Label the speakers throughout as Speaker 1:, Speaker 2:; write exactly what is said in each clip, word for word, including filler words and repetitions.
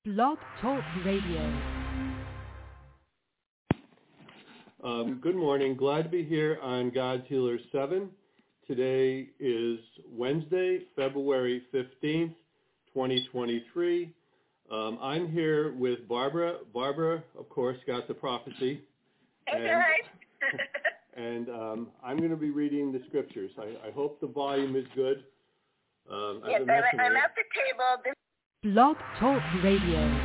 Speaker 1: Blog Talk Radio.
Speaker 2: Um, good morning. Glad to be here on God's Healer seven. Today is Wednesday, February fifteenth, twenty twenty-three. Um, I'm here with Barbara. Barbara, of course, got the prophecy.
Speaker 3: Hey,
Speaker 2: and,
Speaker 3: guys.
Speaker 2: and um, I'm going to be reading the scriptures. I, I hope the volume is good. Um,
Speaker 3: yes, I'm, I'm at the table. This-
Speaker 1: Blog Talk Radio.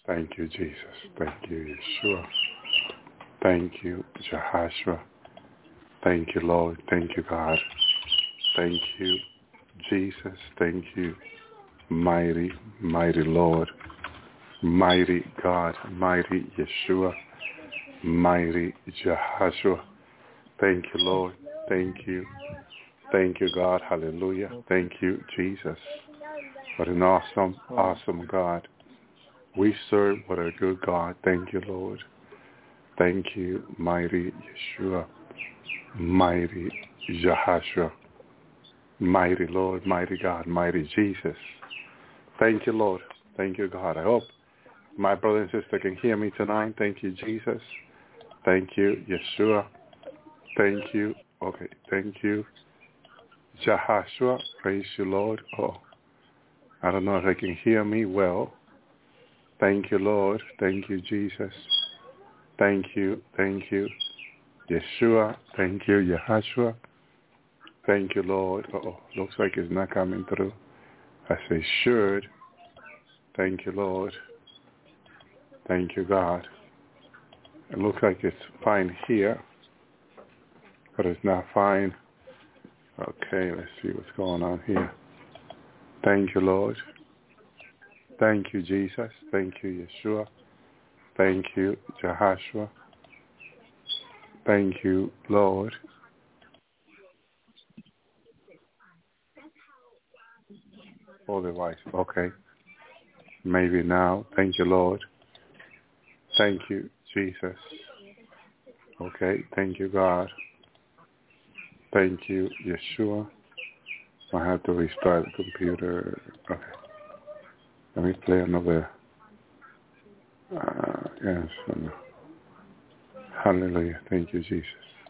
Speaker 4: Thank you, Jesus. Thank you, Yeshua. Thank you, Jehoshua. Thank you, Lord. Thank you, God. Thank you, Jesus. Thank you, mighty, mighty Lord. Mighty God. Mighty Yeshua. Mighty Jehoshua. Thank you, Lord. Thank you. Thank you, God. Hallelujah. Thank you, Jesus. What an awesome, awesome God we serve. What a good God. Thank you, Lord. Thank you, mighty Yeshua, mighty Jehoshua, mighty Lord, mighty God, mighty Jesus. Thank you, Lord. Thank you, God. I hope my brother and sister can hear me tonight. Thank you, Jesus. Thank you, Yeshua. Thank you. Okay, thank you, Jehoshua. Praise you, Lord. Oh, I don't know if they can hear me well. Thank you, Lord. Thank you, Jesus. Thank you. Thank you, Yeshua. Thank you, Yahashua. Thank you, Lord. Uh-oh, looks like it's not coming through. I say should. Thank you, Lord. Thank you, God. It looks like it's fine here, but it's not fine. Okay, let's see what's going on here. Thank you, Lord. Thank you, Jesus. Thank you, Yeshua. Thank you, Jehoshua. Thank you, Lord. All device. Okay. Maybe now. Thank you, Lord. Thank you, Jesus. Okay. Thank you, God. Thank you, Yeshua. I have to restart the computer. Okay. Let me play another. Uh, yes. Um, hallelujah. Thank you, Jesus.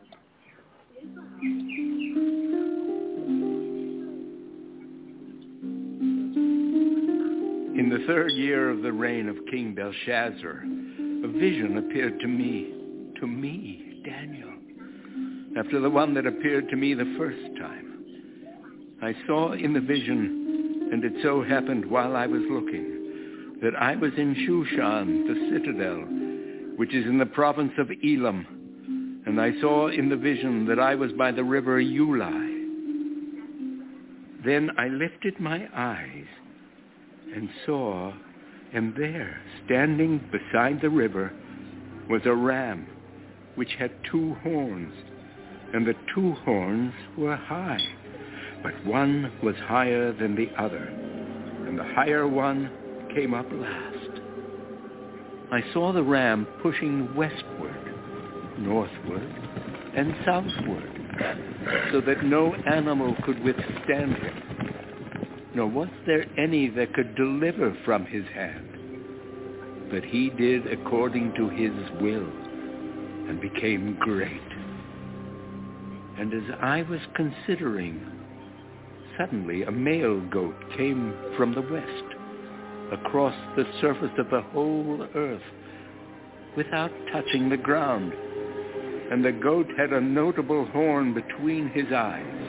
Speaker 5: In the third year of the reign of King Belshazzar, a vision appeared to me, to me, Daniel, after the one that appeared to me the first time. I saw in the vision, and it so happened while I was looking, that I was in Shushan, the citadel, which is in the province of Elam, and I saw in the vision that I was by the river Ulai. Then I lifted my eyes and saw, and there, standing beside the river, was a ram which had two horns, and the two horns were high, but one was higher than the other, and the higher one came up last. I saw the ram pushing westward, northward, and southward, so that no animal could withstand him, nor was there any that could deliver from his hand. But he did according to his will, and became great. And as I was considering, suddenly a male goat came from the west, across the surface of the whole earth, without touching the ground. And the goat had a notable horn between his eyes.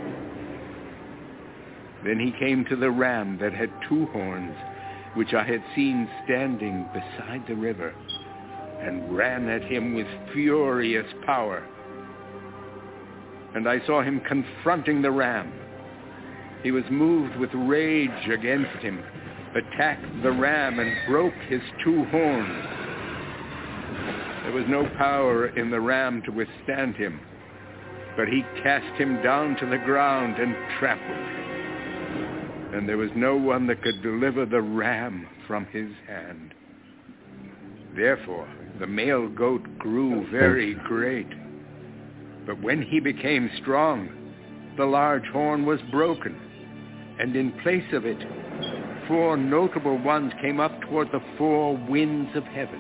Speaker 5: Then he came to the ram that had two horns, which I had seen standing beside the river, and ran at him with furious power. And I saw him confronting the ram. He was moved with rage against him, attacked the ram, and broke his two horns. There was no power in the ram to withstand him, but he cast him down to the ground and trampled him. And there was no one that could deliver the ram from his hand. Therefore, the male goat grew very great. But when he became strong, the large horn was broken, and in place of it, four notable ones came up toward the four winds of heaven.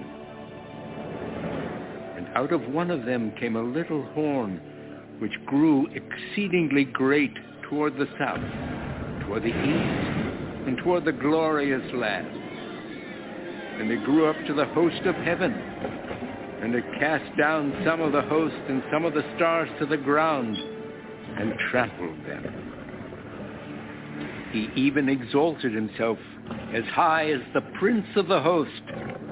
Speaker 5: And out of one of them came a little horn, which grew exceedingly great toward the south, toward the east, and toward the glorious land. And it grew up to the host of heaven, and it cast down some of the host and some of the stars to the ground, and trampled them. He even exalted himself as high as the prince of the host,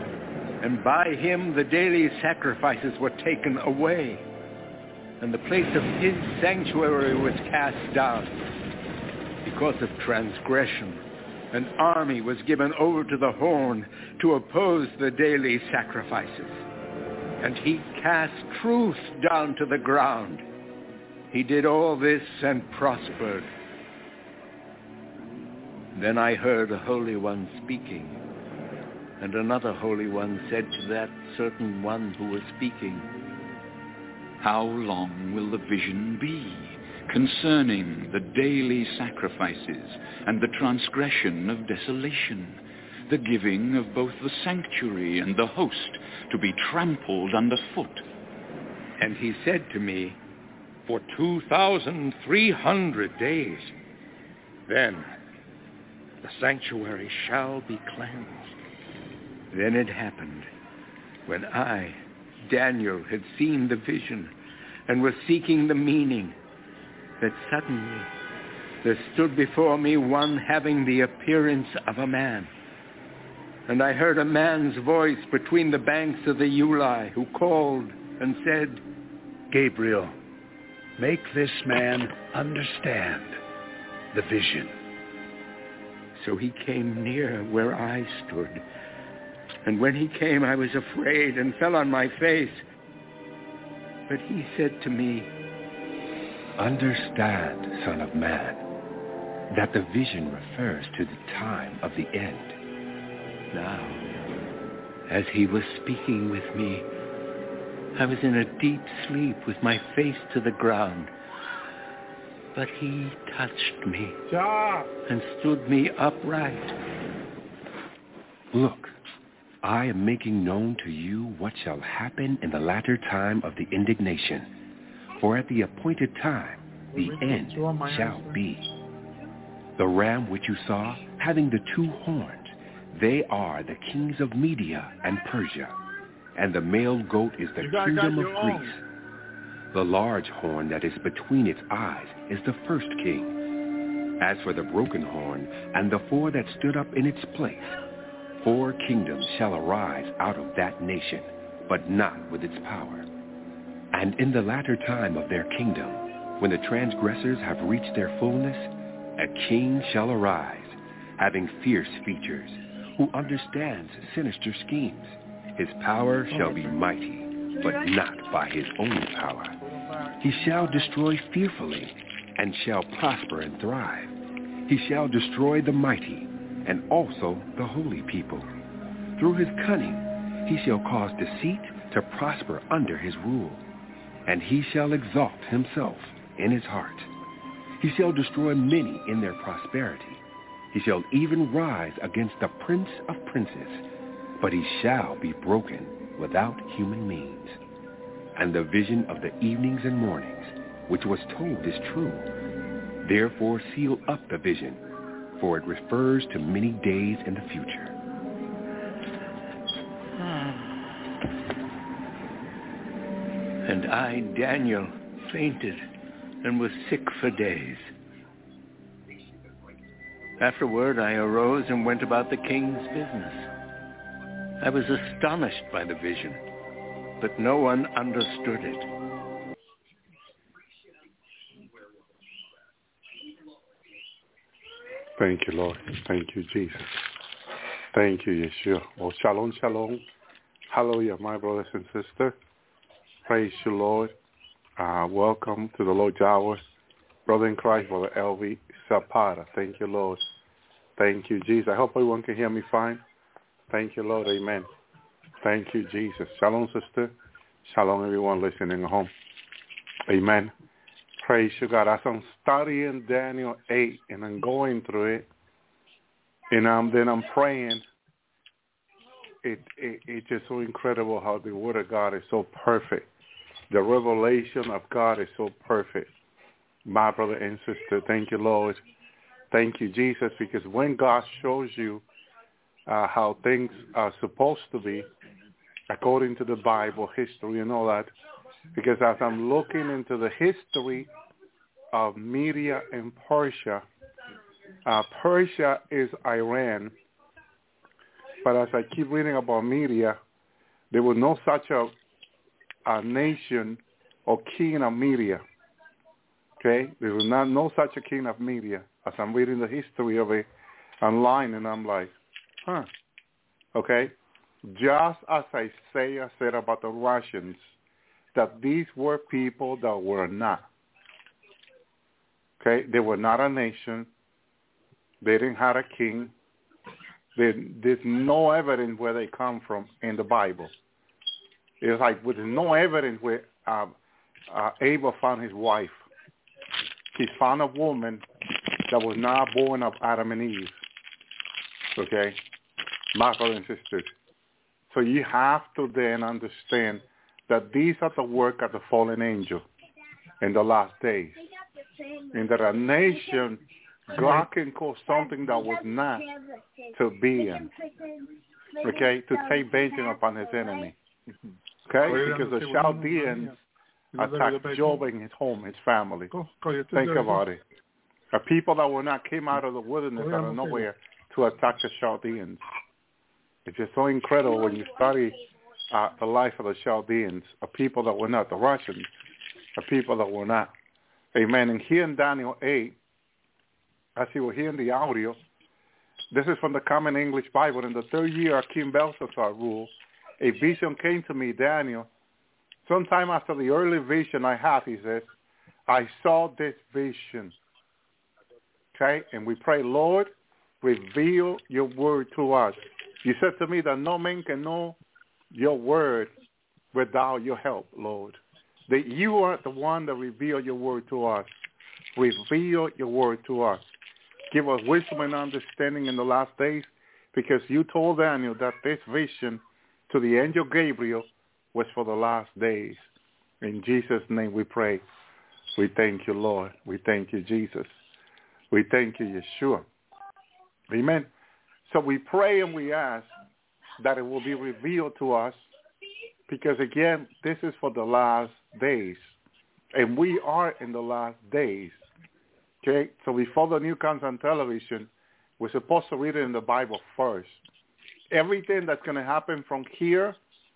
Speaker 5: and by him the daily sacrifices were taken away, and the place of his sanctuary was cast down. Because of transgression, an army was given over to the horn to oppose the daily sacrifices. And he cast truth down to the ground. He did all this and prospered. Then I heard a Holy One speaking, and another Holy One said to that certain one who was speaking,
Speaker 6: "How long will the vision be concerning the daily sacrifices and the transgression of desolation, the giving of both the sanctuary and the host to be trampled underfoot?"
Speaker 5: And he said to me, "For two thousand three hundred days, then the sanctuary shall be cleansed." Then it happened, when I, Daniel, had seen the vision and was seeking the meaning, that suddenly there stood before me one having the appearance of a man. And I heard a man's voice between the banks of the Ulai, who called and said,
Speaker 7: "Gabriel, make this man understand the vision."
Speaker 5: So he came near where I stood. And when he came, I was afraid and fell on my face. But he said to me,
Speaker 7: "Understand, Son of Man, that the vision refers to the time of the end."
Speaker 5: Now, as he was speaking with me, I was in a deep sleep with my face to the ground. But he touched me and stood me upright.
Speaker 7: "Look, I am making known to you what shall happen in the latter time of the indignation. For at the appointed time, the end shall be. The ram which you saw, having the two horns, they are the kings of Media and Persia, and the male goat is the kingdom of Greece. The large horn that is between its eyes is the first king. As for the broken horn and the four that stood up in its place, four kingdoms shall arise out of that nation, but not with its power. And in the latter time of their kingdom, when the transgressors have reached their fullness, a king shall arise, having fierce features, who understands sinister schemes. His power shall be mighty, but not by his own power. He shall destroy fearfully, and shall prosper and thrive. He shall destroy the mighty, and also the holy people. Through his cunning, he shall cause deceit to prosper under his rule, and he shall exalt himself in his heart. He shall destroy many in their prosperity. He shall even rise against the prince of princes, but he shall be broken without human means. And the vision of the evenings and mornings, which was told, is true. Therefore seal up the vision, for it refers to many days in the future."
Speaker 5: And I, Daniel, fainted and was sick for days. Afterward I arose and went about the king's business. I was astonished by the vision, but no one understood it.
Speaker 4: Thank you, Lord. Thank you, Jesus. Thank you, Yeshua. Oh, shalom, shalom. Hallelujah, my brothers and sisters. Praise you, Lord. Uh, welcome to the Lord's Hour. Brother in Christ, Brother L V Zapata. Thank you, Lord. Thank you, Jesus. I hope everyone can hear me fine. Thank you, Lord. Amen. Thank you, Jesus. Shalom, sister. Shalom, everyone listening at home. Amen. Praise you, God. As I'm studying Daniel eight and I'm going through it, and um, then I'm praying, it, it it's just so incredible how the Word of God is so perfect. The revelation of God is so perfect. My brother and sister, thank you, Lord. Thank you, Jesus, because when God shows you uh, how things are supposed to be, according to the Bible, history and all that, because as I'm looking into the history of Media and Persia, uh, Persia is Iran, but as I keep reading about Media, There was no such a, a nation or king of media. Okay? There was not no such a king of media. As I'm reading the history of it online, and I'm like, huh. Okay? Just as Isaiah said about the Russians, that these were people that were not. Okay? They were not a nation. They didn't have a king. There, there's no evidence where they come from in the Bible. It's like with no evidence where uh, uh, Abel found his wife. He found a woman that was not born of Adam and Eve. Okay? My brothers and sisters. So you have to then understand that these are the work of the fallen angel in the last days. And that a nation, God can cause something that was not to be in. Okay? To take vengeance upon his enemy. Okay? Because the Chaldeans attacked Job and his home, his family. Think about it. A people that were not came out of the wilderness out of nowhere to attack the Chaldeans. It's just so incredible when you study uh, the life of the Chaldeans, a people that were not, the Russians, a people that were not. Amen. And here in Daniel eight, as you will hear in the audio, this is from the Common English Bible. In the third year of King Belshazzar rule, a vision came to me, Daniel. Sometime after the early vision I had, he says, I saw this vision. Okay? And we pray, Lord, reveal your word to us. You said to me that no man can know your word without your help, Lord. That you are the one that reveal your word to us. Reveal your word to us. Give us wisdom and understanding in the last days, because you told Daniel that this vision to the angel Gabriel was for the last days. In Jesus' name we pray. We thank you, Lord. We thank you, Jesus. We thank you, Yeshua. Amen. So we pray and we ask that it will be revealed to us, because, again, this is for the last days. And we are in the last days. Okay? So before the new comes on television, we're supposed to read it in the Bible first. Everything that's going to happen from here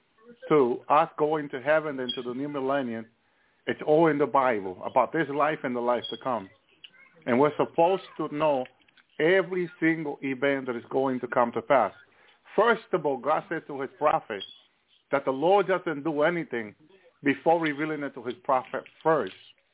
Speaker 4: to us going to heaven and to the new millennium, it's all in the Bible about this life and the life to come. And we're supposed to know every single event that is going to come to pass. First of all, God said to his prophet that the Lord doesn't do anything before revealing it to his prophet first.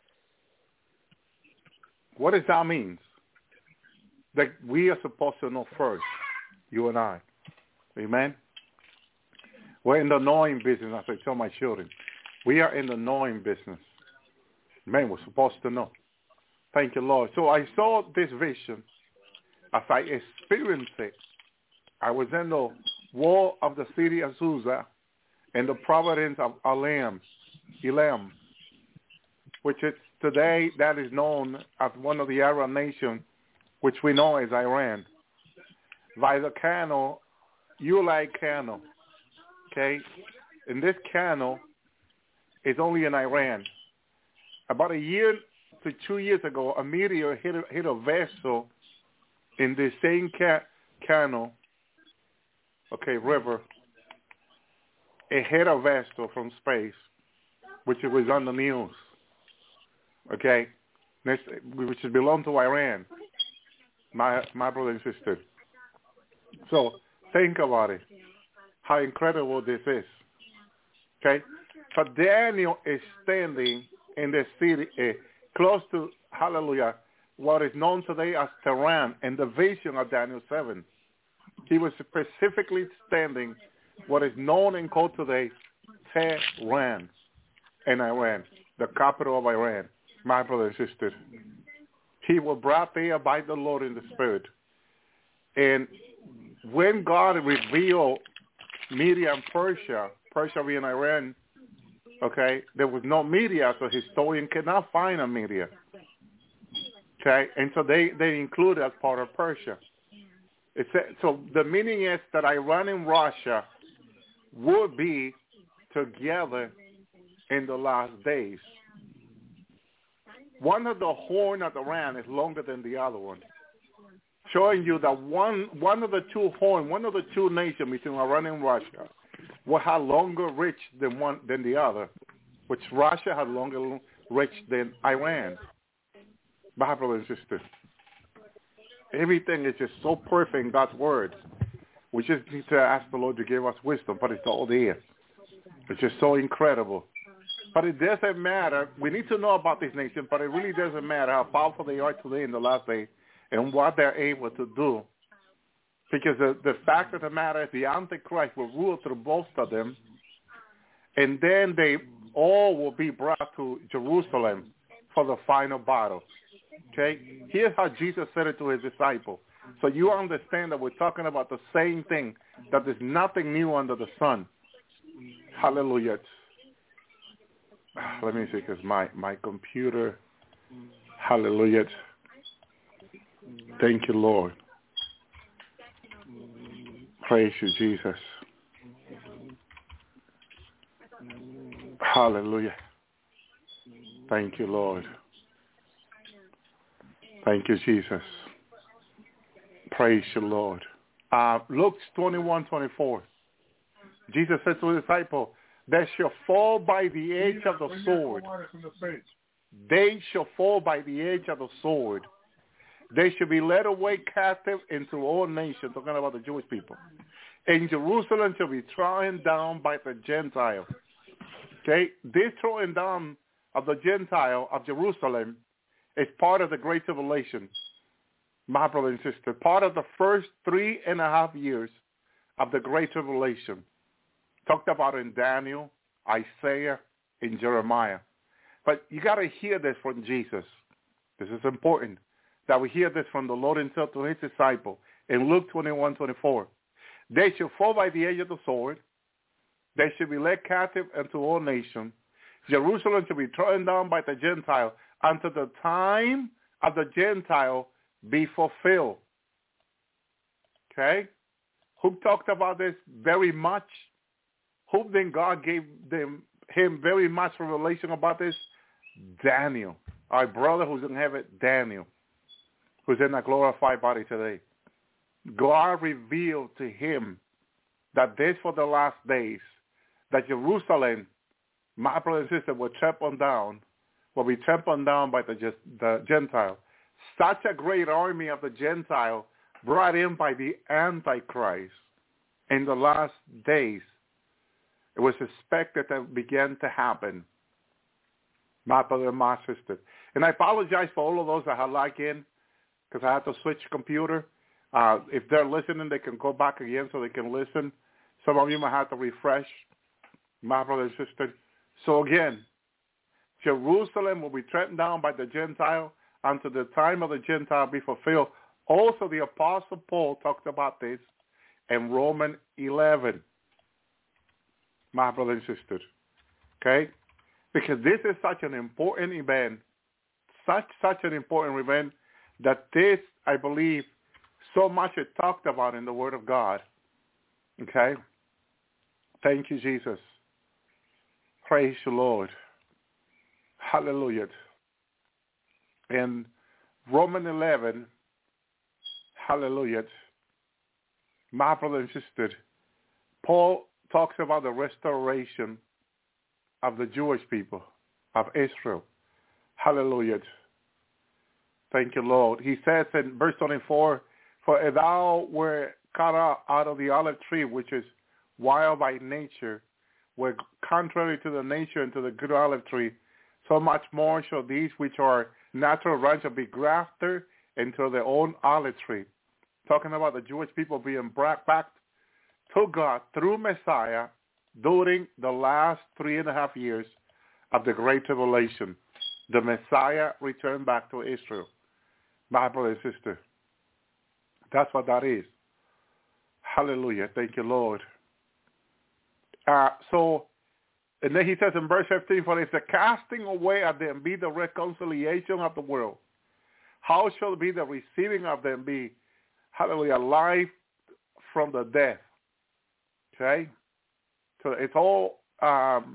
Speaker 4: What does that mean? That we are supposed to know first, you and I. Amen? We're in the knowing business, as I tell my children. We are in the knowing business. Man, we're supposed to know. Thank you, Lord. So I saw this vision. As I experienced it, I was in the wall of the city of Susa in the province of Elam, Elam, which is today that is known as one of the Arab nations, which we know as Iran. By the canal, Ulai Canal, okay? And this canal is only in Iran. About a year to two years ago, a meteor hit a, hit a vessel in the same ca- canal, okay, river. It hit a vessel from space, which was on the news, okay, Next, which belonged to Iran, my my brother and sister. So think about it, how incredible this is, okay? But Daniel is standing in the city, uh, close to, hallelujah, what is known today as Tehran, in the vision of Daniel seven. He was specifically standing what is known and called today Tehran in Iran, the capital of Iran, my brother and sister. He was brought there by the Lord in the Spirit. And when God revealed Media and Persia, Persia being Iran, okay, there was no media, so historian cannot find a media. Okay, and so they, they include as part of Persia. It's a, so the meaning is that Iran and Russia would be together in the last days. One of the horn of Iran is longer than the other one, showing you that one one of the two horn, one of the two nations between Iran and Russia will have longer reach than one than the other, which Russia had longer reach than Iran. My brother and sister, everything is just so perfect in God's word. We just need to ask the Lord to give us wisdom, but it's all there. It's just so incredible. But it doesn't matter. We need to know about this nation, but it really doesn't matter how powerful they are today in the last day and what they're able to do. Because the, the fact of the matter is the Antichrist will rule through both of them, and then they all will be brought to Jerusalem for the final battle. Okay? Here's how Jesus said it to his disciples. So you understand that we're talking about the same thing, that there's nothing new under the sun. Hallelujah. Let me see, because my, my computer, hallelujah. Thank you, Lord. Praise you, Jesus. Hallelujah. Thank you, Lord. Thank you, Jesus. Praise you, Lord. Uh, Luke twenty-one twenty-four. Jesus said to his disciple, they shall fall by the edge of the sword. They shall fall by the edge of the sword. They shall be led away captive into all nations, talking about the Jewish people. And Jerusalem shall be trodden down by the Gentiles. Okay? This throwing down of the Gentile of Jerusalem is part of the Great Tribulation, my brother and sister. Part of the first three and a half years of the Great Tribulation. Talked about in Daniel, Isaiah, and Jeremiah. But you got to hear this from Jesus. This is important, that we hear this from the Lord himself to his disciple in Luke twenty-one twenty-four. They shall fall by the edge of the sword. They shall be led captive into all nations. Jerusalem shall be trodden down by the Gentile until the time of the Gentile be fulfilled. Okay? Who talked about this very much? Who then God gave them him very much revelation about this? Daniel. Our brother who's in heaven, Daniel, who's in a glorified body today. God revealed to him that this for the last days, that Jerusalem, my brother and sister, will trampled down, will be trampled down by the, the Gentile. Such a great army of the Gentile brought in by the Antichrist in the last days. It was expected that began to happen, my brother and my sister. And I apologize for all of those that had logged in because I had to switch computer. Uh, if they're listening, they can go back again so they can listen. Some of you might have to refresh, my brother and sister. So again, Jerusalem will be trodden down by the Gentile until the time of the Gentile be fulfilled. Also, the Apostle Paul talked about this in Romans eleven. My brother and sister, okay? Because this is such an important event, such, such an important event that this, I believe, so much is talked about in the Word of God, okay? Thank you, Jesus. Praise the Lord. Hallelujah. In Romans eleven, hallelujah, my brother and sister, Paul talks about the restoration of the Jewish people, of Israel. Hallelujah. Thank you, Lord. He says in verse twenty-four, for if thou were cut out, out of the olive tree, which is wild by nature, were contrary to the nature and to the good olive tree, so much more shall these which are natural branches be grafted into their own olive tree. Talking about the Jewish people being brought back to God through Messiah during the last three and a half years of the Great Tribulation. The Messiah returned back to Israel. My brother and sister, that's what that is. Hallelujah. Thank you, Lord. Uh, so, and then he says in verse fifteen, for if the casting away of them be the reconciliation of the world, how shall be the receiving of them be, hallelujah, life from the death? Okay, so it's all um,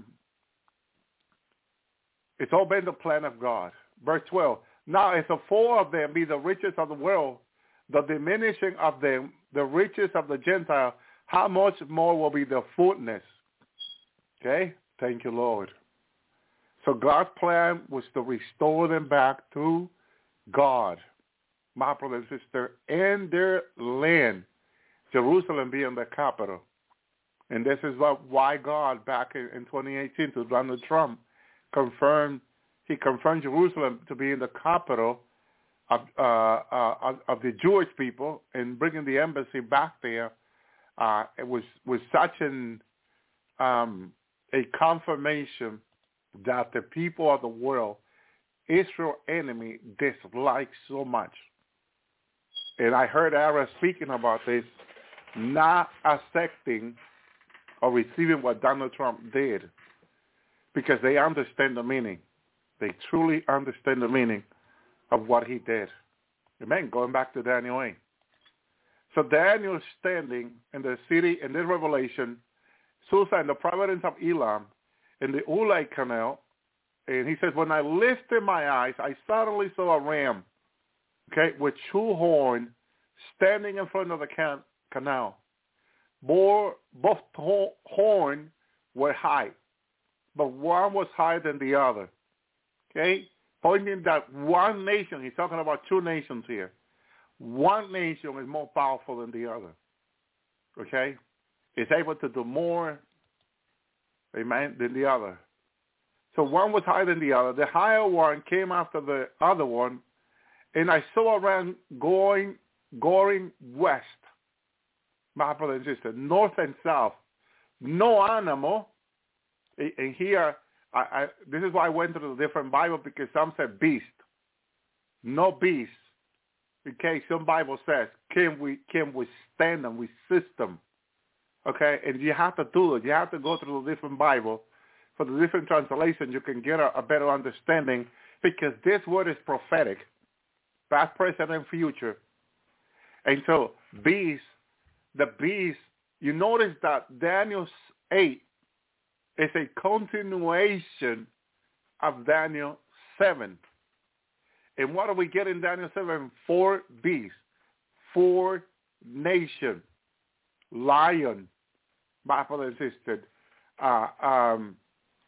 Speaker 4: it's all been the plan of God. Verse twelve. Now, if the fall of them be the riches of the world, the diminishing of them the riches of the Gentile, how much more will be the fullness? Okay? Thank you, Lord. So God's plan was to restore them back to God, my brother and sister, and their land, Jerusalem being the capital. And this is what, why God, back in, in twenty eighteen, to Donald Trump, confirmed, he confirmed Jerusalem to be in the capital of, uh, uh, of, of the Jewish people, and bringing the embassy back there. Uh, it was, was such an, um, a confirmation that the people of the world, Israel's enemy, dislike so much. And I heard Ara speaking about this, not accepting or receiving what Donald Trump did, because they understand the meaning. They truly understand the meaning of what he did. Amen. Going back to Daniel eight. So Daniel is standing in the city in this revelation, Susa in the province of Elam, in the Ulai Canal, and he says, when I lifted my eyes, I suddenly saw a ram, okay, with two horns standing in front of the can- canal. Both, both horns were high, but one was higher than the other, okay, pointing that one nation, he's talking about two nations here, one nation is more powerful than the other, okay, is able to do more, amen, than the other. So one was higher than the other. The higher one came after the other one, and I saw a ram going, going west, my brother and sister, north and south. No animal. And here, I, I, this is why I went to the different Bible, because some said beast. No beast. Okay, some Bible says, can we can withstand them, resist them? Okay, and you have to do it. You have to go through the different Bible. For the different translations, you can get a, a better understanding, because this word is prophetic, past, present, and future. And so, beast, the beast, you notice that Daniel eight is a continuation of Daniel seven. And what do we get in Daniel seven? Four beasts, four nations, lion, my brother and sister, uh, um,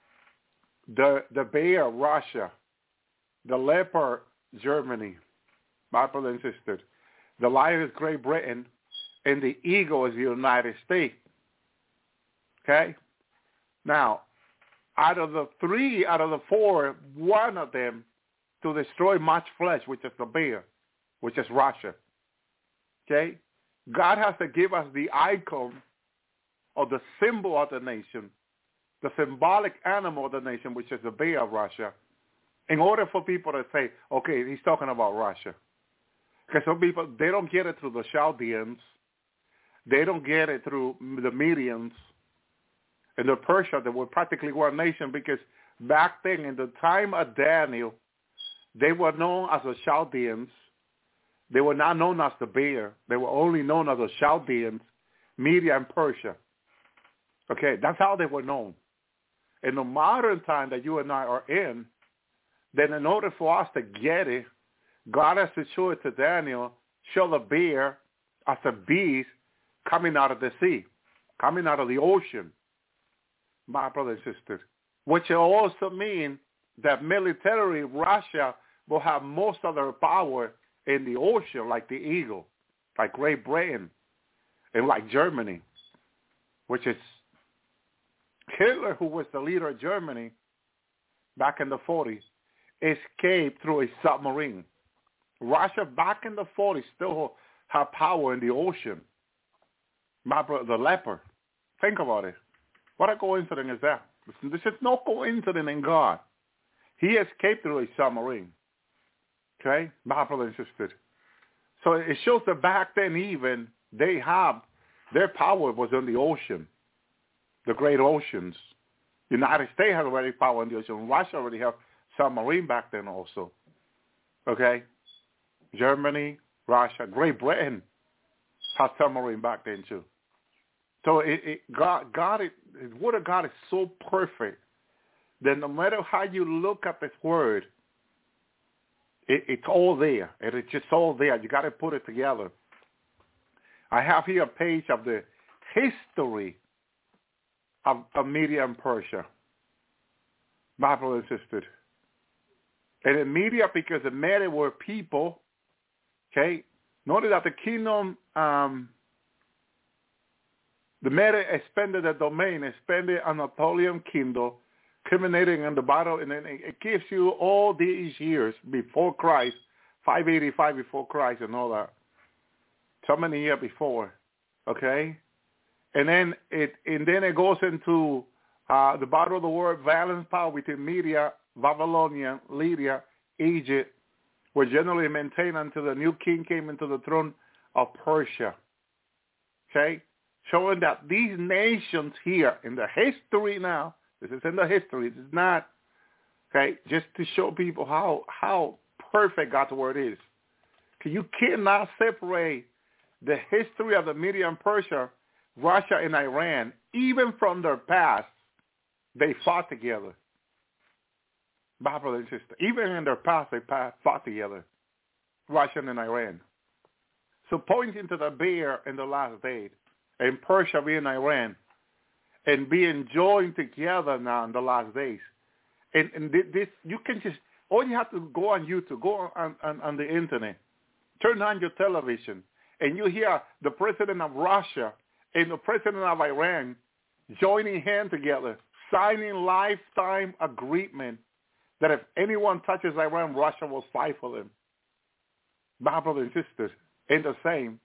Speaker 4: the the bear, Russia, the leopard, Germany, my brother and sister, the lion is Great Britain, and the eagle is the United States. Okay? Now, out of the three, out of the four, one of them to destroy much flesh, which is the bear, which is Russia. Okay? God has to give us the icon or the symbol of the nation, the symbolic animal of the nation, which is the bear of Russia, in order for people to say, okay, he's talking about Russia. Because some people, they don't get it through the Chaldeans. They don't get it through the Medians and the Persia, that were practically one nation, because back then, in the time of Daniel, they were known as the Chaldeans. They were not known as the bear. They were only known as the Chaldeans, Media, and Persia. Okay, that's how they were known. In the modern time that you and I are in, then in order for us to get it, God has to show it to Daniel, show the bear as a beast coming out of the sea, coming out of the ocean, my brother and sister, which will also mean that militarily Russia will have most of their power in the ocean, like the eagle, like Great Britain, and like Germany, which is Hitler, who was the leader of Germany back in the forties, escaped through a submarine. Russia back in the forties still had power in the ocean. My brother, the leopard. Think about it. What a coincidence is that? This is no coincidence in God. He escaped through a submarine. Okay? My brother and sister. So it shows that back then even they have, their power was in the ocean, the great oceans. The United States had already power in the ocean. Russia already had submarine back then also. Okay? Germany, Russia, Great Britain had submarine back then too. So it, it, God, God, it, His word of God is so perfect that no matter how you look at this word, it, it's all there. It is just all there. You got to put it together. I have here a page of the history of, of Media and Persia, my brother and sister. And in Media, because the Media were people, okay, notice that the kingdom, um, the Media expanded the domain, expanded Anatolian kingdom, culminating in the battle, and then it gives you all these years before Christ, five eighty-five before Christ and all that. So many years before, okay? And then it and then it goes into uh, the battle of the world, violence power between Media, Babylonia, Lydia, Egypt, were generally maintained until the new king came into the throne of Persia. Okay? Showing that these nations here in the history now, this is in the history, this is not, okay, just to show people how how perfect God's word is. You cannot separate the history of the Media and Persia, Russia and Iran, even from their past. They fought together. My brother and sister, even in their past, they fought together, Russia and Iran. So pointing to the bear in the last days, and Persia being Iran, and being joined together now in the last days. And, and this, you can just, all you have to go on YouTube, go on, on, on the internet, turn on your television, and you hear the president of Russia and the president of Iran joining hands together, signing lifetime agreement that if anyone touches Iran, Russia will fight for them. My brothers and sisters, and the same.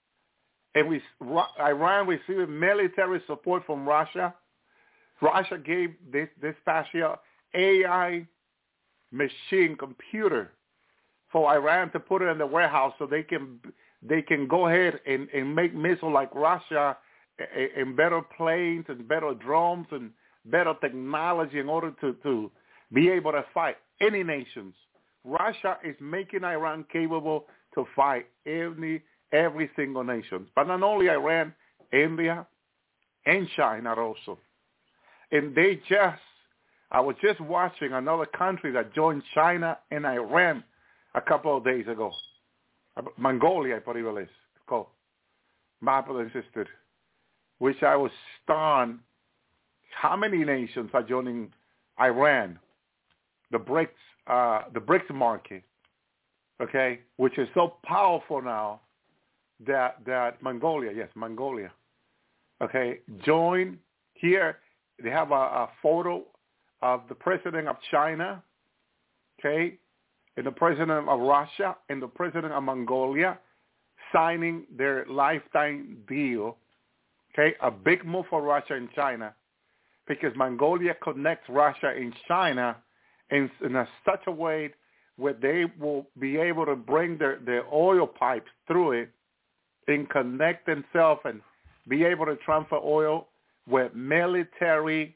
Speaker 4: And we, Iran received military support from Russia. Russia gave this, this past year A I machine computer for Iran to put it in the warehouse so they can they can go ahead and, and make missiles like Russia and better planes and better drones and better technology in order to, to be able to fight any nations. Russia is making Iran capable to fight every every single nation. But not only Iran, India, and China also. And they just, I was just watching another country that joined China and Iran a couple of days ago. Mongolia, I believe it is. It's called. My brother and sister, which I was stunned. How many nations are joining Iran? The BRICS, uh, the BRICS market, okay, which is so powerful now that that Mongolia, yes, Mongolia, okay, join here. They have a, a photo of the president of China, okay, and the president of Russia and the president of Mongolia signing their lifetime deal, okay, a big move for Russia and China because Mongolia connects Russia and China in, in a, such a way where they will be able to bring their, their oil pipes through it and connect themselves and be able to transfer oil with military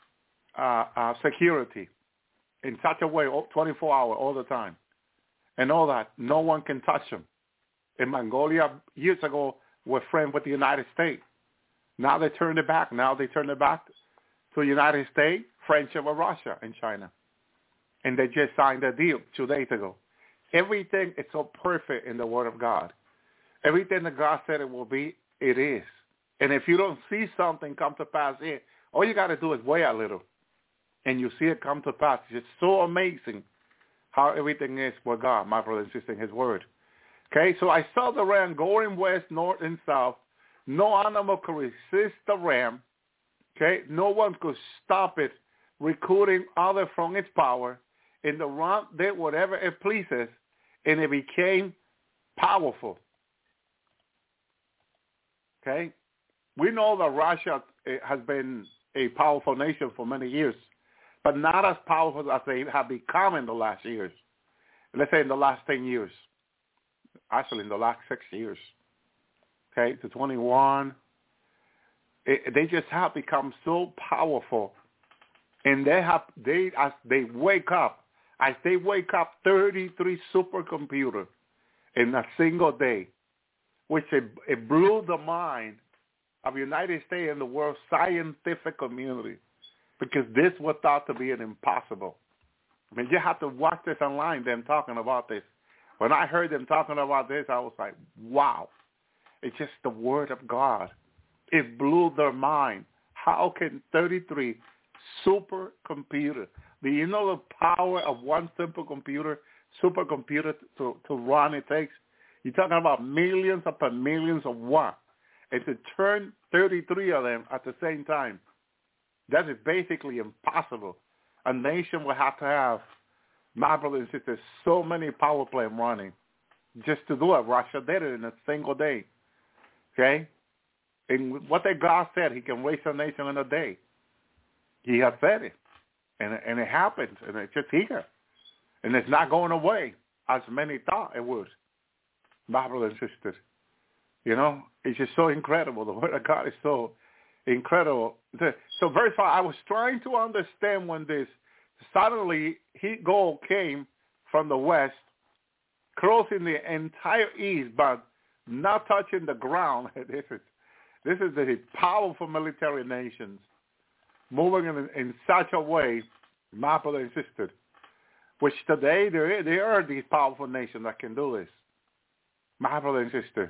Speaker 4: uh, uh, security in such a way, twenty-four hours, all the time. And all that, no one can touch them. In Mongolia, years ago, were friends with the United States. Now they turned it back. Now they turned it back to the United States, friendship with Russia and China. And they just signed a deal two days ago. Everything is so perfect in the Word of God. Everything that God said it will be, it is. And if you don't see something come to pass here, all you got to do is wait a little, and you see it come to pass. It's so amazing how everything is with God, my brother and sister, in His Word. Okay, so I saw the ram going west, north, and south. No animal could resist the ram. Okay, no one could stop it recruiting others from its power. And the ram did whatever it pleases, and it became powerful. Okay, we know that Russia has been a powerful nation for many years, but not as powerful as they have become in the last years. Let's say in the last ten years. Actually, in the last six years. Okay, to twenty-one. It, they just have become so powerful, and they have they as they wake up, as they wake up, thirty-three supercomputers in a single day, which it, it blew the mind of the United States and the world scientific community, because this was thought to be an impossible. I mean, you have to watch this online, them talking about this. When I heard them talking about this, I was like, wow. It's just the Word of God. it blew their mind. How can thirty-three supercomputers, do you know the power of one simple computer, supercomputer to, to run it takes? You're talking about millions upon millions of watts. And to turn thirty-three of them at the same time, that is basically impossible. A nation will have to have, my brothers and sisters, so many power plants running just to do it. Russia did it in a single day. Okay? And what that God said, he can raise a nation in a day. He has said it. And, and it happens. And it's just here. And it's not going away as many thought it would. My brothers and sisters. You know, it's just so incredible. The word of God is so incredible. So verse five, I was trying to understand when this suddenly heat gold came from the west, crossing the entire east, but not touching the ground. This is this is the powerful military nations moving in, in such a way, my brother and sister, which today there there are these powerful nations that can do this. My brother and sister.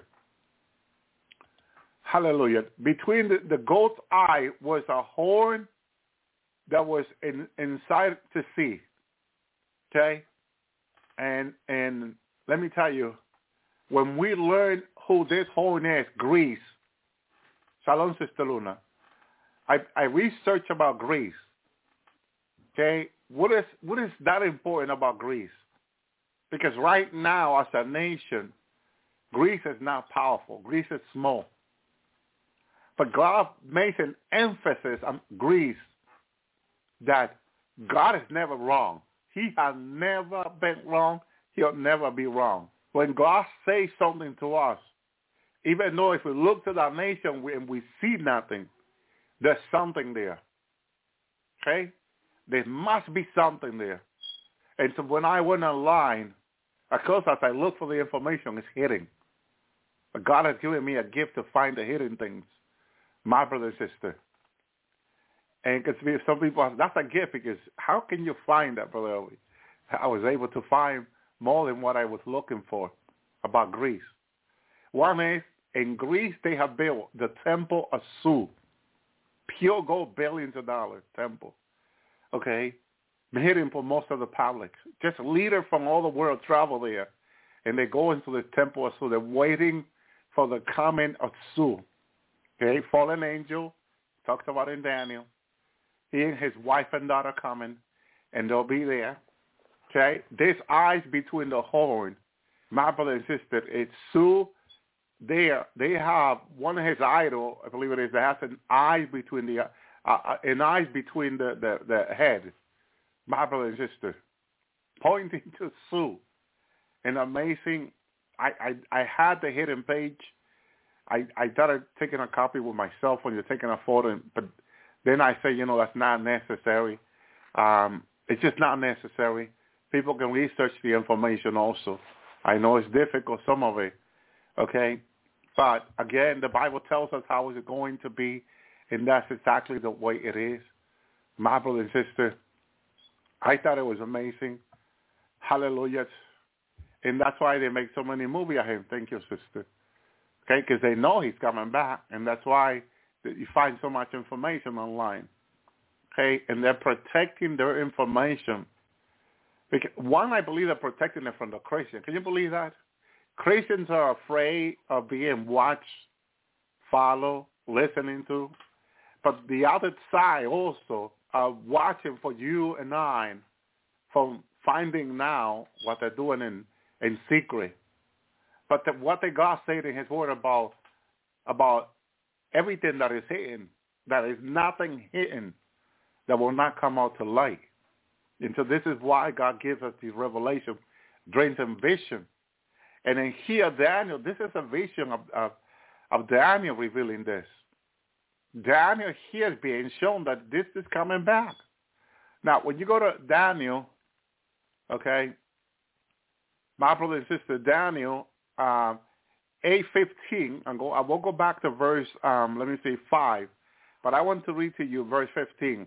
Speaker 4: Hallelujah. Between the, the goat's eye was a horn that was in, inside to see. Okay? And and let me tell you, when we learn who this horn is, Greece, Shalom, Sister Luna, I, I researched about Greece. Okay? What is what is that important about Greece? Because right now, as a nation, Greece is not powerful. Greece is small. But God makes an emphasis on Greece that God is never wrong. He has never been wrong. He'll never be wrong. When God says something to us, even though if we look to that nation and we see nothing, there's something there. Okay? There must be something there. And so when I went online, of course, as I look for the information, it's hidden. But God has given me a gift to find the hidden things. My brother and sister. And because some people, that's a gift because how can you find that, Brother Ellie? I was able to find more than what I was looking for about Greece. One is, in Greece, they have built the Temple of Su. Pure gold, billions of dollars temple. Okay? Hidden for most of the public. Just leaders from all the world travel there. And they go into the Temple of Su. They're waiting for the coming of Su. Okay, fallen angel, talks about in Daniel. He and his wife and daughter coming, and they'll be there. Okay, this eyes between the horn, my brother and sister, it's Su. There, they have one of his idol, I believe it is, that has an eye between the, uh, an eyes between the, the, the head, my brother and sister, pointing to Su. An amazing, I, I, I had the hidden page. I, I started taking a copy with my cell phone. You're taking a photo, but then I say, you know, that's not necessary. Um, it's just not necessary. People can research the information also. I know it's difficult, some of it, okay? But, again, the Bible tells us how it's going to be, and that's exactly the way it is. My brother and sister, I thought it was amazing. Hallelujah. And that's why they make so many movies of him. Thank you, sister. Okay, because they know he's coming back, and that's why you find so much information online. Okay, and they're protecting their information. Because one, I believe they're protecting it from the Christian. Can you believe that? Christians are afraid of being watched, followed, listening to. But the other side also are watching for you and I from finding now what they're doing in, in secret. But the, what did God say in his word about about everything that is hidden, that is nothing hidden that will not come out to light. And so this is why God gives us these revelation, dreams and vision. And in here, Daniel, this is a vision of, of, of Daniel revealing this. Daniel here is being shown that this is coming back. Now, when you go to Daniel, okay, my brother and sister, Daniel, Um, eight fifteen, I'm go, I will go back to verse, um, let me say five, but I want to read to you verse fifteen.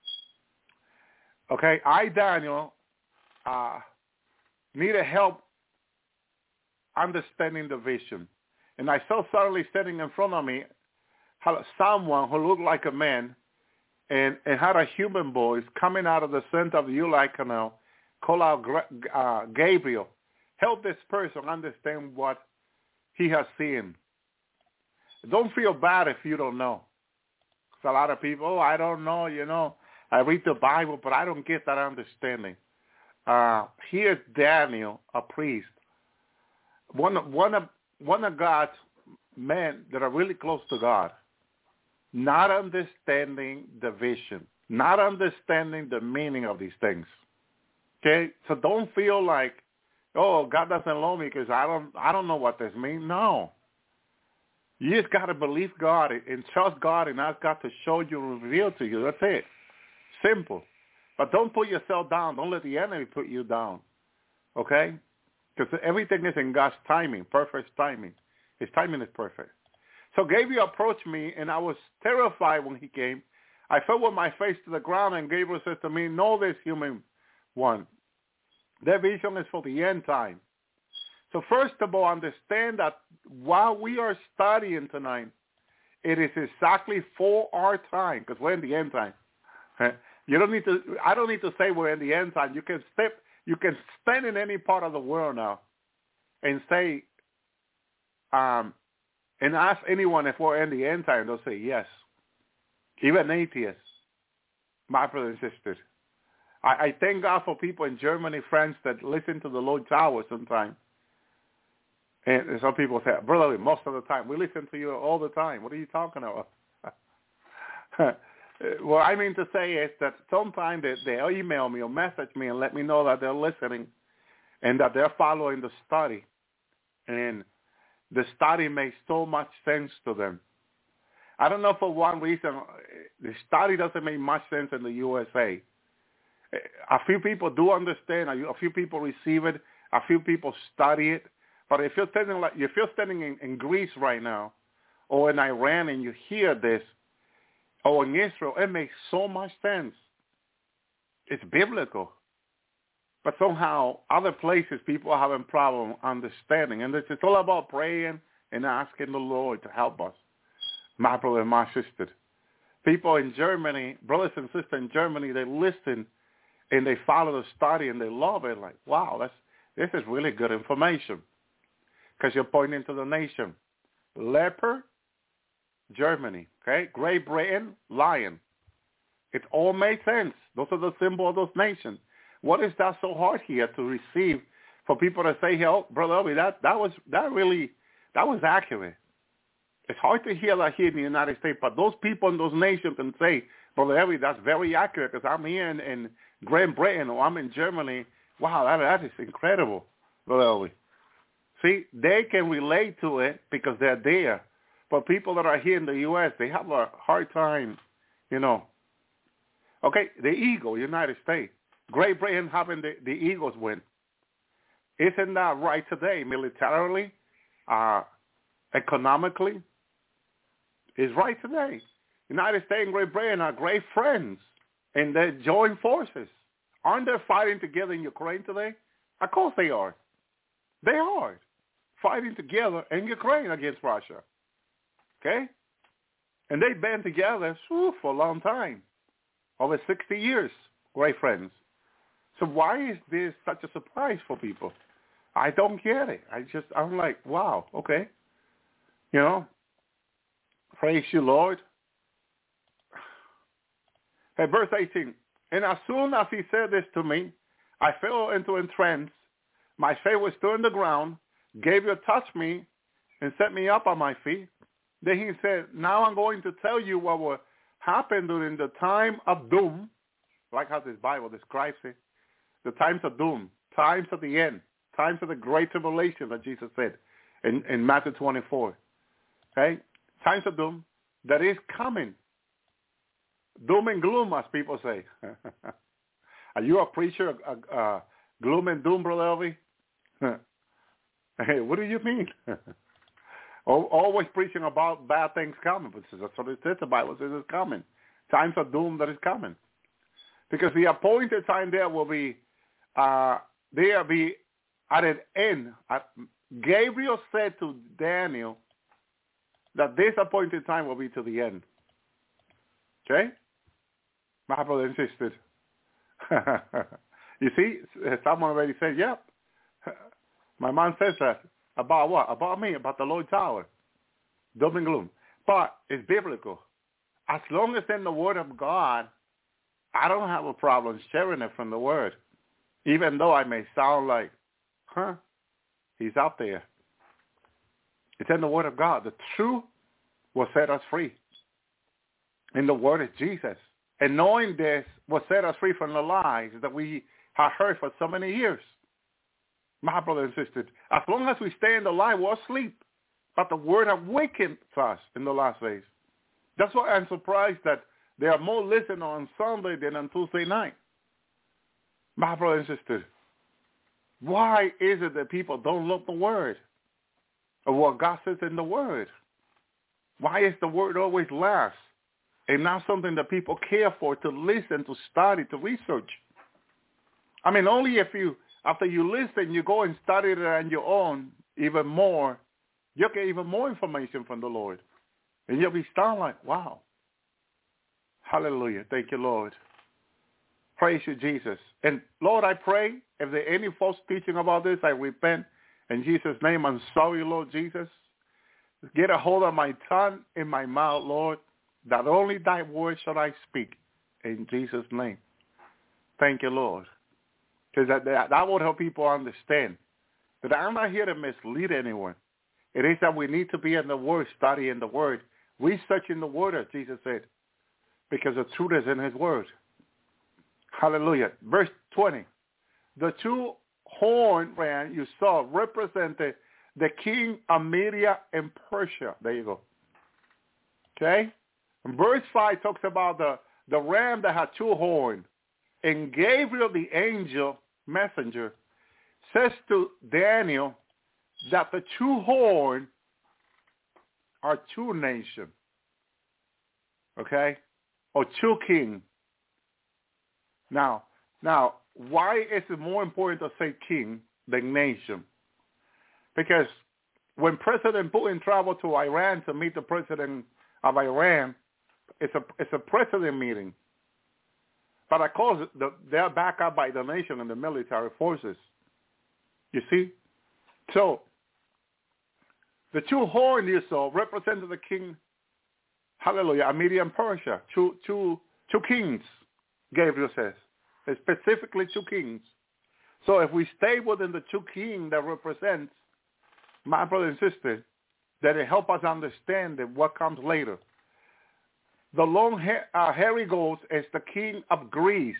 Speaker 4: Okay, I, Daniel, uh, needed help understanding the vision. And I saw suddenly standing in front of me had someone who looked like a man and, and had a human voice coming out of the center of the Uli Canal, called out uh, Gabriel. Help this person understand what he has seen. Don't feel bad if you don't know. Because a lot of people, oh, I don't know, you know. I read the Bible, but I don't get that understanding. Uh, here's Daniel, a priest. One, one, of, one of God's men that are really close to God. Not understanding the vision. Not understanding the meaning of these things. Okay? So don't feel like, oh, God doesn't love me because I don't, I don't know what this means. No. You just got to believe God and trust God and ask God to show you and reveal to you. That's it. Simple. But don't put yourself down. Don't let the enemy put you down. Okay? Because everything is in God's timing, perfect timing. His timing is perfect. So Gabriel approached me, and I was terrified when he came. I fell with my face to the ground, and Gabriel says to me, know this, human one. That vision is for the end time. So first of all, understand that while we are studying tonight, it is exactly for our time, because we're in the end time. You don't need to. I don't need to say we're in the end time. You can step. You can stand in any part of the world now, and say, um, and ask anyone if we're in the end time. They'll say yes. Even atheists, my brothers and sisters. I, I thank God for people in Germany, France that listen to the Lord's Hour sometimes. And some people say, brother, most of the time. We listen to you all the time. What are you talking about? What I mean to say is that sometimes they, they'll email me or message me and let me know that they're listening and that they're following the study. And the study makes so much sense to them. I don't know for one reason, the study doesn't make much sense in the U S A. A few people do understand. A few people receive it. A few people study it. But if you're standing like if you're standing in, in Greece right now, or in Iran, and you hear this, or in Israel, it makes so much sense. It's biblical. But somehow, other places, people are having problem understanding, and it's all about praying and asking the Lord to help us, my brother and my sister. People in Germany, brothers and sisters in Germany, they listen and they follow the study and they love it. Like, wow, that's this is really good information. Because you're pointing to the nation. Leper, Germany. Okay? Great Britain, lion. It all made sense. Those are the symbols of those nations. What is that so hard here to receive for people to say, "Hey, oh, Brother Obi, that, that was that really that was accurate." It's hard to hear that here in the United States, but those people in those nations can say, "Brother Obi, that's very accurate because I'm here in, in Great Britain or I'm in Germany. Wow, that, that is incredible, Brother Obi." See, they can relate to it because they're there. But people that are here in the U S, they have a hard time, you know. Okay, the Eagle, United States. Great Britain having the, the Eagles win. Isn't that right today, militarily, uh, economically? It's right today. United States and Great Britain are great friends, and they join forces. Aren't they fighting together in Ukraine today? Of course they are. They are fighting together in Ukraine against Russia. Okay? And they've been together whew, for a long time, over sixty years, great friends. So why is this such a surprise for people? I don't get it. I just, I'm like, wow, okay. You know, praise you, Lord. Hey, verse eighteen, and as soon as he said this to me, I fell into a trance. My face was still in the ground. Gabriel touched me and set me up on my feet. Then he said, now I'm going to tell you what will happen during the time of doom, like how this Bible describes it, the times of doom, times of the end, times of the great tribulation that Jesus said in, in Matthew twenty-four. Okay? Times of doom that is coming. Doom and gloom, as people say. Are you a preacher of uh, uh, gloom and doom, Brother Elvi? Hey, what do you mean? Always preaching about bad things coming, but that's what it says. The Bible says it's coming. Times of doom that is coming. Because the appointed time there will be, uh, there be at an end. Gabriel said to Daniel that this appointed time will be to the end. Okay? My brother and sister. You see, someone already said, yep. My mom says that. About what? About me, about the Lloyd Tower. Doom and gloom. But it's biblical. As long as in the Word of God, I don't have a problem sharing it from the Word. Even though I may sound like, huh, he's out there. It's in the Word of God. The truth will set us free. And the Word is Jesus. And knowing this will set us free from the lies that we have heard for so many years. My brothers and sisters, as long as we stay in the lie, we're asleep. But the Word awakens us in the last days. That's why I'm surprised that there are more listeners on Sunday than on Tuesday night. My brothers and sisters, why is it that people don't love the Word or what God says in the Word? Why is the Word always last and not something that people care for, to listen, to study, to research? I mean, only if you, after you listen, you go and study it on your own even more, you'll get even more information from the Lord. And you'll be stunned like, wow. Hallelujah. Thank you, Lord. Praise you, Jesus. And Lord, I pray if there are any false teaching about this, I repent. In Jesus' name, I'm sorry, Lord Jesus. Get a hold of my tongue and my mouth, Lord, that only thy word shall I speak. In Jesus' name. Thank you, Lord. Because that, that, that would help people understand that I'm not here to mislead anyone. It is that we need to be in the Word, studying the Word, researching the Word, as Jesus said, because the truth is in his Word. Hallelujah. Verse twenty. The two horn ram you saw represented the king of Media and Persia. There you go. Okay? And verse five talks about the, the ram that had two horns. And Gabriel, the angel messenger, says to Daniel that the two horns are two nations. Okay? Or two kings. Now, now, why is it more important to say king than nation? Because when President Putin traveled to Iran to meet the president of Iran, it's a it's a president meeting. But of course, the, they're backed up by the nation and the military forces. You see? So, the two horns you saw represented the king, hallelujah, Media and Persia, two, two, two kings, Gabriel says. Specifically two kings. So if we stay within the two kings that represents, my brother and sister, that it help us understand that what comes later. The long hair, uh, hairy ghost is the king of Greece.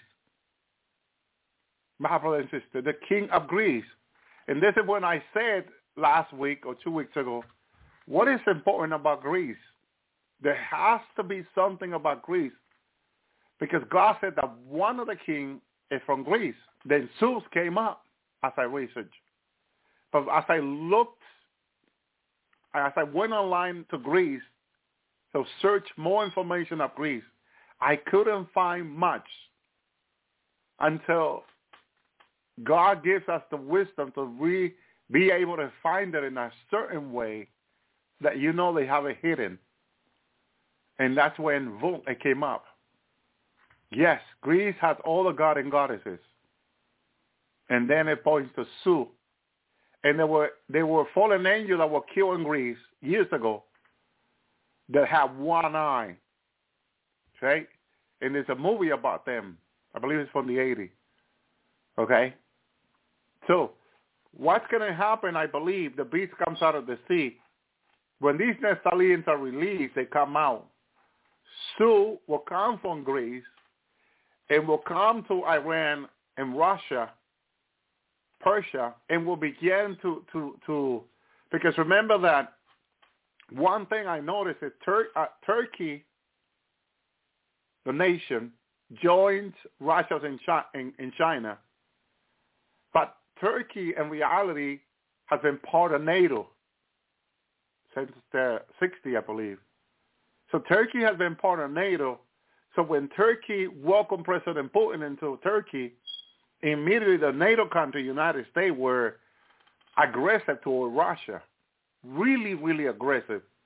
Speaker 4: My brother and sister, the king of Greece. And this is when I said last week or two weeks ago, what is important about Greece? There has to be something about Greece. Because God said that one of the kings is from Greece. Then Zeus came up as I researched. But as I looked, as I went online to Greece, to search more information of Greece, I couldn't find much until God gives us the wisdom to re, be able to find it in a certain way that you know they have it hidden. And that's when, boom, it came up. Yes, Greece has all the gods and goddesses. And then it points to Zeus. And there were there were fallen angels that were killed in Greece years ago that have one eye. Okay? And there's a movie about them. I believe it's from the eighties. Okay? So, what's going to happen, I believe, the beast comes out of the sea. When these Nephilim are released, they come out. Zeus will come from Greece and will come to Iran and Russia, Persia, and will begin to, to, to because remember that one thing I noticed is Tur- uh, Turkey, the nation, joins Russia and, Chi- in, in China. But Turkey, in reality, has been part of NATO since the sixties, I believe. So Turkey has been part of NATO. So when Turkey welcomed President Putin into Turkey, immediately the NATO country, United States, were aggressive toward Russia. Really, really aggressive.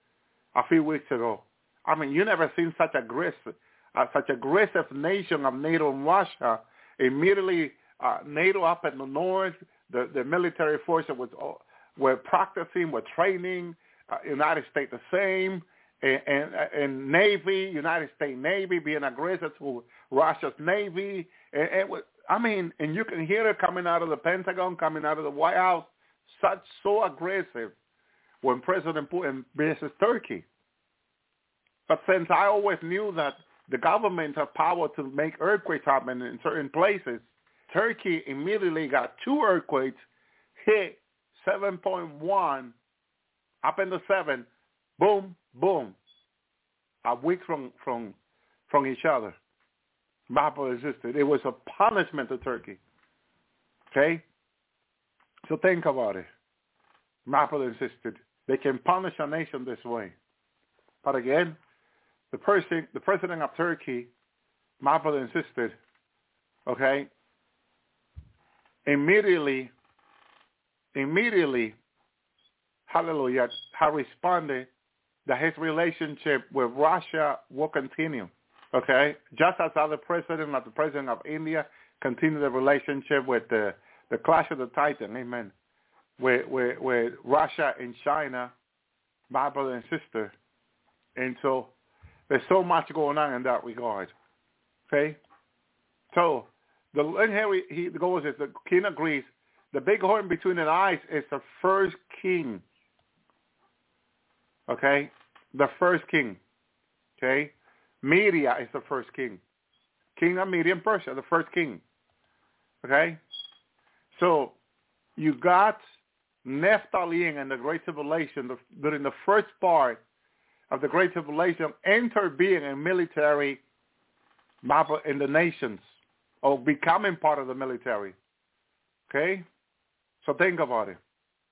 Speaker 4: a few weeks ago. I mean, you never seen such aggressive, uh, such aggressive nation of NATO and Russia. Immediately, uh, NATO up in the north, the, the military forces was, uh, were practicing, were training. Uh, United States the same, and, and, and Navy, United States Navy being aggressive to Russia's Navy. And, and was, I mean, and you can hear it coming out of the Pentagon, coming out of the White House, such so aggressive when President Putin visits Turkey. But since I always knew that the government have power to make earthquakes happen in certain places, Turkey immediately got two earthquakes, hit seven point one, up in the seven, boom, boom, a week from from from each other. My brother and sister, it was a punishment to Turkey. Okay? So think about it. My brother and sister, they can punish a nation this way. But again, the person, the president of Turkey, my brother and sister, okay, immediately, immediately, hallelujah, have responded that his relationship with Russia will continue, okay? Just as other president, like the president of India, continue the relationship with the, the Clash of the Titan, amen, with, with, with Russia and China, my brother and sister. And so there's so much going on in that regard, okay? So the and here he goes is the king of Greece. The big horn between the eyes is the first king, okay? The first king, okay? Media is the first king. King of Media and Persia, the first king, okay? So you got Naphtali in the Great Tribulation the, during the first part of the Great Tribulation, enter being a military in the nations, or becoming part of the military. Okay? So think about it.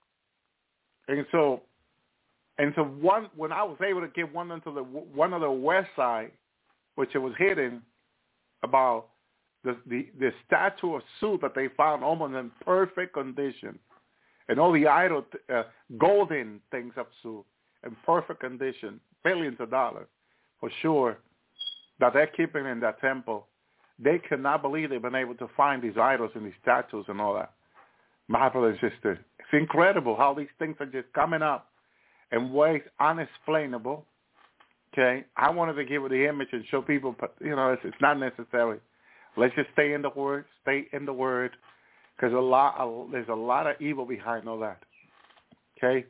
Speaker 4: And so, and so one, when I was able to get one into the one of the west side, which it was hidden, about the the, the statue of Zeus that they found almost in perfect condition, and all the idol uh, golden things of Zeus in perfect condition, billions of dollars for sure, that they're keeping in that temple. They cannot believe they've been able to find these idols and these statues and all that. My brother and sister, it's incredible how these things are just coming up in ways unexplainable. Okay, I wanted to give it the image and show people, but you know, it's, it's not necessary. Let's just stay in the Word, stay in the Word, because a lot, of, there's a lot of evil behind all that. Okay,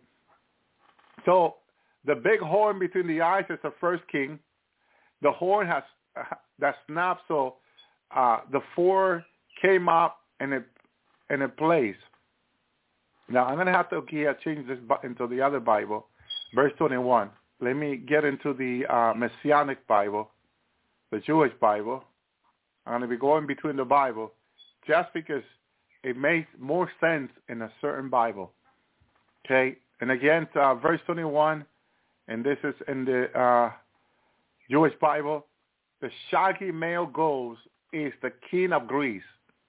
Speaker 4: so the big horn between the eyes is the first king. The horn has uh, that snapped, so uh, the four came up in a in a place. Now I'm gonna have to here change this into the other Bible, verse twenty-one. Let me get into the uh, Messianic Bible, the Jewish Bible. I'm gonna be going between the Bible, just because it makes more sense in a certain Bible. Okay, and again, uh, verse twenty-one, and this is in the uh, Jewish Bible. The shaggy male goat is the king of Greece.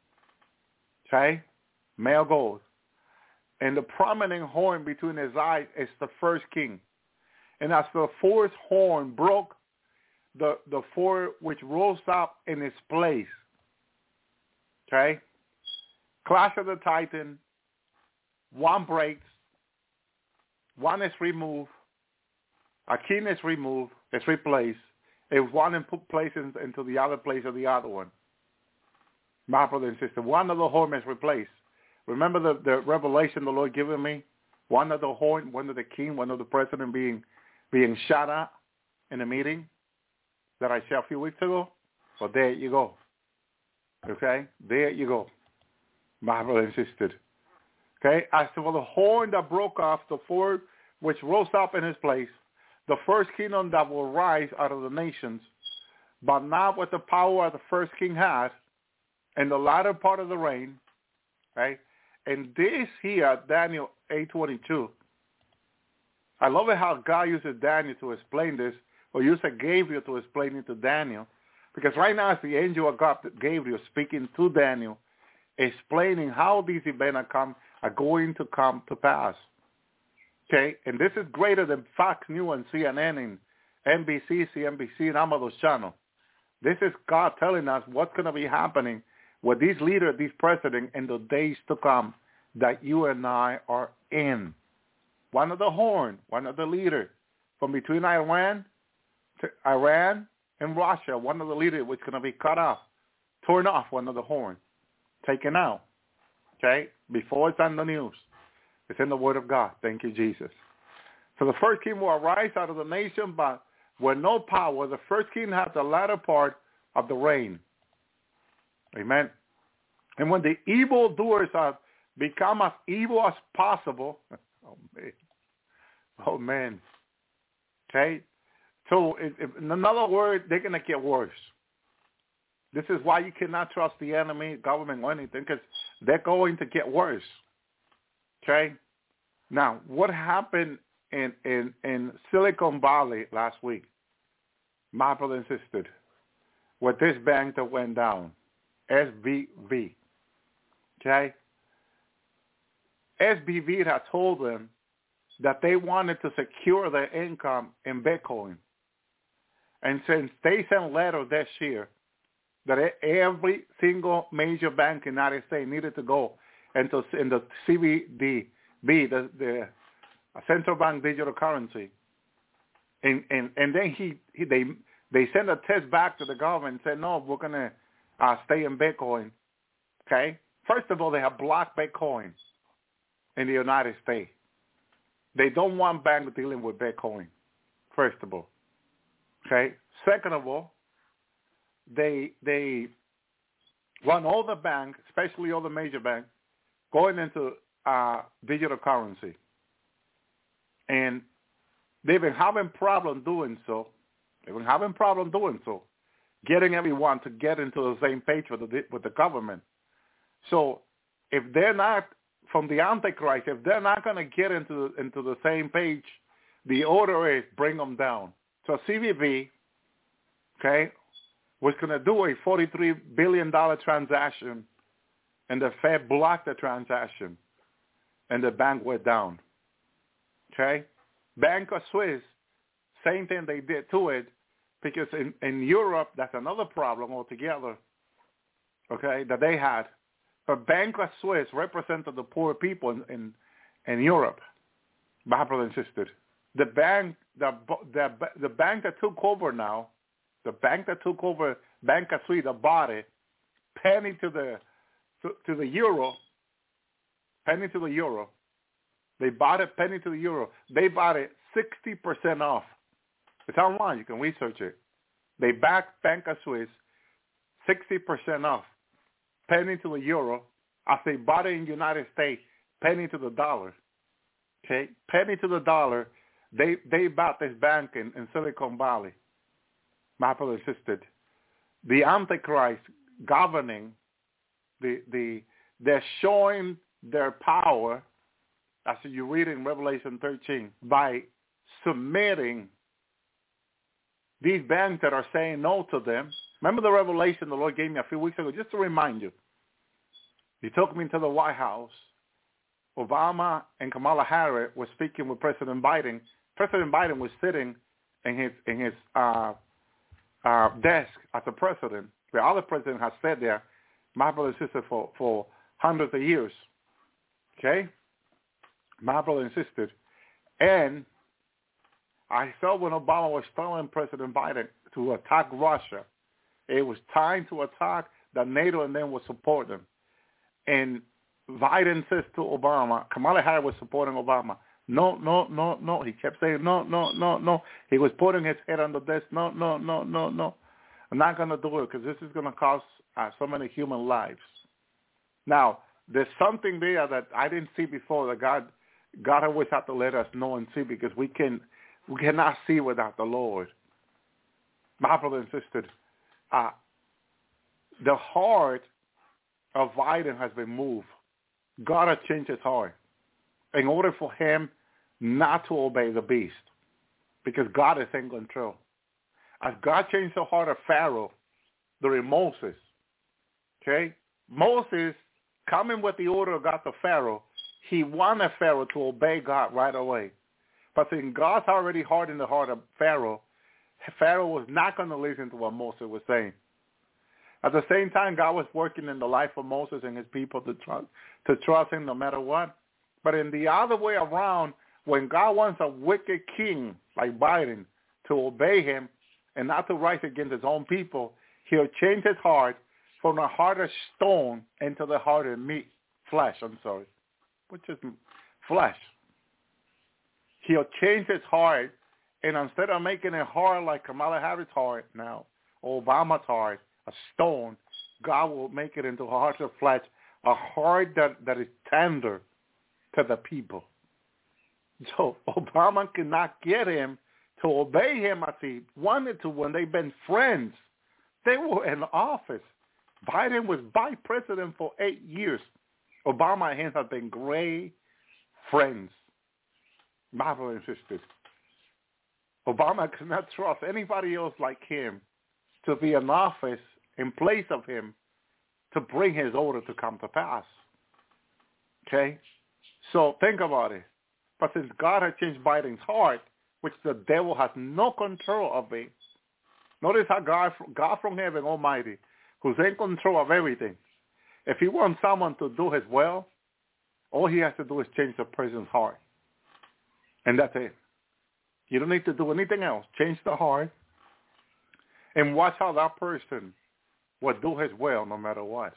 Speaker 4: Okay, male goat, and the prominent horn between his eyes is the first king. And as the fourth horn broke, the the four which rose up in its place. Okay, Clash of the Titan. One breaks. One is removed. A king is removed. It's replaced. If one is put places into the other place of the other one. My brother and sister, one of the horns is replaced. Remember the, the revelation the Lord given me? One of the horn, one of the king, one of the president being being shot at in a meeting that I shared a few weeks ago? Well, there you go. Okay? There you go. My brother and sister. Okay? As for the horn that broke off, the four which rose up in his place, the first kingdom that will rise out of the nations, but not with the power the first king had in the latter part of the reign. Okay? And this here, Daniel eight twenty-two, I love it how God uses Daniel to explain this, or uses Gabriel to explain it to Daniel, because right now it's the angel of God, Gabriel, speaking to Daniel, explaining how these events are, come, are going to come to pass.
Speaker 8: Okay, and this is greater than Fox News and C N N and N B C, C N B C, and all those channels. This is God telling us what's going to be happening with these leaders, these presidents, in the days to come that you and I are in. One of the horn, one of the leaders from between Iran, to Iran and Russia, one of the leaders was going to be cut off, torn off one of the horn, taken out. Okay, before it's on the news. It's in the Word of God. Thank you, Jesus. So the first king will arise out of the nation, but with no power. The first king has the latter part of the reign. Amen. And when the evildoers have become as evil as possible, oh man, oh man. Okay. So if, if, in another word, they're going to get worse. This is why you cannot trust the enemy, government, or anything, because they're going to get worse. Okay? Now, what happened in, in, in Silicon Valley last week, my brother and sister, with this bank that went down, S V B. Okay? S V B had told them that they wanted to secure their income in Bitcoin. And since they sent letters this year that every single major bank in the United States needed to go into in the C B D B, the, the central bank digital currency, and and, and then he, he they they sent a test back to the government and said, no, we're gonna uh, stay in Bitcoin. Okay, first of all, they have blocked Bitcoin in the United States. They don't want banks dealing with Bitcoin. First of all, okay. Second of all, they they want all the banks, especially all the major banks, going into uh, digital currency. And they've been having problems doing so. They've been having problems doing so, getting everyone to get into the same page with the, with the government. So if they're not, from the Antichrist, if they're not going to get into, into the same page, the order is bring them down. So C B B, okay, was going to do a forty-three billion dollars transaction, and the Fed blocked the transaction, and the bank went down. Okay? Bank of Swiss, same thing they did to it, because in, in Europe, that's another problem altogether, okay, that they had. But Bank of Swiss represented the poor people in, in, in Europe, my brother and sister. The bank, the, the, the bank that took over now, the bank that took over Bank of Swiss, that bought it, penny to the to, to the euro, penny to the euro. They bought it penny to the euro. They bought it sixty percent off. It's online. You can research it. They backed Bank of Swiss sixty percent off, penny to the euro. As they bought it in the United States, penny to the dollar. Okay, penny to the dollar. They they bought this bank in, in Silicon Valley. My brother and sister, the Antichrist governing, the the they're showing their power, as you read in Revelation thirteen, by submitting these banks that are saying no to them. Remember the revelation the Lord gave me a few weeks ago, just to remind you. He took me into the White House. Obama and Kamala Harris were speaking with President Biden. President Biden was sitting in his in his uh, uh, desk as a president. The other president has sat there, my brother and sister, for, for hundreds of years. Okay? My brother and sister. And I felt when Obama was telling President Biden to attack Russia, it was time to attack that NATO and them would support them. And Biden says to Obama, Kamala Harris was supporting Obama. No, no, no, no. He kept saying, no, no, no, no. He was putting his head on the desk. No, no, no, no, no. I'm not going to do it because this is going to cost uh, so many human lives. Now, there's something there that I didn't see before that God God always had to let us know and see, because we can we cannot see without the Lord. My brother and sister, uh, the heart of Biden has been moved. God has changed his heart in order for him not to obey the beast, because God is in control. As God changed the heart of Pharaoh, during Moses, okay, Moses coming with the order of God to Pharaoh, he wanted Pharaoh to obey God right away. But since God's already hardened the heart of Pharaoh, Pharaoh was not going to listen to what Moses was saying. At the same time, God was working in the life of Moses and his people to trust, to trust him no matter what. But in the other way around, when God wants a wicked king like Biden to obey him and not to rise against his own people, he'll change his heart from a heart of stone into the heart of meat, flesh, I'm sorry, which is flesh. He'll change his heart, and instead of making it hard like Kamala Harris' heart now, or Obama's heart, a stone, God will make it into a heart of flesh, a heart that, that is tender to the people. So Obama cannot get him to obey him as he wanted to when they've been friends. They were in office. Biden was vice president for eight years. Obama and him have been great friends. My brothers and sisters. Obama could not trust anybody else like him to be in office in place of him to bring his order to come to pass. Okay? So think about it. But since God has changed Biden's heart, which the devil has no control of it, notice how God, God from heaven Almighty, who's in control of everything, if he wants someone to do his will, all he has to do is change the person's heart. And that's it. You don't need to do anything else. Change the heart and watch how that person will do his will no matter what.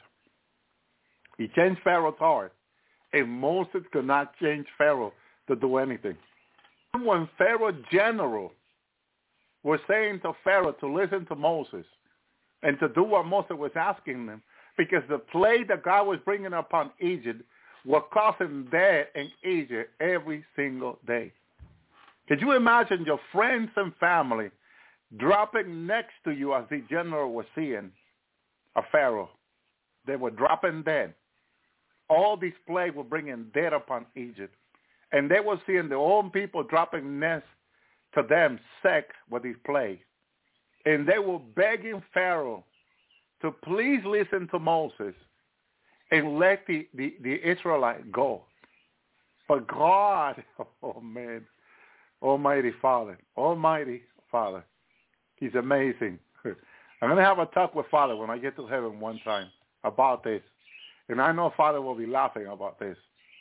Speaker 8: He changed Pharaoh's heart, and Moses could not change Pharaoh to do anything. When Pharaoh's general was saying to Pharaoh to listen to Moses and to do what Moses was asking them, because the plague that God was bringing upon Egypt was causing death in Egypt every single day. Could you imagine your friends and family dropping next to you as the general was seeing a Pharaoh? They were dropping dead. All these plagues were bringing death upon Egypt. And they were seeing their own people dropping next to them sick with these plagues. And they were begging Pharaoh to please listen to Moses and let the, the, the Israelites go. But God, oh man, Almighty Father, Almighty Father, he's amazing. I'm going to have a talk with Father when I get to heaven one time about this. And I know Father will be laughing about this.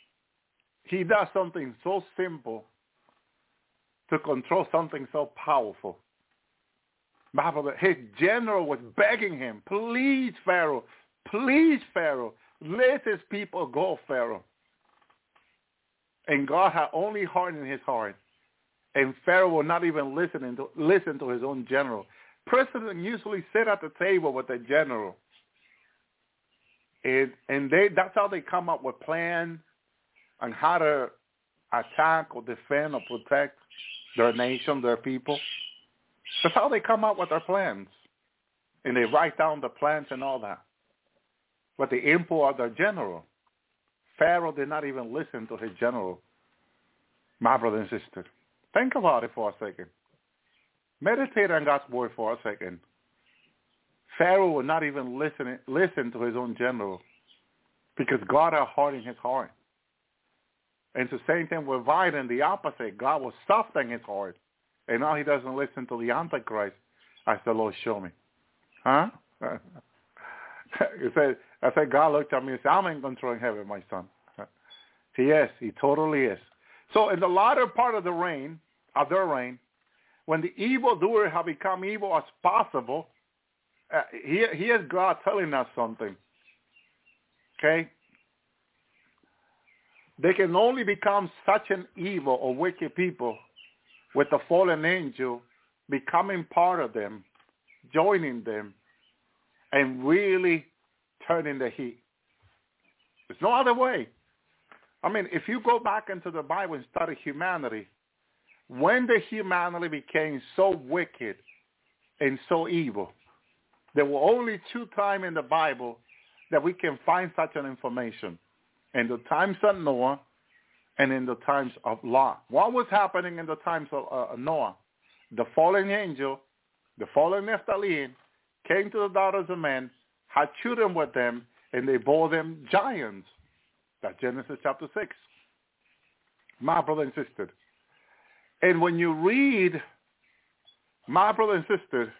Speaker 8: He does something so simple to control something so powerful. His general was begging him, please, Pharaoh, please, Pharaoh, let his people go, Pharaoh. And God had only hardened his heart. And Pharaoh will not even listen to, listen to his own general. Presidents usually sit at the table with the general. And, and they, that's how they come up with plans on how to attack or defend or protect their nation, their people. That's how they come up with their plans. And they write down the plans and all that. But the input of their general, Pharaoh did not even listen to his general. My brother and sister, think about it for a second. Meditate on God's word for a second. Pharaoh would not even listen, listen to his own general because God had hardened his heart. And the same thing with Biden, the opposite. God was softening his heart. And now he doesn't listen to the Antichrist as the Lord showed me. Huh? He said, I said, God looked at me and said, I'm in control in heaven, my son. He is. He totally is. So in the latter part of the reign, of their reign, when the evildoer have become evil as possible, uh, here, here's God telling us something. Okay? They can only become such an evil or wicked people with the fallen angel becoming part of them, joining them, and really turning the heat. There's no other way. I mean, if you go back into the Bible and study humanity, when the humanity became so wicked and so evil, there were only two times in the Bible that we can find such an information. In the times of Noah and in the times of Lot. What was happening in the times of uh, Noah? The fallen angel, the fallen Nephilim, came to the daughters of men, had children with them, and they bore them giants. That's Genesis chapter six. My brother and sister. And when you read, my brother and sister,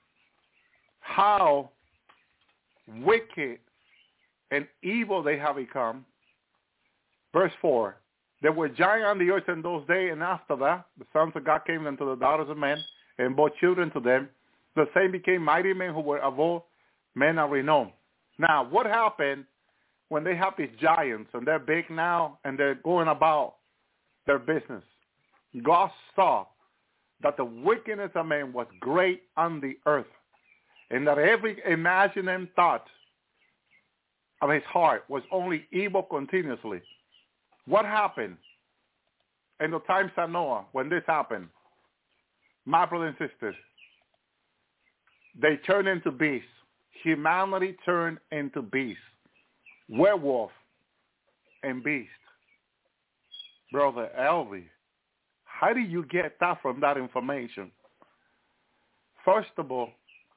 Speaker 8: how wicked and evil they have become, verse four, there were giants on the earth in those days, and after that, the sons of God came unto the daughters of men, and bore children to them. The same became mighty men who were of all men of renown. Now, what happened when they have these giants, and they're big now, and they're going about their business? God saw that the wickedness of man was great on the earth, and that every imagining thought of his heart was only evil continuously. What happened in the times of Noah when this happened? My brothers and sisters, they turned into beasts. Humanity turned into beasts. Werewolf and beast. Brother Elvi, how do you get that from that information? First of all,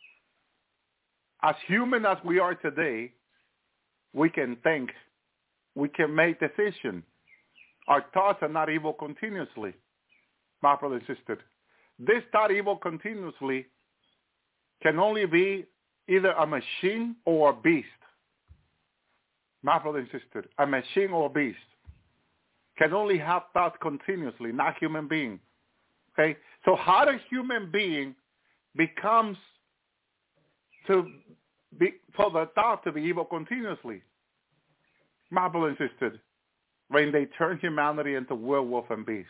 Speaker 8: as human as we are today, we can think, we can make decisions. Our thoughts are not evil continuously, my brother and sister. This thought evil continuously can only be either a machine or a beast. My brother and sister, a machine or a beast can only have thoughts continuously, not human being. Okay? So how does human being becomes to be, for the thought to be evil continuously? My brother and sister, when they turn humanity into werewolf and beast.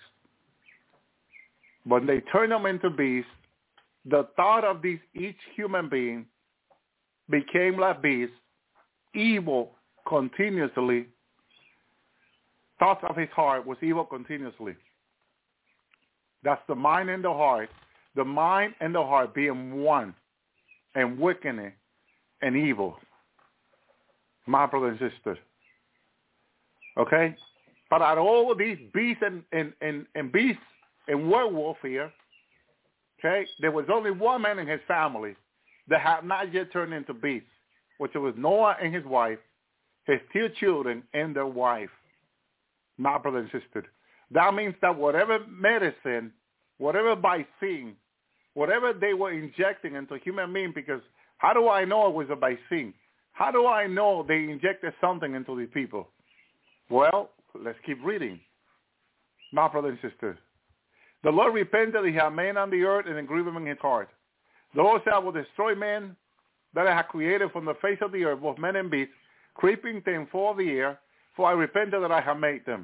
Speaker 8: When they turn them into beasts, the thought of these each human being became like beasts, evil continuously. Thoughts of his heart was evil continuously. That's the mind and the heart. The mind and the heart being one, and wickedness and evil. My brother and sister. Okay? But out of all of these beasts and, and, and, and beasts and werewolf here, okay, there was only one man in his family that had not yet turned into beasts, which was Noah and his wife, his two children and their wife. My brother and sister. That means that whatever medicine, whatever vaccine, whatever they were injecting into human beings, because how do I know it was a vaccine? How do I know they injected something into the people? Well, let's keep reading. My brother and sister. The Lord repented that he had made on the earth and grieved him in his heart. The Lord said, I will destroy men that I have created from the face of the earth, both men and beasts, creeping things for the air, for I repented that I have made them.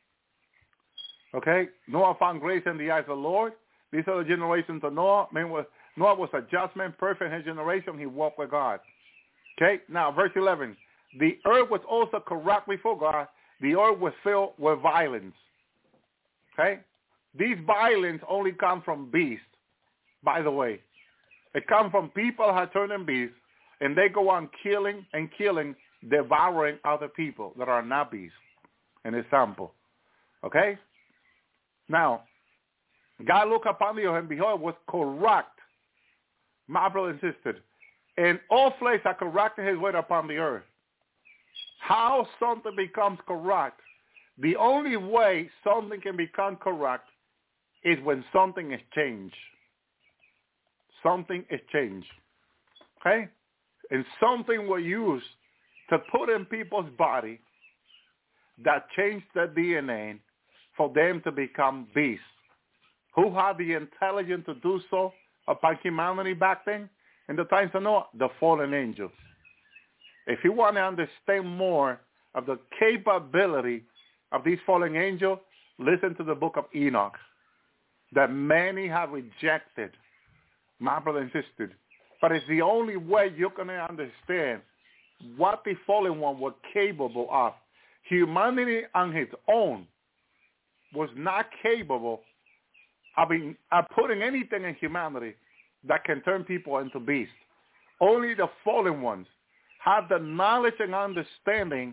Speaker 8: Okay? Noah found grace in the eyes of the Lord. These are the generations of Noah. Man was, Noah was a just man, perfect in his generation. He walked with God. Okay? Now, verse eleven. The earth was also corrupt before God. The earth was filled with violence. Okay? These violence only come from beasts, by the way. It comes from people who turn into beasts, and they go on killing and killing, devouring other people that are not beasts. An example. Okay? Now, God looked upon the earth, and behold, it was corrupt. My brother and sister. And all flesh are corrupted his way upon the earth. How something becomes corrupt? The only way something can become corrupt is when something is changed. Something is changed. Okay? And something was used to put in people's body that changed their D N A for them to become beasts. Who had the intelligence to do so upon humanity back then? In the times of Noah, the fallen angels. If you want to understand more of the capability of these fallen angels, listen to the book of Enoch, that many have rejected, my brother and sister. But it's the only way you're going to understand what the fallen one was capable of. Humanity on its own was not capable of, being, of putting anything in humanity that can turn people into beasts. Only the fallen ones have the knowledge and understanding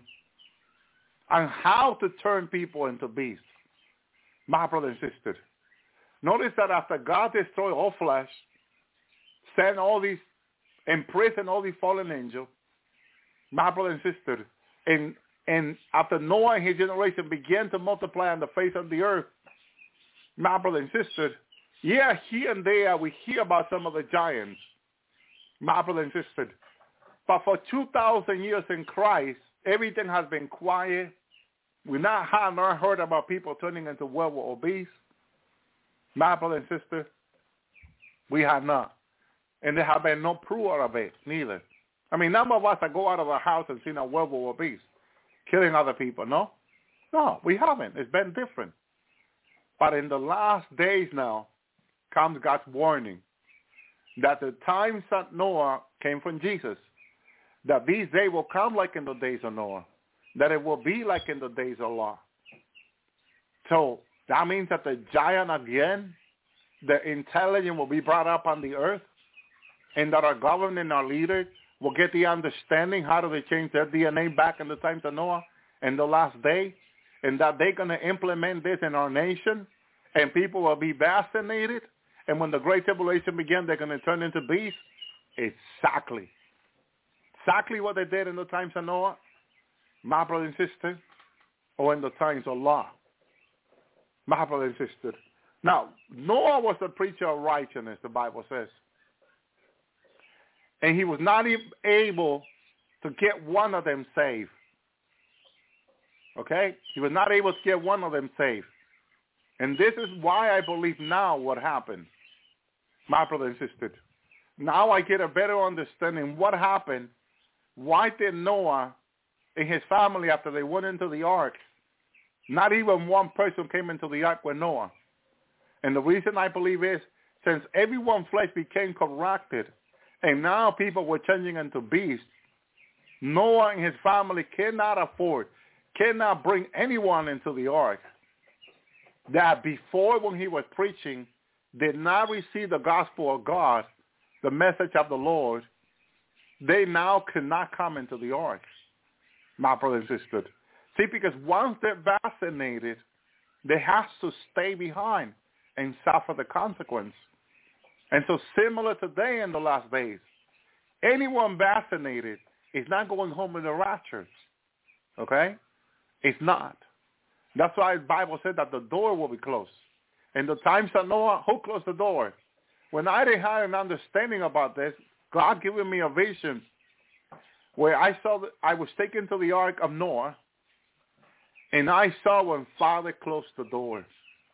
Speaker 8: on how to turn people into beasts. My brother and sister. Notice that after God destroyed all flesh, sent all these, imprisoned all these fallen angels, my brother and sister, and, and after Noah and his generation began to multiply on the face of the earth, My brother and sister, yeah, here and there we hear about some of the giants, my brother and sister. But for two thousand years in Christ, everything has been quiet. We not have not heard about people turning into werewolf obese. My brother and sister, we have not. And there have been no proof of it, neither. I mean, none of us that go out of our house and seen a werewolf obese killing other people, no? No, we haven't. It's been different. But in the last days now comes God's warning that the times that Noah came from Jesus, that these days will come like in the days of Noah, that it will be like in the days of Lot. So that means that the giant again, the intelligence will be brought up on the earth, and that our government and our leaders will get the understanding how do they change their D N A back in the times of Noah in the last day, and that they're going to implement this in our nation, and people will be vaccinated, and when the Great Tribulation begins, they're going to turn into beasts. Exactly. Exactly what they did in the times of Noah, my brother and sister, or in the times of Lot, my brother and sister. Now, Noah was the preacher of righteousness, the Bible says. And he was not even able to get one of them saved. Okay? He was not able to get one of them saved. And this is why I believe now what happened, my brother and sister. Now I get a better understanding what happened. Why did Noah and his family, after they went into the ark, not even one person came into the ark with Noah? And the reason I believe is, since everyone's flesh became corrupted, and now people were changing into beasts, Noah and his family cannot afford, cannot bring anyone into the ark that before, when he was preaching, did not receive the gospel of God, the message of the Lord. They now cannot come into the ark, my brother and sister. See, because once they're vaccinated, they have to stay behind and suffer the consequence. And so similar today in the last days, anyone vaccinated is not going home in the rapture. Okay? It's not. That's why the Bible said that the door will be closed. In the times of Noah, who closed the door? When I didn't have an understanding about this, God giving me a vision where I saw that I was taken to the ark of Noah, and I saw when Father closed the door.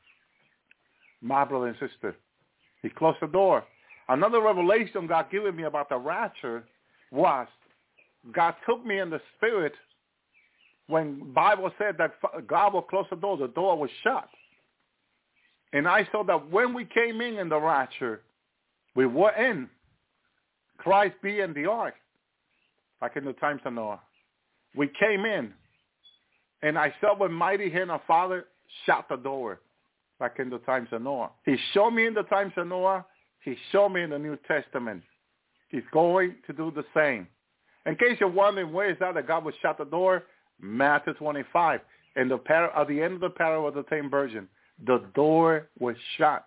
Speaker 8: My brother and sister, he closed the door. Another revelation God given me about the rapture was God took me in the spirit when the Bible said that God will close the door. The door was shut. And I saw that when we came in in the rapture, we were in. Christ be in the ark, like in the times of Noah. We came in. And I saw when mighty hand of Father shut the door, like in the times of Noah. He showed me in the times of Noah. He showed me in the New Testament. He's going to do the same. In case you're wondering where is that that God would shut the door, Matthew twenty-five. In the par- at the end of the parable of the ten virgins, the door was shut.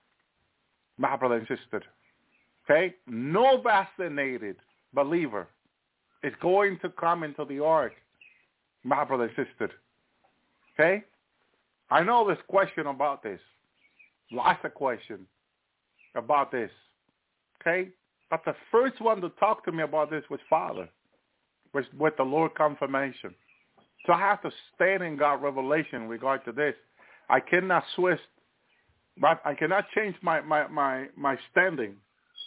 Speaker 8: My brother and sister. Okay? No vaccinated believer is going to come into the ark. My brother and sister. Okay? I know there's question about this. Lots of questions about this. Okay? But the first one to talk to me about this was Father, was with the Lord confirmation. So I have to stand in God's revelation in regard to this. I cannot switch, but I cannot change my, my, my, my standing.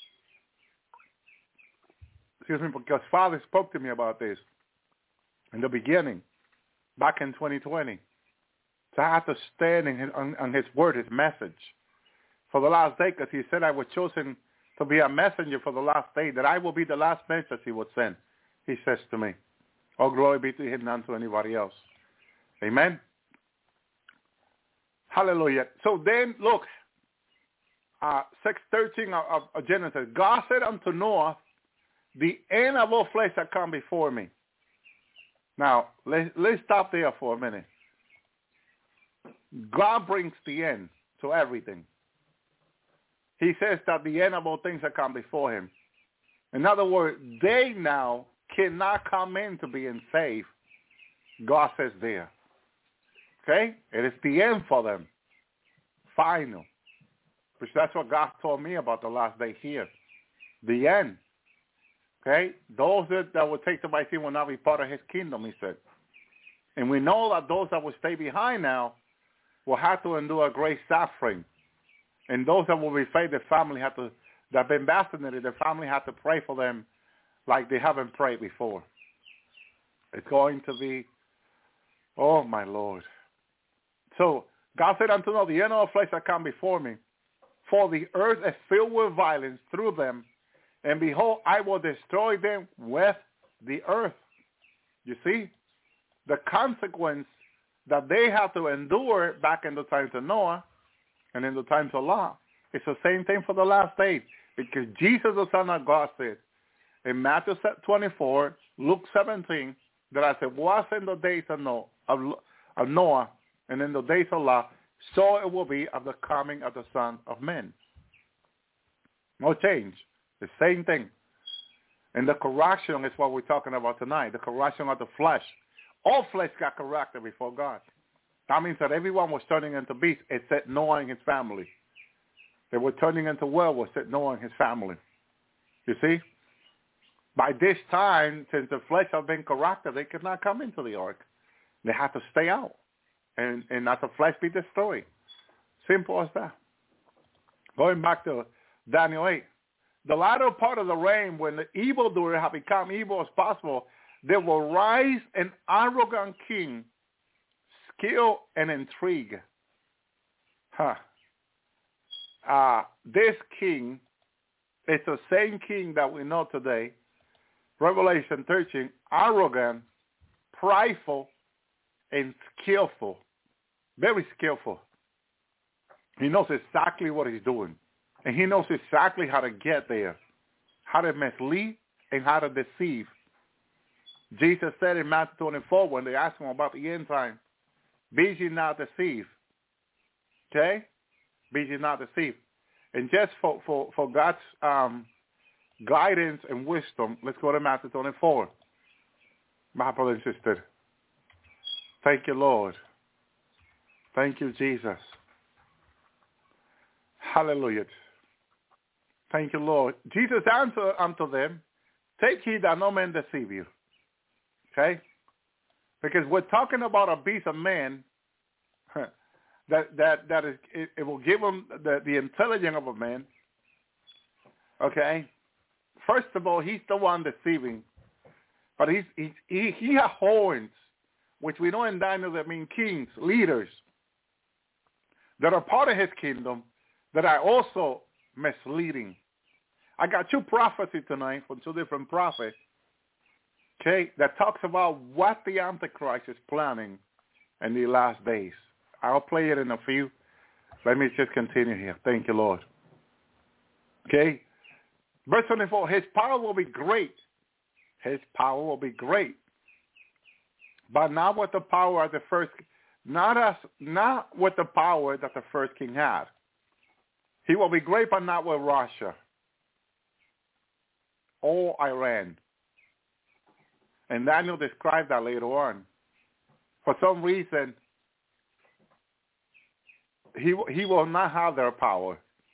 Speaker 8: Excuse me, because Father spoke to me about this in the beginning, back in twenty twenty. So I have to stand in his, on, on his word, his message, for the last day, because he said I was chosen to be a messenger for the last day, that I will be the last message he would send, he says to me. All glory be to him, none to anybody else. Amen? Hallelujah. So then, look, uh, six thirteen of, of Genesis. God said unto Noah, the end of all flesh that come before me. Now, let, let's stop there for a minute. God brings the end to everything. He says that the end of all things that come before him. In other words, they now cannot come into being saved. God says there. Okay? It is the end for them. final. Which that's what God told me about the last day here. The end. Okay? Those that, that will take the vaccine will not be part of his kingdom, he said. And we know that those that will stay behind now will have to endure a great suffering. And those that will be faith, the family have to, that have been vaccinated, the family have to pray for them like they haven't prayed before. It's going to be, oh my Lord. So God said unto them, the end of the flesh that come before me, for the earth is filled with violence through them, and behold, I will destroy them with the earth. You see, the consequence that they have to endure back in the times of Noah and in the times of Lot, it's the same thing for the last days. Because Jesus, the Son of God, said in Matthew twenty-four, Luke seventeen, that I said, was in the days of Noah, of, of Noah and in the days of Lot, so it will be of the coming of the Son of Man. No change. The same thing. And the correction is what we're talking about tonight, the correction of the flesh. All flesh got corrected before God. That means that everyone was turning into beasts except Noah and his family. They were turning into werewolves except Noah and his family. You see? By this time, since the flesh have been corrected, they could not come into the ark. They had to stay out and, and not the flesh be destroyed. Simple as that. Going back to Daniel eight. The latter part of the reign, when the evildoer have become evil as possible, there will rise an arrogant king, skill and intrigue. Huh. Uh, this king is the same king that we know today, Revelation thirteen, arrogant, prideful, and skillful. Very skillful. He knows exactly what he's doing. And he knows exactly how to get there, how to mislead and how to deceive. Jesus said in Matthew twenty-four when they asked him about the end time, be ye not deceived. Okay? Be ye not deceived. And just for, for, for God's um, guidance and wisdom, let's go to Matthew twenty-four. My brother and sister. Thank you, Lord. Thank you, Jesus. Hallelujah. Thank you, Lord. Jesus answered unto them, take heed that no man deceive you. Okay? Because we're talking about a beast of man that that that is it, it will give him the, the intelligence of a man. Okay? First of all, he's the one deceiving. But he's, he's, he he has horns, which we know in Daniel that mean kings, leaders, that are part of his kingdom, that are also misleading. I got two prophecies tonight from two different prophets, okay, that talks about what the Antichrist is planning in the last days. I'll play it in a few. Let me just continue here. Thank you, Lord. Okay. Verse twenty-four, his power will be great. His power will be great. But not with the power of the first, not as, not with the power that the first king had. He will be great, but not with Russia or Iran. And Daniel described that later on. For some reason, he he will not have their power.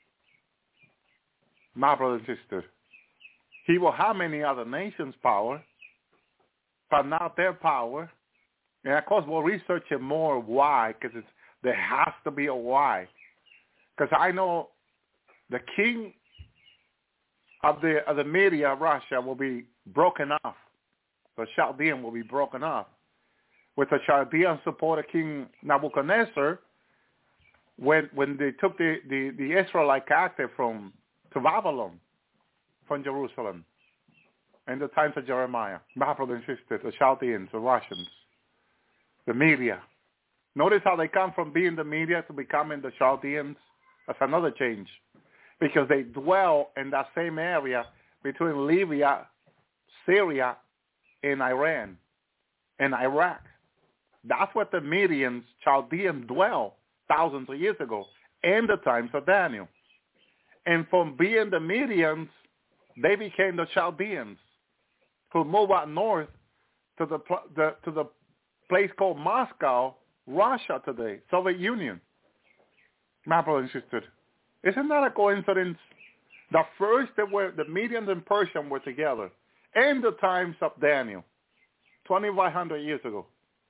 Speaker 8: My brother and sister. He will have many other nations' power, but not their power. And of course, we'll research it more why, because there has to be a why. Because I know the king of the of the Media of Russia will be broken off. The Chaldean will be broken off. With the Chaldean supported King Nebuchadnezzar, when when they took the, the, the Israelite captive from to Babylon, from Jerusalem, in the times of Jeremiah, my brother and sister, the Chaldeans, the Russians, the Media. Notice how they come from being the Media to becoming the Chaldeans. That's another change. Because they dwell in that same area between Libya, Syria, and Iran, and Iraq. That's what the Medians, Chaldeans, dwell thousands of years ago, in the times of Daniel. And from being the Medians, they became the Chaldeans, who moved out north to the, the to the place called Moscow, Russia today, Soviet Union. My brother and sister, isn't that a coincidence? The first that were the Medians and Persians were together in the times of Daniel, twenty-five hundred years ago.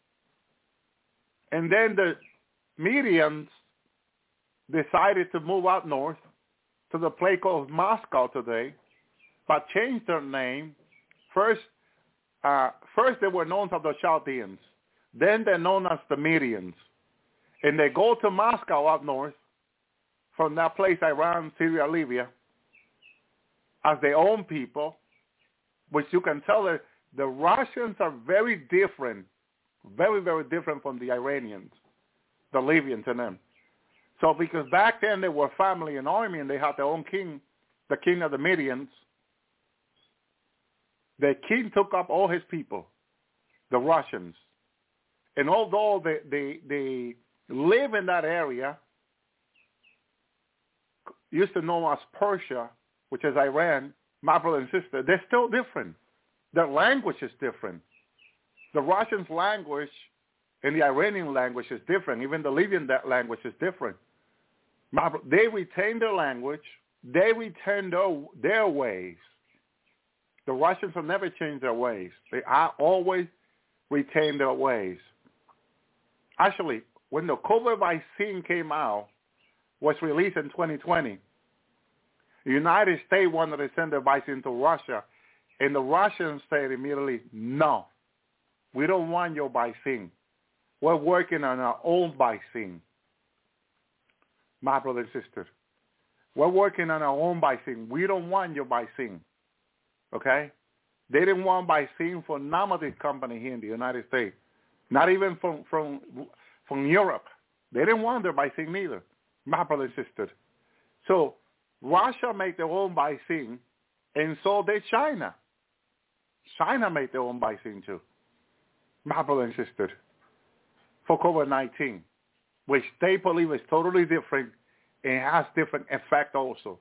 Speaker 8: And then the Medians decided to move out north to the place called Moscow today, but changed their name. First, uh, first they were known as the Chaldeans. Then they're known as the Medians. And they go to Moscow up north from that place, Iran, Syria, Libya, as their own people, which you can tell that the Russians are very different, very, very different from the Iranians, the Libyans and them. So because back then they were family and army and they had their own king, the king of the Medians, the king took up all his people, the Russians. And although they, they, they live in that area, used to know as Persia, which is Iran, my brother and sister, they're still different. Their language is different. The Russians' language and the Iranian language is different. Even the Libyan language is different. My, they retain their language. They retain their, their ways. The Russians have never changed their ways. They are always retain their ways. Actually, when the COVID vaccine came out, was released in twenty twenty, the United States wanted to send the vaccine to Russia, and the Russians said immediately, no, we don't want your vaccine. We're working on our own vaccine. My brother and sister, we're working on our own vaccine. We don't want your vaccine. Okay? They didn't want vaccine for none of these companies here in the United States, not even from from from Europe. They didn't want their vaccine either, my brother and sister. So Russia made their own vaccine, and so did China. China made their own vaccine too, my brother and sister, for COVID nineteen, which they believe is totally different and has different effect also.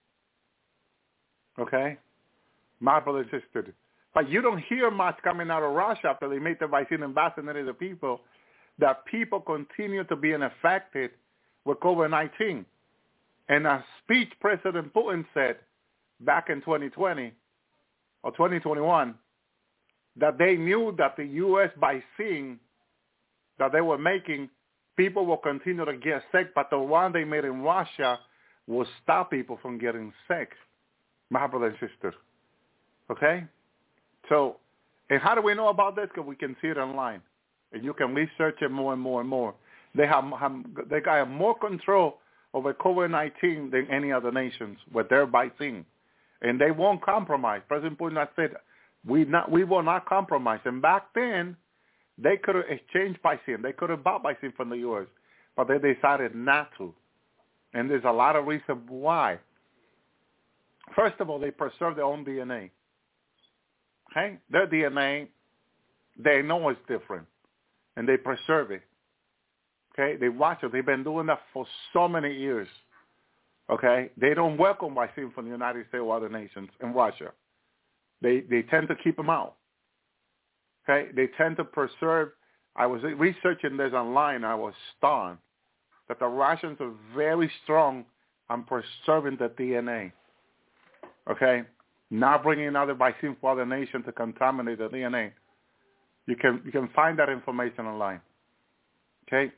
Speaker 8: Okay? My brother and sister. But you don't hear much coming out of Russia after they made the vaccine and vaccinated the people, that people continue to be infected with COVID nineteen. And a speech President Putin said back in twenty twenty or twenty twenty-one that they knew that the U S vaccine that they were making, people will continue to get sick, but the one they made in Russia will stop people from getting sick. My brother and sister. Okay? So, and how do we know about this? Because we can see it online. And you can research it more and more and more. They have, have they got more control over COVID nineteen than any other nations with their vaccine. And they won't compromise. President Putin said, we not we will not compromise. And back then, they could have exchanged vaccine. They could have bought vaccine from the U S, but they decided not to. And there's a lot of reasons why. First of all, they preserve their own D N A. Okay? Their D N A, they know it's different, and they preserve it. Okay? They watch it. They've been doing that for so many years. Okay? They don't welcome vaccine from the United States or other nations in Russia. They they tend to keep them out. Okay? They tend to preserve. I was researching this online. I was stunned that the Russians are very strong on preserving the D N A. Okay? Not bringing another vaccine for other nations to contaminate the D N A. You can you can find that information online. Okay?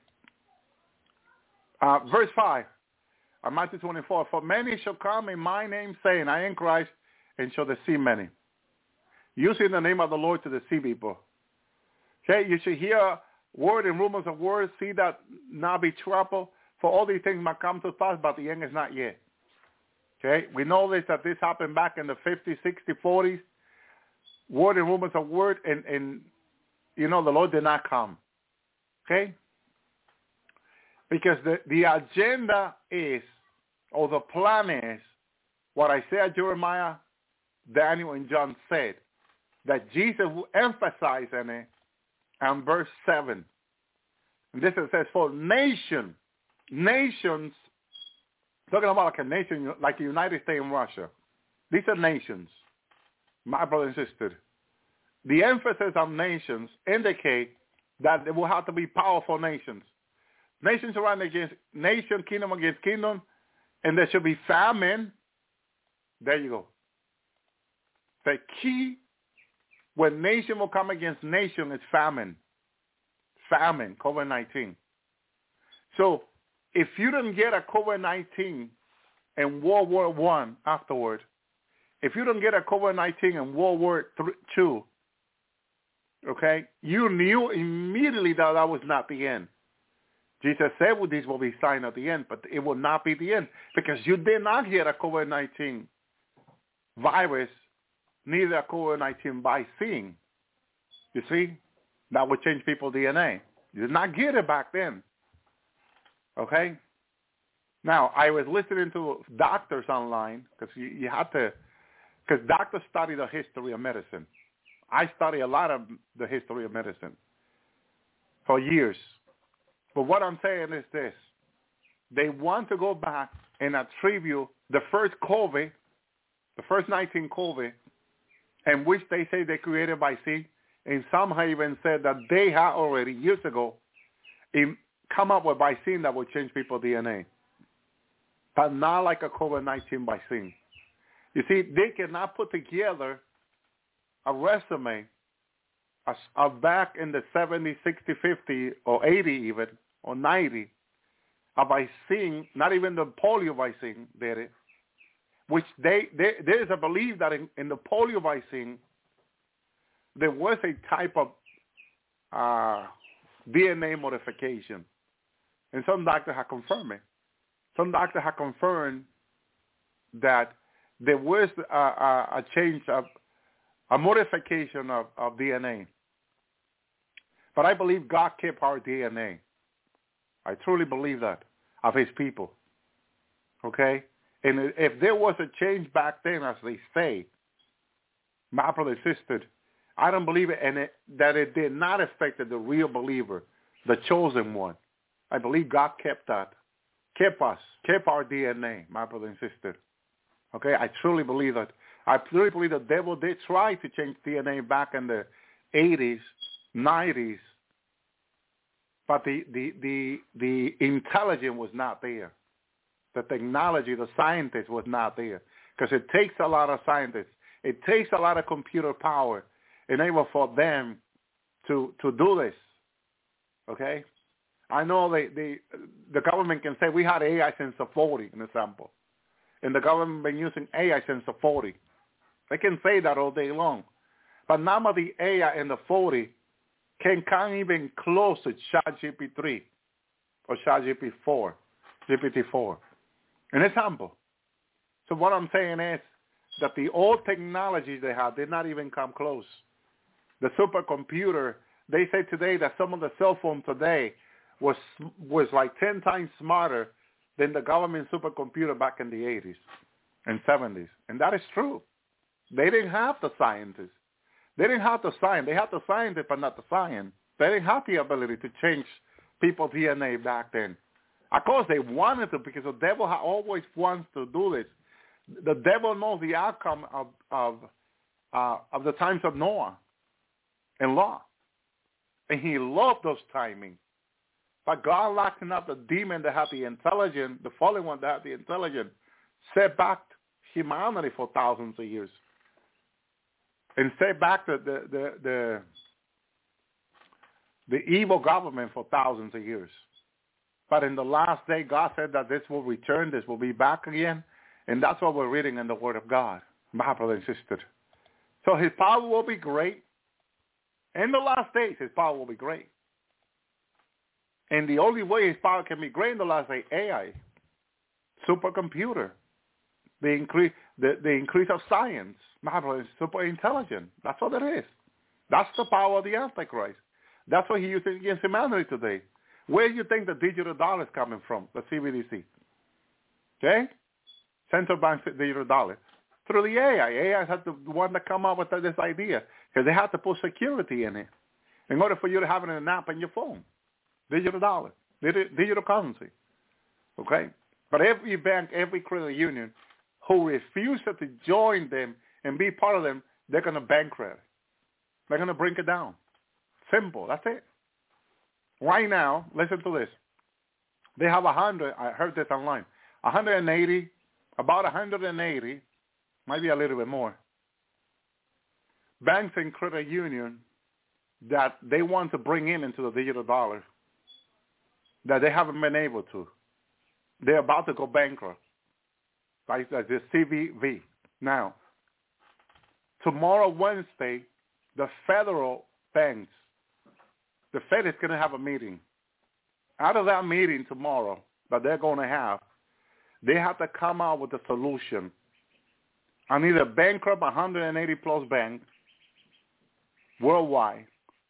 Speaker 8: Uh, verse five, uh, Matthew twenty-four, for many shall come in my name, saying, I am Christ, and shall deceive many. Using the name of the Lord to deceive people. Okay, you should hear word and rumors of words, see that not be troubled, for all these things might come to pass, but the end is not yet. Okay, we know this, that this happened back in the fifties, sixties, forties, word and rumors of word, and, and, you know, the Lord did not come. Okay? Because the, the agenda is, or the plan is, what Isaiah, Jeremiah, Daniel, and John said, that Jesus will emphasize in it, and verse seven. And this it says, for nation, nations, talking about like a nation, like the United States and Russia. These are nations, my brother and sister. The emphasis on nations indicate that they will have to be powerful nations. Nations around against nation, kingdom against kingdom, and there should be famine. There you go. The key when nation will come against nation is famine. Famine, COVID nineteen. So if you don't get a COVID nineteen and World War One afterward, if you don't get a COVID nineteen and World War Two, okay, you knew immediately that that was not the end. Jesus said, well, this will be sign of the end, but it will not be the end because you did not get a COVID nineteen virus, neither a COVID nineteen vaccine. You see? That would change people's D N A. You did not get it back then. Okay? Now, I was listening to doctors online because you, you had to, because doctors study the history of medicine. I study a lot of the history of medicine for years. But what I'm saying is this. They want to go back and attribute the first COVID, the first nineteen COVID, in which they say they created vaccine, and some have even said that they had already years ago come up with vaccine that would change people's D N A, but not like a COVID nineteen vaccine. You see, they cannot put together a resume a, a back in the seventies, sixties, fifties, or eighty even, or ninety, a vaccine, not even the polio vaccine did it, which they, they there is a belief that in, in the polio vaccine, there was a type of uh, D N A modification. And some doctors have confirmed it. Some doctors have confirmed that there was a, a, a change of, a modification of, of D N A. But I believe God kept our D N A. I truly believe that, of his people. Okay? And if there was a change back then, as they say, my brother and sister, I don't believe it, and it, that it did not affect the real believer, the chosen one. I believe God kept that, kept us, kept our D N A, my brother and sister. Okay, I truly believe that. I truly believe the devil did try to change D N A back in the eighties, nineties, but the the the, the intelligence was not there. The technology, the scientist was not there, because it takes a lot of scientists. It takes a lot of computer power in order for them to to do this. Okay, I know they, they the government can say we had A I since the forties, an example, and the government been using A I since the forties. They can say that all day long, but none of the A I in the forties can come even close to ChatGPT three or ChatGPT four, G P T four. An example. So what I'm saying is that the old technologies they had did not even come close. The supercomputer, they say today that some of the cell phones today was was like ten times smarter than the government supercomputer back in the eighties and seventies. And that is true. They didn't have the scientists. They didn't have the science. They had the scientists, but not the science. They didn't have the ability to change people's D N A back then. Of course, they wanted to, because the devil always wants to do this. The devil knows the outcome of of, uh, of the times of Noah and Lot. And he loved those timings. But God locked up the demon that had the intelligence, the fallen one that had the intelligence, set back humanity for thousands of years. And set back the the, the, the, the evil government for thousands of years. But in the last day, God said that this will return, this will be back again. And that's what we're reading in the Word of God, my brother and sister. So his power will be great. In the last days, his power will be great. And the only way his power can be great in the last day, A I, supercomputer, the increase, the, the increase of science, my brother, super intelligent. That's what it is. That's the power of the Antichrist. That's what he uses against humanity today. Where do you think the digital dollar is coming from, the C B D C? Okay? Central bank digital dollar. Through the A I. A I has the one that come up with this idea, because they have to put security in it in order for you to have it in an app on your phone. Digital dollar, digital currency. Okay? But every bank, every credit union who refuses to join them and be part of them, they're going to bankrupt. They're going to bring it down. Simple. That's it. Right now, listen to this. They have one hundred, I heard this online, one hundred eighty, about one hundred eighty, maybe a little bit more, banks and credit union that they want to bring in into the digital dollar that they haven't been able to. They're about to go bankrupt, like the C V V. Now, tomorrow, Wednesday, the federal banks, the Fed is going to have a meeting. Out of that meeting tomorrow that they're going to have, they have to come out with a solution on either bankrupt one hundred eighty plus banks worldwide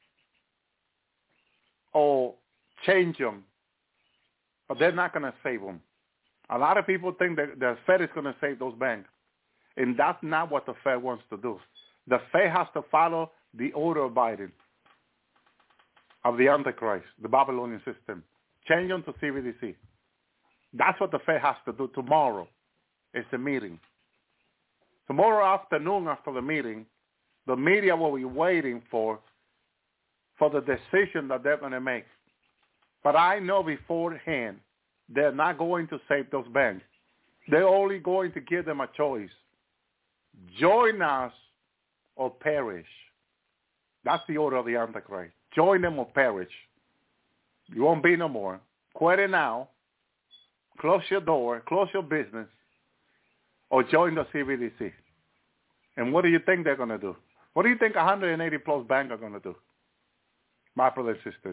Speaker 8: or change them, but they're not going to save them. A lot of people think that the Fed is going to save those banks, and that's not what the Fed wants to do. The Fed has to follow the order of Biden, of the Antichrist, the Babylonian system. Change them to C B D C. That's what the Fed has to do tomorrow. It's a meeting. Tomorrow afternoon after the meeting, the media will be waiting for, for the decision that they're going to make. But I know beforehand they're not going to save those banks. They're only going to give them a choice. Join us or perish. That's the order of the Antichrist. Join them or perish. You won't be no more. Quit it now. Close your door. Close your business. Or join the C B D C. And what do you think they're going to do? What do you think one hundred eighty plus banks are going to do? My brother and sister.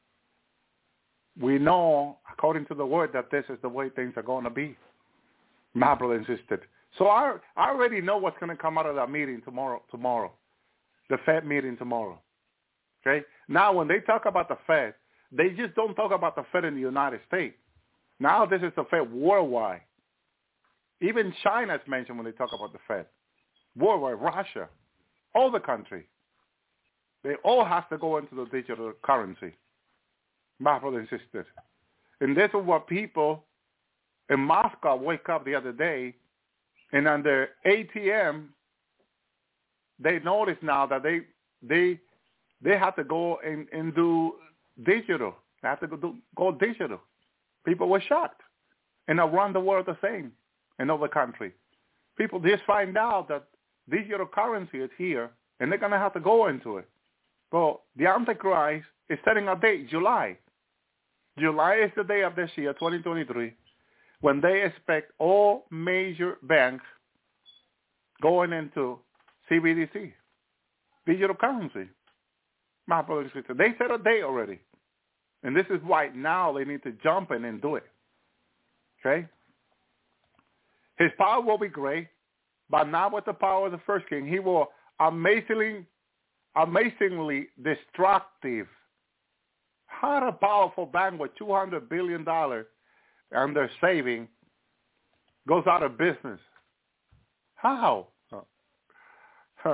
Speaker 8: We know, according to the word, that this is the way things are going to be. My brother and sister. So I, I already know what's going to come out of that meeting tomorrow. Tomorrow, the Fed meeting tomorrow. Okay. Now, when they talk about the Fed, they just don't talk about the Fed in the United States. Now this is the Fed worldwide. Even China is mentioned when they talk about the Fed. Worldwide, Russia, all the countries. They all have to go into the digital currency. My brothers and sisters. And this is what people in Moscow wake up the other day, and on their A T M, they notice now that they they they have to go and, and do digital. They have to go, do, go digital. People were shocked. And around the world the same, in other countries. People just find out that digital currency is here, and they're going to have to go into it. Well, the Antichrist is setting a date, July. July is the day of this year, twenty twenty-three, when they expect all major banks going into C B D C, digital currency. My brothers and sisters, they set a date already. And this is why now they need to jump in and do it. Okay? His power will be great, but not with the power of the first king. He will amazingly, amazingly destructive. How a powerful bank with two hundred billion dollars and their saving goes out of business? How? Huh.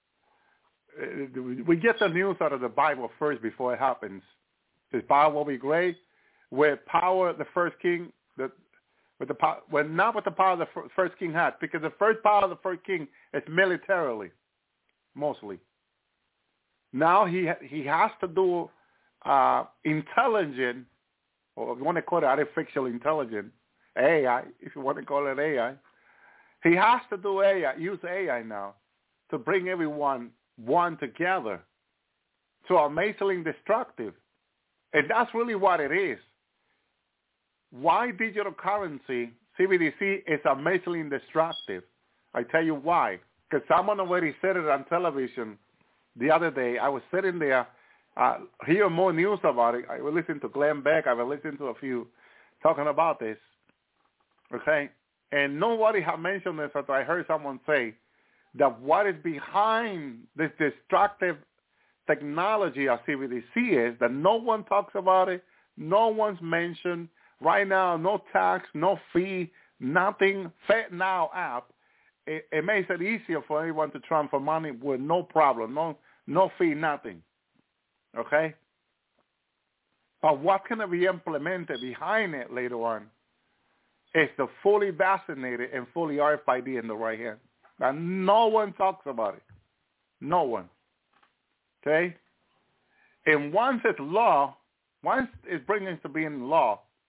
Speaker 8: We get the news out of the Bible first before it happens. His power will be great. With power, the first king, the, with the power, well, not with the power the first king had, because the first power of the first king is militarily, mostly. Now he he has to do uh, intelligent, or if you want to call it artificial intelligence, A I, if you want to call it A I. He has to do A I, use A I now to bring everyone one together. So amazingly destructive. And that's really what it is. Why digital currency, C B D C, is amazingly destructive? I tell you why. Because someone already said it on television the other day. I was sitting there, uh, hearing more news about it. I was listening to Glenn Beck. I was listening to a few talking about this. Okay? And nobody had mentioned this until I heard someone say that what is behind this destructive technology of C B D C is that no one talks about it, no one's mentioned. Right now, no tax, no fee, nothing. FedNow app, it, it makes it easier for anyone to transfer money with no problem, no no fee, nothing. Okay? But what's going to be implemented behind it later on is the fully vaccinated and fully R F I D in the right hand. And no one talks about it. No one. Okay? And once it's law, once it's bringing to being law,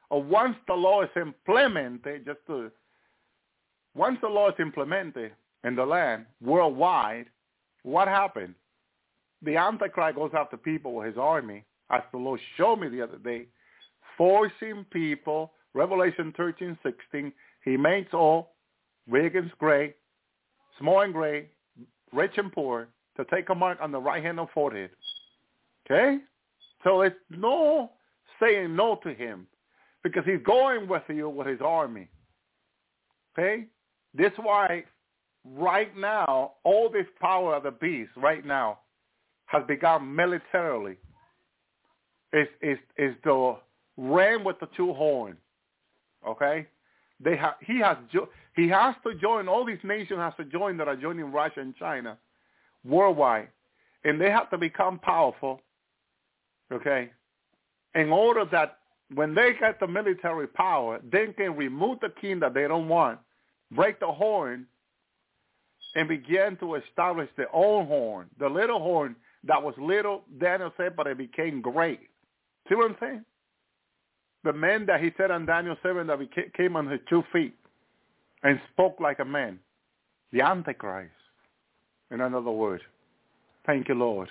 Speaker 8: or once the law is implemented, just to, once the law is implemented in the land worldwide, what happened? The Antichrist goes after people with his army, as the Lord showed me the other day, forcing people, Revelation thirteen, sixteen, he makes all, big and gray, small and gray, rich and poor, to take a mark on the right hand and forehead. Okay? So it's no saying no to him, because he's going with you with his army. Okay? This is why right now, all this power of the beast right now has begun militarily. It's, it's, it's the ram with the two horns. Okay? They ha- he, has jo- he has to join, all these nations have to join that are joining Russia and China worldwide. And they have to become powerful, okay, in order that when they get the military power, they can remove the king that they don't want, break the horn, and begin to establish their own horn, the little horn that was little, Daniel said, but it became great. See what I'm saying? The man that he said on Daniel seven that came on his two feet and spoke like a man, the Antichrist, in another word. Thank you, Lord.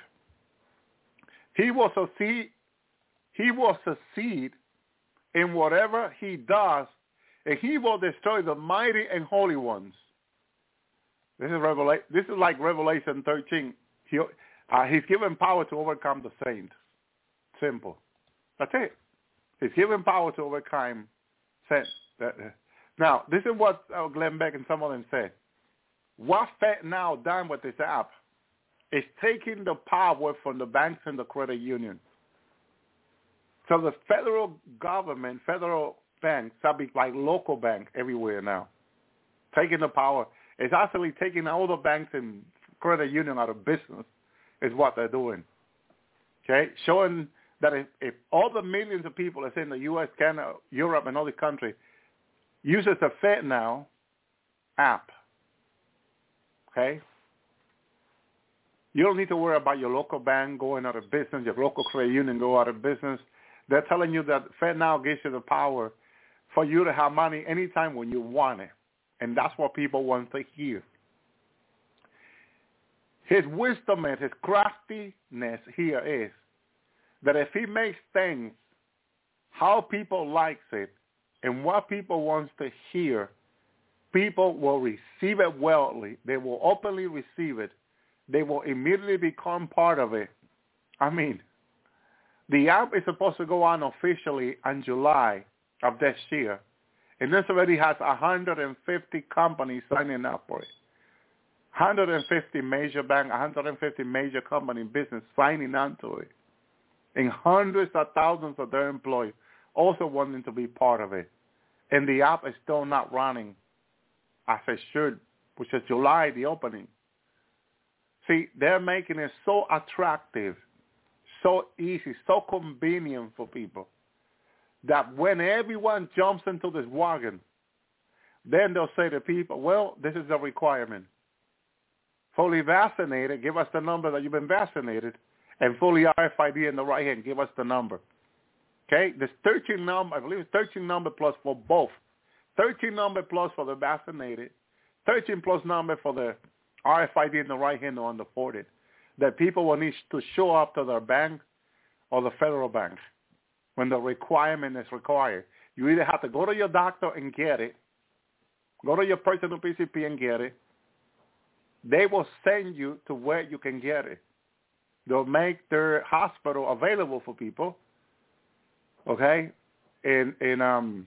Speaker 8: He will succeed. He will succeed in whatever he does, and he will destroy the mighty and holy ones. This is Revela- This is like Revelation thirteen. He, uh, he's given power to overcome the saints. Simple. That's it. He's given power to overcome sin. Now, this is what uh, Glenn Beck and some of them said. What FedNow done with this app is taking the power from the banks and the credit union. So the federal government, federal banks, that be like local banks everywhere now, taking the power. It's actually taking all the banks and credit union out of business is what they're doing. Okay? Showing that if, if all the millions of people that's in the U S, Canada, Europe, and other countries uses the FedNow app, okay? You don't need to worry about your local bank going out of business, your local credit union go out of business. They're telling you that FedNow gives you the power for you to have money anytime when you want it. And that's what people want to hear. His wisdom and his craftiness here is that if he makes things how people likes it and what people wants to hear, people will receive it willingly. They will openly receive it. They will immediately become part of it. I mean, the app is supposed to go on officially in July of this year, and this already has one hundred fifty companies signing up for it. one hundred fifty major banks, one hundred fifty major company business signing on to it, and hundreds of thousands of their employees also wanting to be part of it. And the app is still not running as it should, which is July, the opening. See, they're making it so attractive, so easy, so convenient for people that when everyone jumps into this wagon, then they'll say to people, well, this is a requirement. Fully vaccinated, give us the number that you've been vaccinated, and fully R F I D in the right hand, give us the number. Okay? There's thirteen number, I believe it's thirteen number plus for both. thirteen number plus for the vaccinated, thirteen plus number for the R F I D in the right hand or on the forehead, that people will need to show up to their bank or the federal bank when the requirement is required. You either have to go to your doctor and get it, go to your personal P C P and get it. They will send you to where you can get it. They'll make their hospital available for people, okay, in in um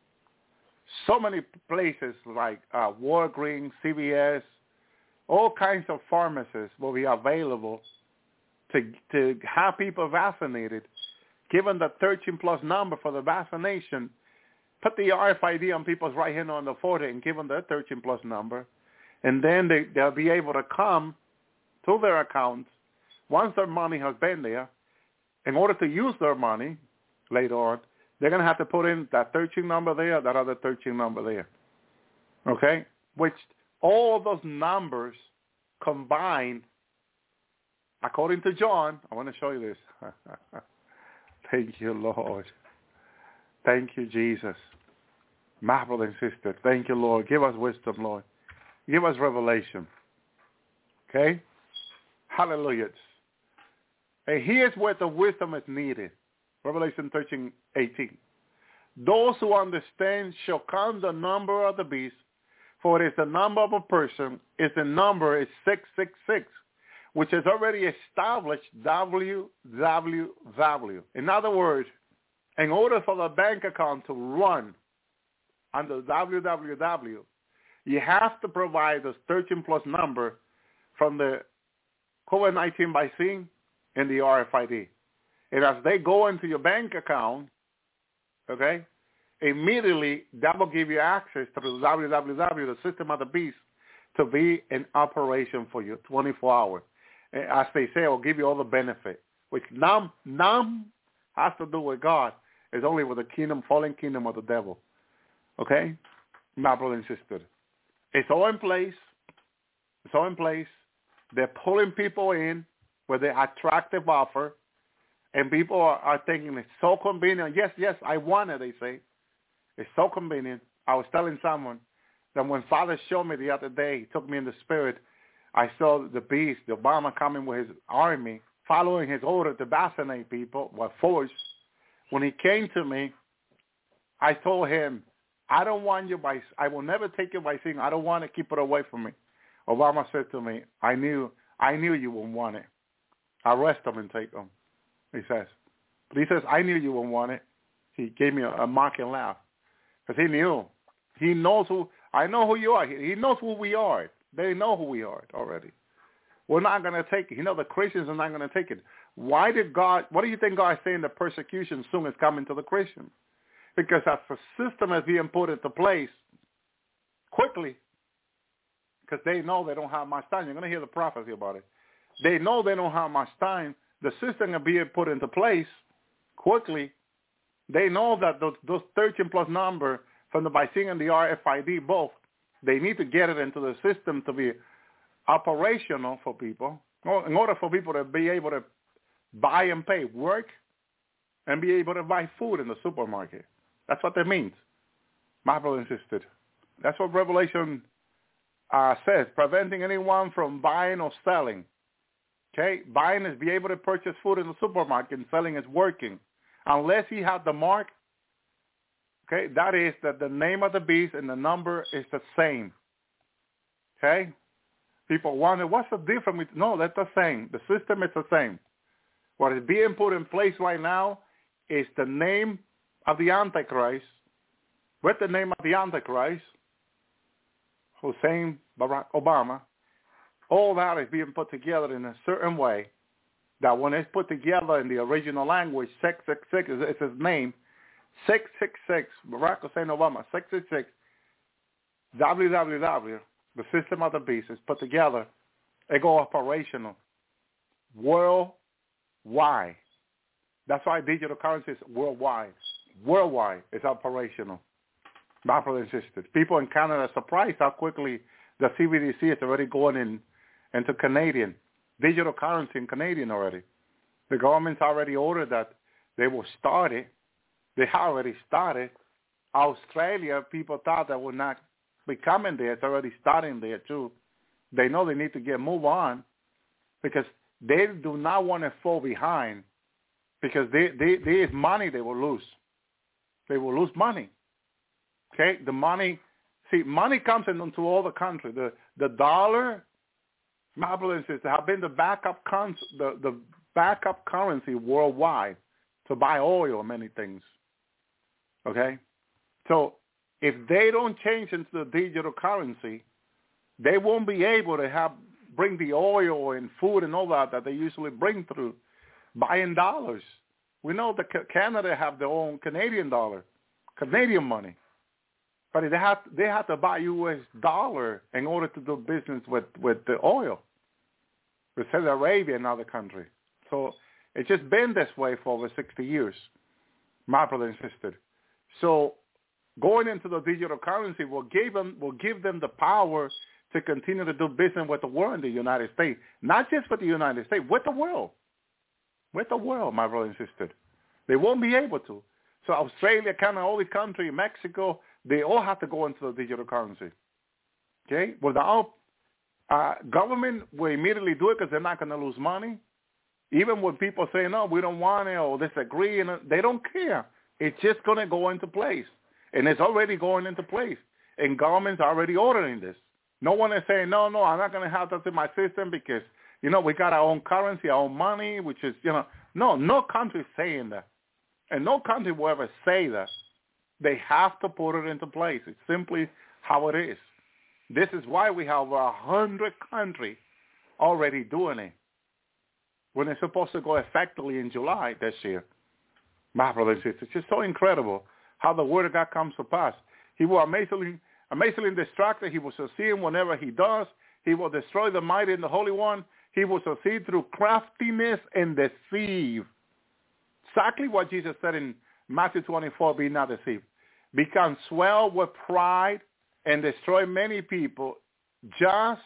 Speaker 8: so many places like uh, Walgreens, C V S, all kinds of pharmacies will be available to to have people vaccinated. Given the thirteen plus number for the vaccination, put the R F I D on people's right hand on the forehead and give them the thirteen plus number, and then they, they'll be able to come to their accounts once their money has been there. In order to use their money later on, they're going to have to put in that thirteen number there, that other thirteen number there, okay? Which all those numbers combined, according to John, I want to show you this. Thank you, Lord. Thank you, Jesus. My brother and sister, thank you, Lord. Give us wisdom, Lord. Give us revelation. Okay? Hallelujah. And here's where the wisdom is needed. Revelation thirteen, eighteen. Those who understand shall count the number of the beast, for it is the number of a person, is the number is six six six, which is already established W W W. In other words, in order for the bank account to run under W W W, you have to provide this thirteen plus number from the COVID nineteen vaccine and the R F I D. And as they go into your bank account, okay, immediately that will give you access to the W W W, the system of the beast, to be in operation for you twenty-four hours. And as they say, it will give you all the benefit, which none, none has to do with God. It's only with the kingdom, fallen kingdom of the devil. Okay? My brother and sister. It's all in place. It's all in place. They're pulling people in with the attractive offer, and people are, are thinking it's so convenient. Yes, yes, I want it, they say. It's so convenient. I was telling someone that when Father showed me the other day, he took me in the spirit, I saw the beast, the Obama coming with his army, following his order to vaccinate people with force. When he came to me, I told him, I don't want you by, I will never take you by saying, I don't want to keep it away from me. Obama said to me, I knew, I knew you wouldn't want it. Arrest them and take them, he says. But he says, I knew you wouldn't want it. He gave me a, a mocking laugh because he knew. He knows who, I know who you are. He, he knows who we are. They know who we are already. We're not going to take it. You know, the Christians are not going to take it. Why did God, what do you think God is saying the persecution soon is coming to the Christians? Because as the system is being put into place quickly, because they know they don't have much time. You're going to hear the prophecy about it. They know they don't have much time. The system is being put into place quickly. They know that those, those thirteen plus number from the vaccine and the R F I D both, they need to get it into the system to be operational for people, in order for people to be able to buy and pay, work, and be able to buy food in the supermarket. That's what that means, my brother and sister. That's what Revelation uh, says, preventing anyone from buying or selling. Okay, buying is be able to purchase food in the supermarket, and selling is working. Unless he had the mark, okay, that is that the name of the beast and the number is the same. Okay? People wonder, what's the difference? No, that's the same. The system is the same. What is being put in place right now is the name of the Antichrist, with the name of the Antichrist, Hussein Barack Obama. All that is being put together in a certain way that when it's put together in the original language, six six six is, is his name, six six six, Barack Hussein Obama, six six six, W W W, the system of the beast is put together, it go operational worldwide. That's why digital currency is worldwide. Worldwide is operational. My brothers and sisters. People in Canada are surprised how quickly the C B D C is already going in into Canadian. Digital currency in Canadian already. The government's already ordered that they will start it. They already started. Australia, people thought that would not be coming there. It's already starting there too. They know they need to get move on because they do not want to fall behind because they, they, there is money they will lose. They will lose money. Okay? The money, see, money comes into all the country. The the dollar, my brothers and sisters, have been the backup con- the, the backup currency worldwide to buy oil and many things. Okay? So if they don't change into the digital currency, they won't be able to have bring the oil and food and all that that they usually bring through buying dollars. We know that Canada have their own Canadian dollar, Canadian money. But they have they have to buy U S dollar in order to do business with, with the oil, with Saudi Arabia and other countries. So it's just been this way for over sixty years, my brother and sister. So going into the digital currency will give them will give them the power to continue to do business with the world in the United States, not just with the United States, with the world, with the world, my brother and sister. They won't be able to. So Australia, Canada, all the country, Mexico, they all have to go into the digital currency. Okay? Without uh, government will immediately do it because they're not going to lose money. Even when people say, no, we don't want it or disagree, and they don't care. It's just going to go into place. And it's already going into place. And government's already ordering this. No one is saying, no, no, I'm not going to have that in my system because, you know, we got our own currency, our own money, which is, you know. No, no country is saying that. And no country will ever say that. They have to put it into place. It's simply how it is. This is why we have a hundred countries already doing it when it's supposed to go effectively in July this year. My brothers and sisters, it's just so incredible how the word of God comes to pass. He will amazingly, amazingly distract. He will succeed whenever he does. He will destroy the mighty and the Holy One. He will succeed through craftiness and deceive. Exactly what Jesus said in Matthew twenty-four, be not deceived. Become swell with pride and destroy many people just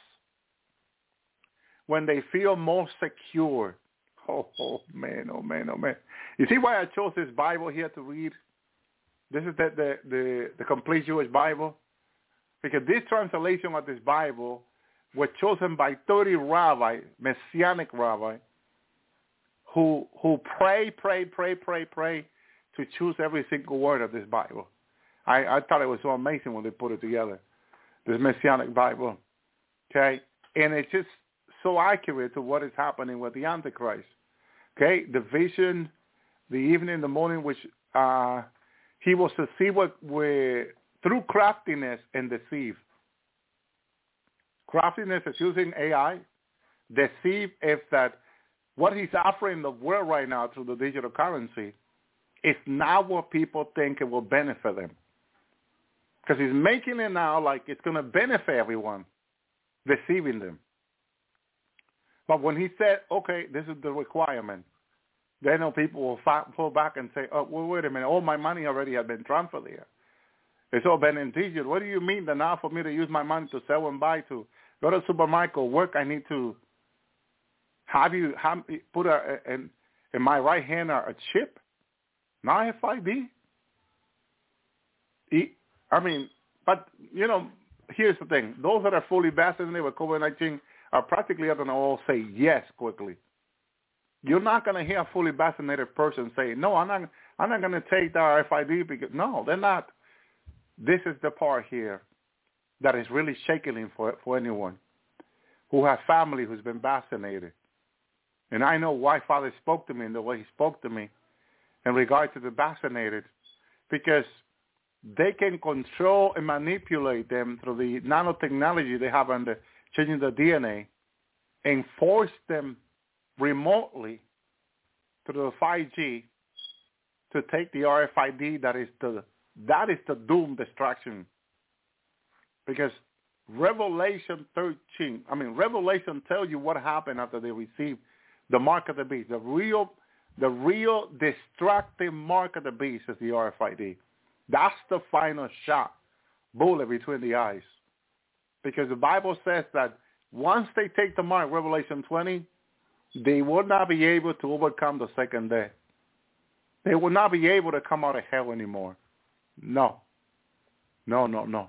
Speaker 8: when they feel most secure. Oh, oh, man, oh, man, oh, man. You see why I chose this Bible here to read? This is the, the, the, the complete Jewish Bible. Because this translation of this Bible was chosen by thirty rabbis, Messianic rabbis, who who pray, pray, pray, pray, pray to choose every single word of this Bible. I, I thought it was so amazing when they put it together, this Messianic Bible. Okay? And it's just so accurate to what is happening with the Antichrist. Okay? The vision, the evening, the morning, which uh, he will succeed with, with, through craftiness and deceive. Craftiness is using A I. Deceive is that what he's offering the world right now through the digital currency is not what people think it will benefit them. Because he's making it now like it's going to benefit everyone, deceiving them. But when he said, okay, this is the requirement, then people will fa- pull back and say, oh, well, wait a minute, all my money already had been transferred here. It's all been in digital. What do you mean that now for me to use my money to sell and buy, to go to the supermarket or work, I need to have you have, put a, in, in my right hand a, a chip? Not F I D? I mean, but, you know, here's the thing. Those that are fully vaccinated with COVID nineteen are practically going to all say yes quickly. You're not going to hear a fully vaccinated person say, no, I'm not, I'm not going to take the F I D because, no, they're not. This is the part here that is really shaking for, for anyone who has family who's been vaccinated. And I know why Father spoke to me in the way he spoke to me in regard to the vaccinated, because they can control and manipulate them through the nanotechnology they have under changing the D N A and force them remotely through the five G to take the R F I D that is the that is the doom distraction. Because Revelation thirteen, I mean Revelation tells you what happened after they received the mark of the beast. The real the real destructive mark of the beast is the R F I D. That's the final shot, bullet between the eyes. Because the Bible says that once they take the mark, Revelation twenty, they will not be able to overcome the second death. They will not be able to come out of hell anymore. No. No, no, no.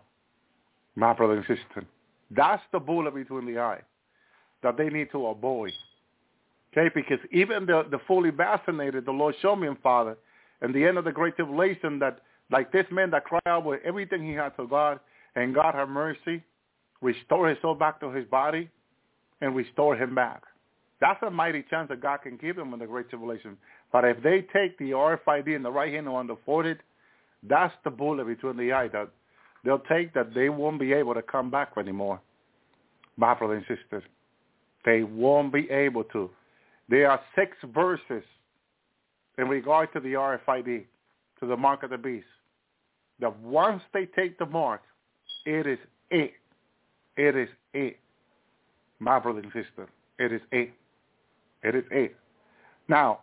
Speaker 8: My brother and sister. That's the bullet between the eye that they need to avoid. Okay, because even the, the fully vaccinated, the Lord showed me, and Father, in the end of the Great Tribulation, that like this man that cried out with everything he had to God, and God have mercy, restore his soul back to his body, and restore him back. That's a mighty chance that God can give them in the Great Tribulation. But if they take the R F I D in the right hand or on the forehead, that's the bullet between the eye that they'll take, that they won't be able to come back anymore. My brothers and sisters, they won't be able to. There are six verses in regard to the R F I D, to the mark of the beast, that once they take the mark, it is it. It is it. My brother and sister, it is it. It is it. Now,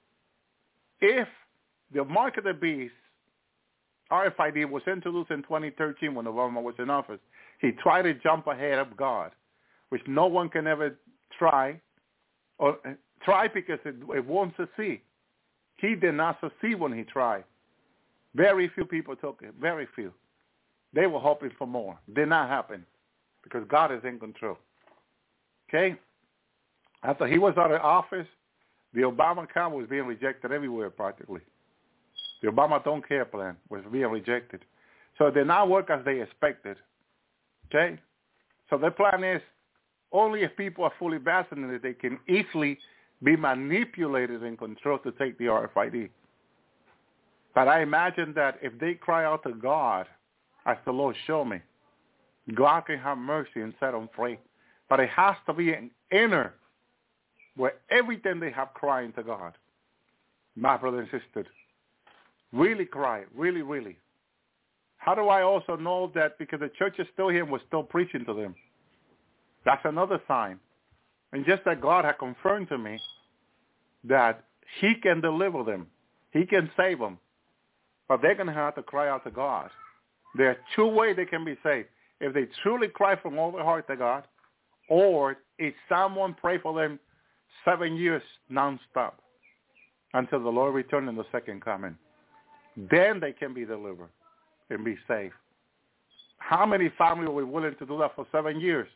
Speaker 8: if the mark of the beast, R F I D, was introduced in twenty thirteen when Obama was in office, he tried to jump ahead of God, which no one can ever try, or try because it, it won't succeed. He did not succeed when he tried. Very few people took it. Very few. They were hoping for more. Did not happen because God is in control. Okay? After he was out of office, the Obamacare was being rejected everywhere practically. The Obama Don't Care plan was being rejected. So it did not work as they expected. Okay? So their plan is only if people are fully vaccinated, they can easily be manipulated and controlled to take the R F I D. But I imagine that if they cry out to God, as the Lord showed me, God can have mercy and set them free. But it has to be an inner where everything they have crying to God. My brother and sister, really cry, really, really. How do I also know that? Because the church is still here and we're still preaching to them. That's another sign. And just that God had confirmed to me that he can deliver them. He can save them. But they're going to have to cry out to God. There are two ways they can be saved. If they truly cry from all their heart to God, or if someone pray for them seven years nonstop until the Lord returns in the second coming. Then they can be delivered and be saved. How many families will be willing to do that for seven years?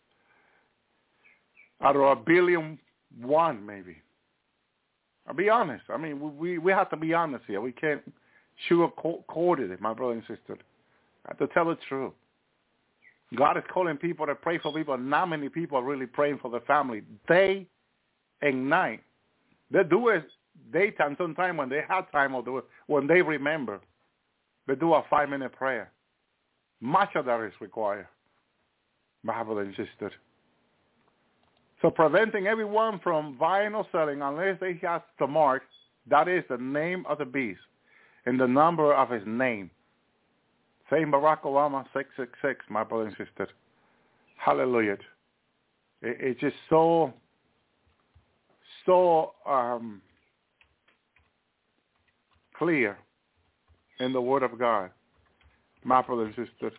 Speaker 8: Out of a billion, one maybe. I'll be honest. I mean, we, we have to be honest here. We can't sugarcoat it, my brother and sister. I have to tell the truth. God is calling people to pray for people. Not many people are really praying for their family. Day and night. They do it daytime sometime when they have time or do it when they remember. They do a five-minute prayer. Much of that is required, my brother and sister. So preventing everyone from buying or selling unless they have the mark, that is the name of the beast and the number of his name. Saying Barack Obama six six six, my brother and sister. Hallelujah. It, it's just so, so um, clear in the Word of God, my brother and sister.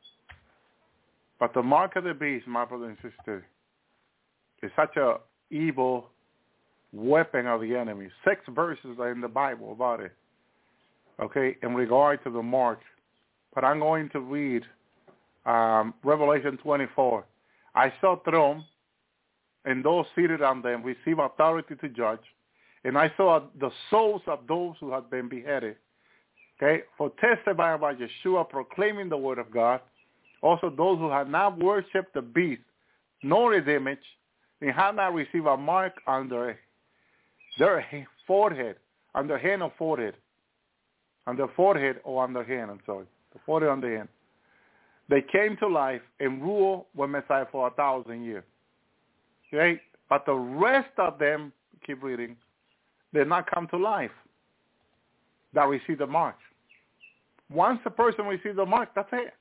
Speaker 8: But the mark of the beast, my brother and sister, is such a evil weapon of the enemy. Six verses are in the Bible about it, okay, in regard to the mark. But I'm going to read um, Revelation twenty-four. I saw thrones, and those seated on them receive authority to judge. And I saw the souls of those who had been beheaded, okay, for testifying about Yeshua, proclaiming the word of God. Also those who had not worshipped the beast, nor his image, and had not received a mark on their, their forehead, on their hand or forehead, on their forehead or on their hand, I'm sorry. The forehead on the hand. They came to life and ruled with Messiah for a thousand years. Okay? But the rest of them, keep reading, did not come to life that received the mark. Once a person receives the mark, that's it.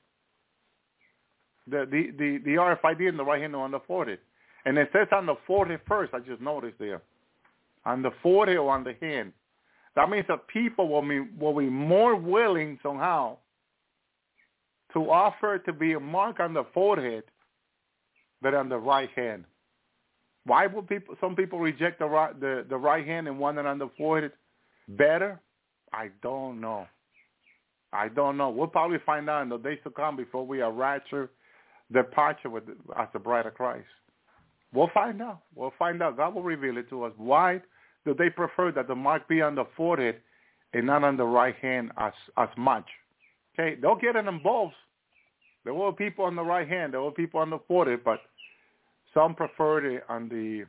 Speaker 8: The, the, the, the R F I D in the right hand or on the forehead. And it says on the forehead first, I just noticed there. On the forehead or on the hand. That means that people will be, will be more willing somehow to offer to be a mark on the forehead than on the right hand. Why would people? Some people reject the right, the, the right hand and want it on the forehead better? I don't know. I don't know. We'll probably find out in the days to come before we are raptured, departure with as the bride of Christ. We'll find out. We'll find out. God will reveal it to us. Why do they prefer that the mark be on the forehead and not on the right hand as as much? Okay, they'll get it in both. There were people on the right hand, there were people on the forehead, but some preferred it on the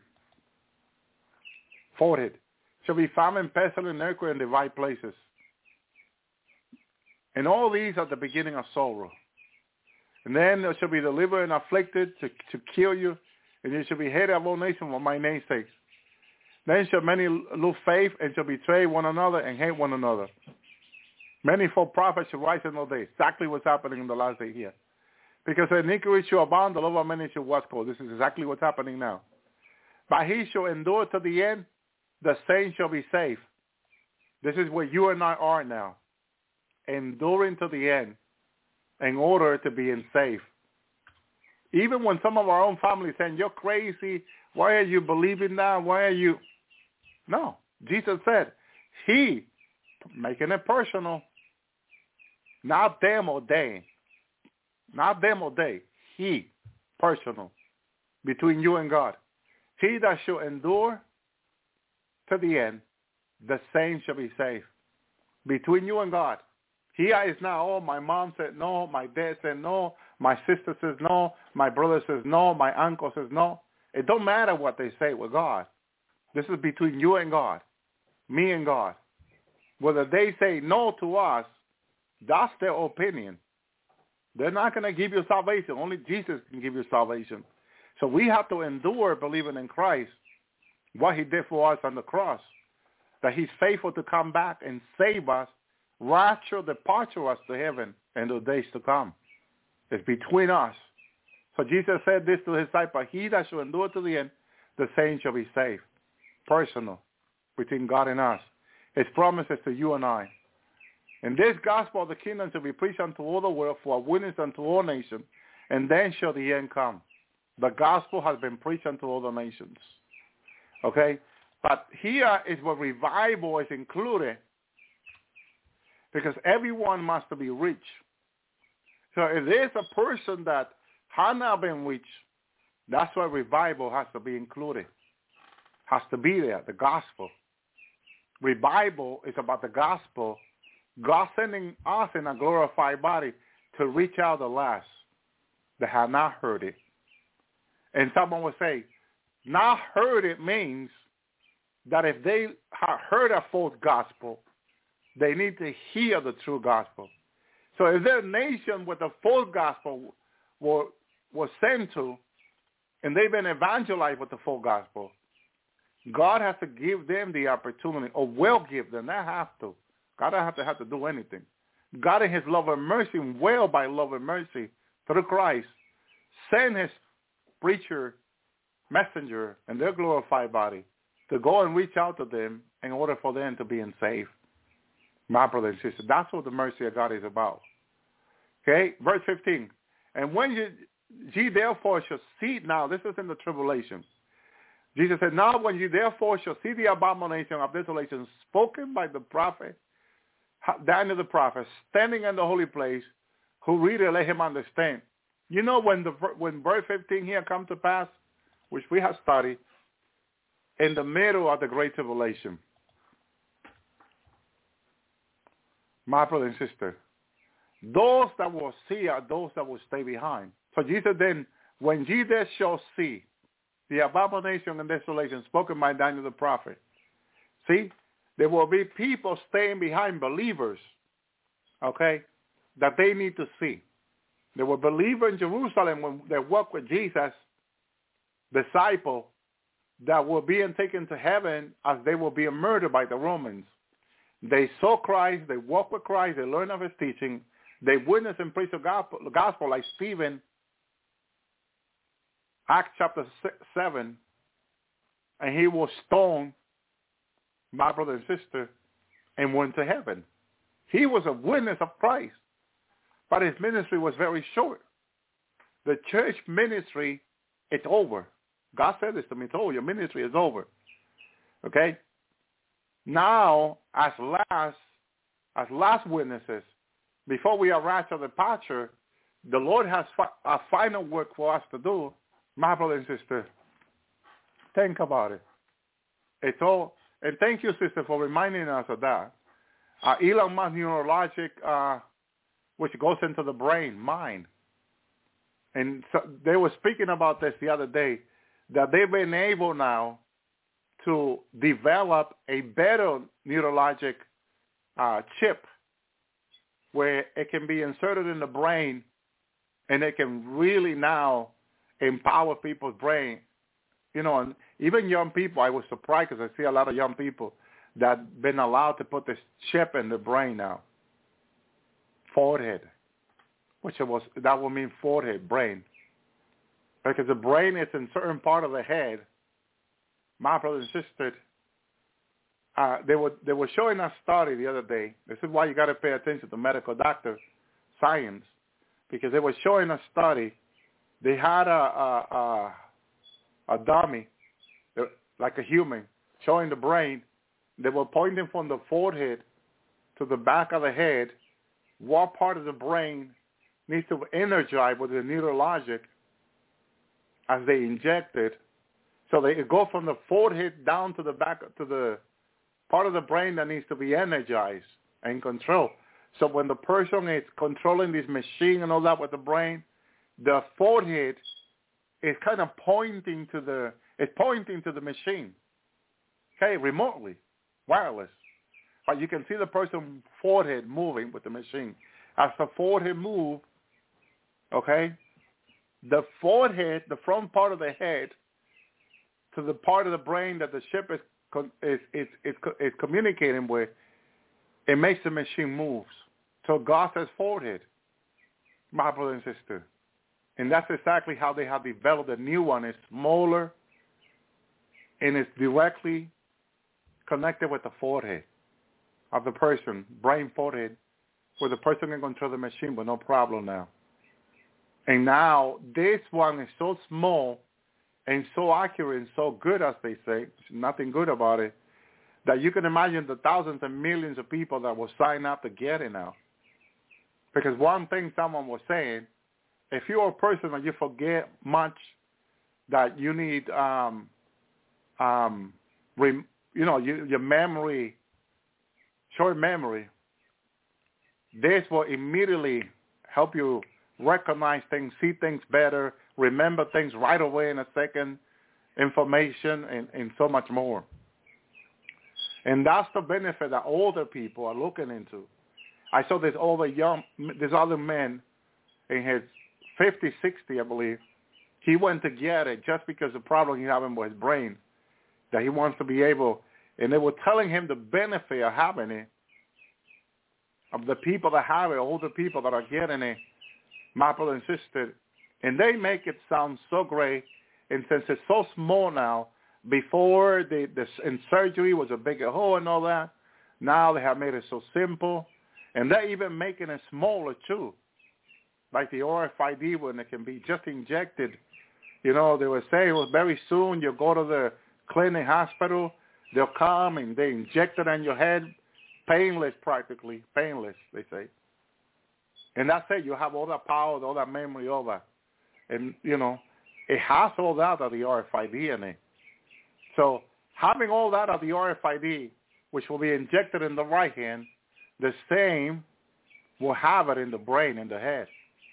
Speaker 8: forehead. Shall be famine, pestilence, and earthquake in the right places. And all these are the beginning of sorrow. And then there shall be delivered and afflicted to, to kill you, and you shall be hated of all nations for my name's sake. Then shall many lose faith and shall betray one another and hate one another. Many false prophets shall rise in those days. Exactly what's happening in the last day here. Because the iniquity shall abound, the love of many shall wax cold. This is exactly what's happening now. But he shall endure to the end, the saints shall be saved. This is where you and I are now. Enduring to the end in order to be in safe. Even when some of our own families saying, you're crazy, why are you believing that? Why are you? No. Jesus said, he, making it personal, Not them or they. Not them or they. He, personal, between you and God. He that shall endure to the end, the same shall be saved. Between you and God. Here is now, oh, my mom said no, my dad said no, my sister says no, my brother says no, my uncle says no. It don't matter what they say with God. This is between you and God, me and God. Whether they say no to us, that's their opinion. They're not going to give you salvation. Only Jesus can give you salvation. So we have to endure believing in Christ, what he did for us on the cross, that he's faithful to come back and save us, rapture, departure us to heaven in the days to come. It's between us. So Jesus said this to his disciples, he that shall endure to the end, the same shall be saved. Personal, between God and us. His promises to you and I. And this gospel of the kingdom shall be preached unto all the world for a witness unto all nations, and then shall the end come. The gospel has been preached unto all the nations. Okay? But here is where revival is included, because everyone must be reached. So if there's a person that has not been reached, that's why revival has to be included. Has to be there, the gospel. Revival is about the gospel. God sending us in a glorified body to reach out the last that have not heard it. And someone would say, not heard it means that if they have heard a false gospel, they need to hear the true gospel. So if there's a nation with the false gospel was, was sent to, and they've been evangelized with the full gospel, God has to give them the opportunity, or will give them, not have to. God doesn't have to have to do anything. God in his love and mercy, will by love and mercy, through Christ, send his preacher, messenger, and their glorified body to go and reach out to them in order for them to be in safe. My brother and sister, that's what the mercy of God is about. Okay, verse fifteen. And when you, ye therefore shall see, now this is in the tribulation. Jesus said, now when you therefore shall see the abomination of desolation spoken by the prophet, Daniel the prophet, standing in the holy place, who read it, let him understand. You know when the when verse fifteen here come to pass, which we have studied, in the middle of the great tribulation. My brother and sister, those that will see are those that will stay behind. So Jesus then, when ye there shall see the abomination and desolation spoken by Daniel the prophet, see, there will be people staying behind, believers, okay, that they need to see. There were believers in Jerusalem when they walked with Jesus, disciples, that were being taken to heaven as they were being murdered by the Romans. They saw Christ, they walked with Christ, they learned of his teaching, they witnessed and preached the gospel like Stephen, Acts chapter seven, and he was stoned, my brother and sister, and went to heaven. He was a witness of Christ, but his ministry was very short. The church ministry, it's over. God said this to me, told your ministry is over. Okay? Now, as last, as last witnesses, before we arrive at the departure, the Lord has fi- a final work for us to do. My brother and sister, think about it. It's all, and thank you, sister, for reminding us of that. Uh, Elon Musk neurologic, uh, which goes into the brain, mind. And so they were speaking about this the other day, that they've been able now to develop a better neurologic uh, chip where it can be inserted in the brain and it can really now empower people's brain. You know, and even young people, I was surprised because I see a lot of young people that have been allowed to put this chip in the brain now. Forehead, which it was, that would mean forehead, brain. Because the brain is in certain part of the head. My brother and sister, uh, they were they were showing us a study the other day. This is why you got to pay attention to medical doctor science, because they were showing a study. They had a a, a, a dummy, like a human, showing the brain. They were pointing from the forehead to the back of the head, what part of the brain needs to be energized with the neurologic as they inject it. So they go from the forehead down to the back, to the part of the brain that needs to be energized and controlled. So when the person is controlling this machine and all that with the brain, the forehead is kind of pointing to the, it's pointing to the machine, okay, remotely, wireless. But you can see the person's forehead moving with the machine. As the forehead moves, okay, the forehead, the front part of the head, to the part of the brain that the chip is is is is, is communicating with, it makes the machine move. So God says forehead, my brother and sister. And that's exactly how they have developed a new one. It's smaller and it's directly connected with the forehead of the person, brain forehead, where the person can control the machine with no problem now. And now this one is so small and so accurate and so good, as they say, nothing good about it, that you can imagine the thousands and millions of people that will sign up to get it now. Because one thing someone was saying, if you're a person that you forget much, that you need, um, um, rem, you know, you, your memory, short memory, this will immediately help you recognize things, see things better, remember things right away in a second, information, and, and so much more. And that's the benefit that older people are looking into. I saw this older young, this other man in his fifty, sixty, I believe. He went to get it just because the problem he having with his brain, that he wants to be able, and they were telling him the benefit of having it, of the people that have it, older people that are getting it, my brother and sister, and they make it sound so great. And since it's so small now, before the, the in surgery was a bigger hole and all that, now they have made it so simple, and they're even making it smaller too, like the R F I D when it can be just injected. You know, they were saying, well, very soon you'll go to the clinic, hospital, they'll come and they inject it on your head, painless practically, painless, they say. And that's it. You have all that power, all that memory, all that. And, you know, it has all that of the R F I D in it. So having all that of the R F I D, which will be injected in the right hand, the same will have it in the brain, in the head.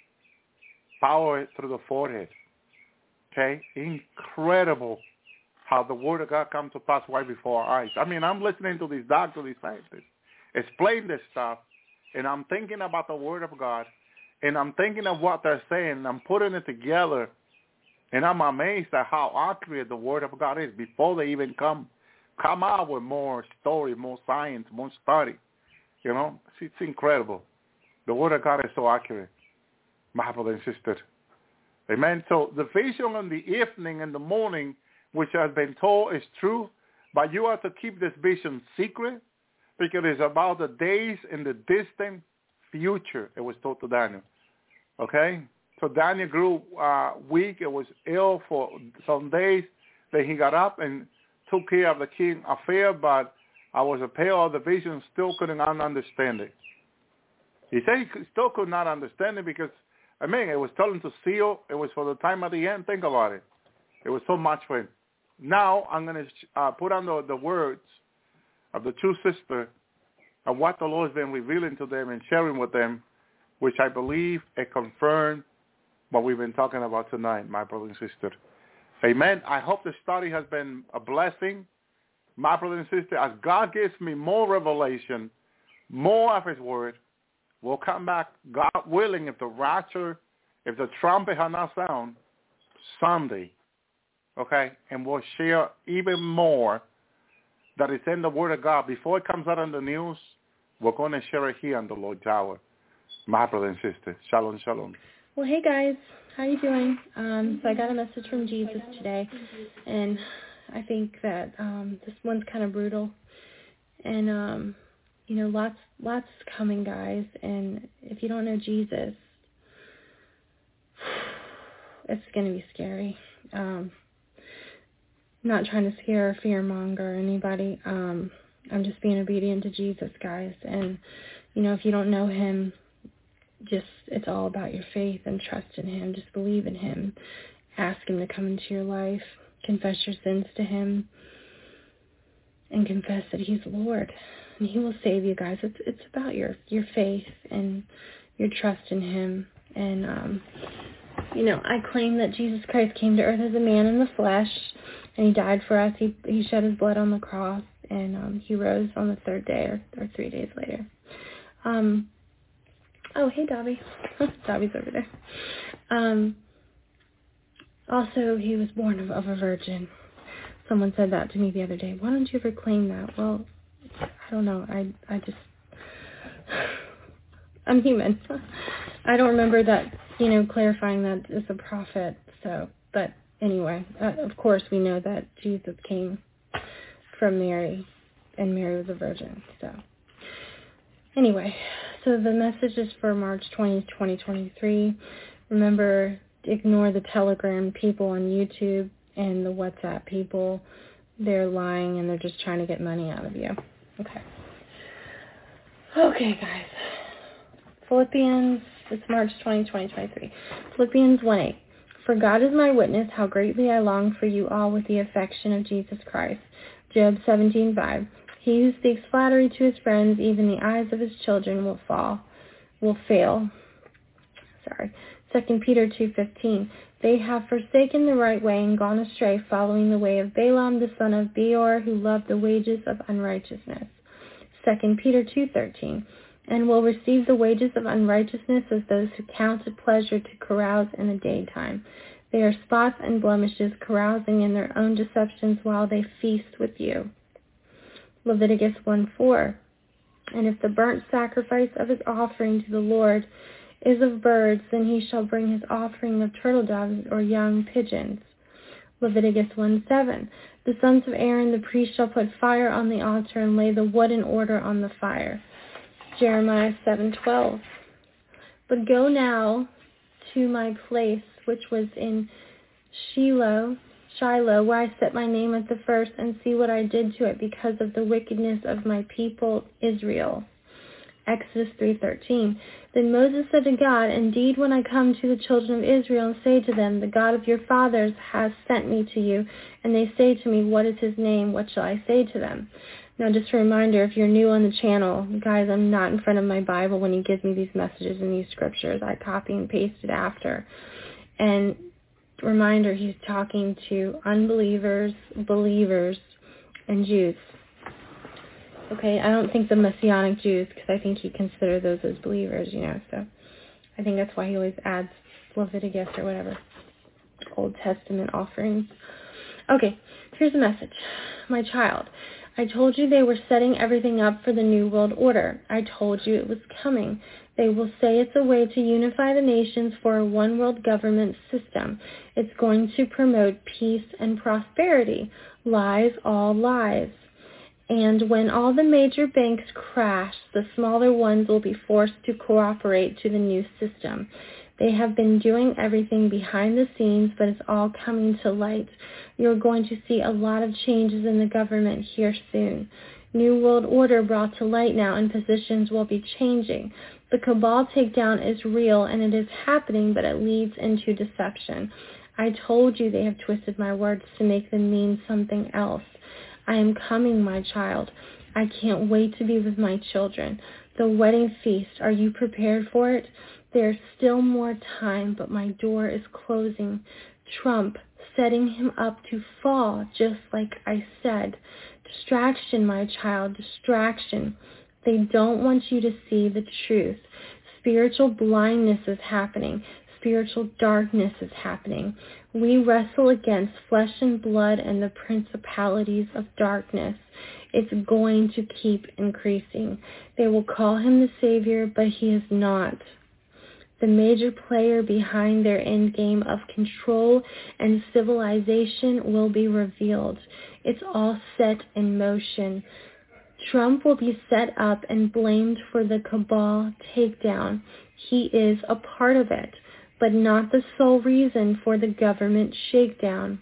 Speaker 8: Power it through the forehead. Okay? Incredible how the Word of God comes to pass right before our eyes. I mean, I'm listening to these doctors, these scientists, explain this stuff, and I'm thinking about the Word of God, and I'm thinking of what they're saying, and I'm putting it together, and I'm amazed at how accurate the Word of God is before they even come come out with more story, more science, more study. You know, it's, it's incredible. The Word of God is so accurate, my brother and sister. Amen. So the vision in the evening and the morning, which has been told, is true, but you have to keep this vision secret, because it's about the days in the distant future, it was told to Daniel. Okay? So Daniel grew uh, weak. It was ill for some days. Then he got up and took care of the king affair, but I was a pale of the vision, still couldn't understand it. He said he still could not understand it because, I mean, it was telling to seal. It was for the time of the end. Think about it. It was so much for him. Now I'm going to uh, put on the, the words of the two sisters of what the Lord has been revealing to them and sharing with them, which I believe it confirmed what we've been talking about tonight, my brother and sister. Amen. I hope the study has been a blessing. My brother and sister, as God gives me more revelation, more of his word, we'll come back, God willing, if the rapture, if the trumpet has not sound, Sunday, okay? And we'll share even more that is in the Word of God. Before it comes out on the news, we're going to share it here on the Lord's Hour. My brother and sister, shalom, shalom.
Speaker 9: Well, hey, guys. How you doing? Um, so I got a message from Jesus today, and I think that um, this one's kind of brutal. And, um, you know, lots, lots coming, guys. And if you don't know Jesus, it's going to be scary. Um, I'm not trying to scare or fearmonger anybody. Um, I'm just being obedient to Jesus, guys. And, you know, if you don't know him, just, it's all about your faith and trust in him. Just believe in him. Ask him to come into your life. Confess your sins to him. And confess that he's Lord. And he will save you, guys. It's it's about your, your faith and your trust in him. And, um, you know, I claim that Jesus Christ came to earth as a man in the flesh. And he died for us. He he shed his blood on the cross. And um, he rose on the third day or, or three days later. Um, oh, hey, Dobby. Dobby's over there. Um, also, he was born of, of a virgin. Someone said that to me the other day. Why don't you ever claim that? Well, I don't know. I I just, I'm human. I don't remember that, you know, clarifying that as a prophet. So, but anyway, uh, of course we know that Jesus came from Mary, and Mary was a virgin. So, anyway, so the message is for March twentieth, twenty twenty-three. Remember, ignore the Telegram people on YouTube and the WhatsApp people. They're lying and they're just trying to get money out of you. Okay. Okay, guys. Philippians, it's March twentieth, twenty twenty-three. Philippians one eight. For God is my witness how greatly I long for you all with the affection of Jesus Christ. Job seventeen five. He who speaks flattery to his friends, even the eyes of his children will fall, will fail. Sorry. Second Peter two fifteen. They have forsaken the right way and gone astray, following the way of Balaam the son of Beor, who loved the wages of unrighteousness. Second Peter two thirteen. And will receive the wages of unrighteousness as those who count it pleasure to carouse in the daytime. They are spots and blemishes, carousing in their own deceptions while they feast with you. Leviticus one four. And if the burnt sacrifice of his offering to the Lord is of birds, then he shall bring his offering of turtle doves or young pigeons. Leviticus one seven. The sons of Aaron the priest shall put fire on the altar and lay the wood in order on the fire. Jeremiah seven twelve. But go now to my place, which was in Shiloh, Shiloh, where I set my name at the first, and see what I did to it because of the wickedness of my people Israel. Exodus three thirteen. Then Moses said to God, indeed, when I come to the children of Israel and say to them, the God of your fathers has sent me to you, and they say to me, what is his name? What shall I say to them? Now, just a reminder, if you're new on the channel, guys, I'm not in front of my Bible when he gives me these messages and these scriptures. I copy and paste it after. And reminder, he's talking to unbelievers, believers, and Jews. Okay, I don't think the Messianic Jews, because I think he considers those as believers, you know, so I think that's why he always adds Leviticus or whatever, Old Testament offerings. Okay, here's the message. My child, I told you they were setting everything up for the New World Order. I told you it was coming. They will say it's a way to unify the nations for a one-world government system. It's going to promote peace and prosperity. Lies, all lies. And when all the major banks crash, the smaller ones will be forced to cooperate to the new system. They have been doing everything behind the scenes, but it's all coming to light. You're going to see a lot of changes in the government here soon. New World Order brought to light now, and positions will be changing. The cabal takedown is real, and it is happening, but it leads into deception. I told you they have twisted my words to make them mean something else. I am coming, my child. I can't wait to be with my children. The wedding feast, are you prepared for it? There's still more time, but my door is closing. Trump, setting him up to fall, just like I said. Distraction, my child, distraction. They don't want you to see the truth. Spiritual blindness is happening. Spiritual darkness is happening. We wrestle against flesh and blood and the principalities of darkness. It's going to keep increasing. They will call him the Savior, but he is not. The major player behind their endgame of control and civilization will be revealed. It's all set in motion. Trump will be set up and blamed for the cabal takedown. He is a part of it, but not the sole reason for the government shakedown.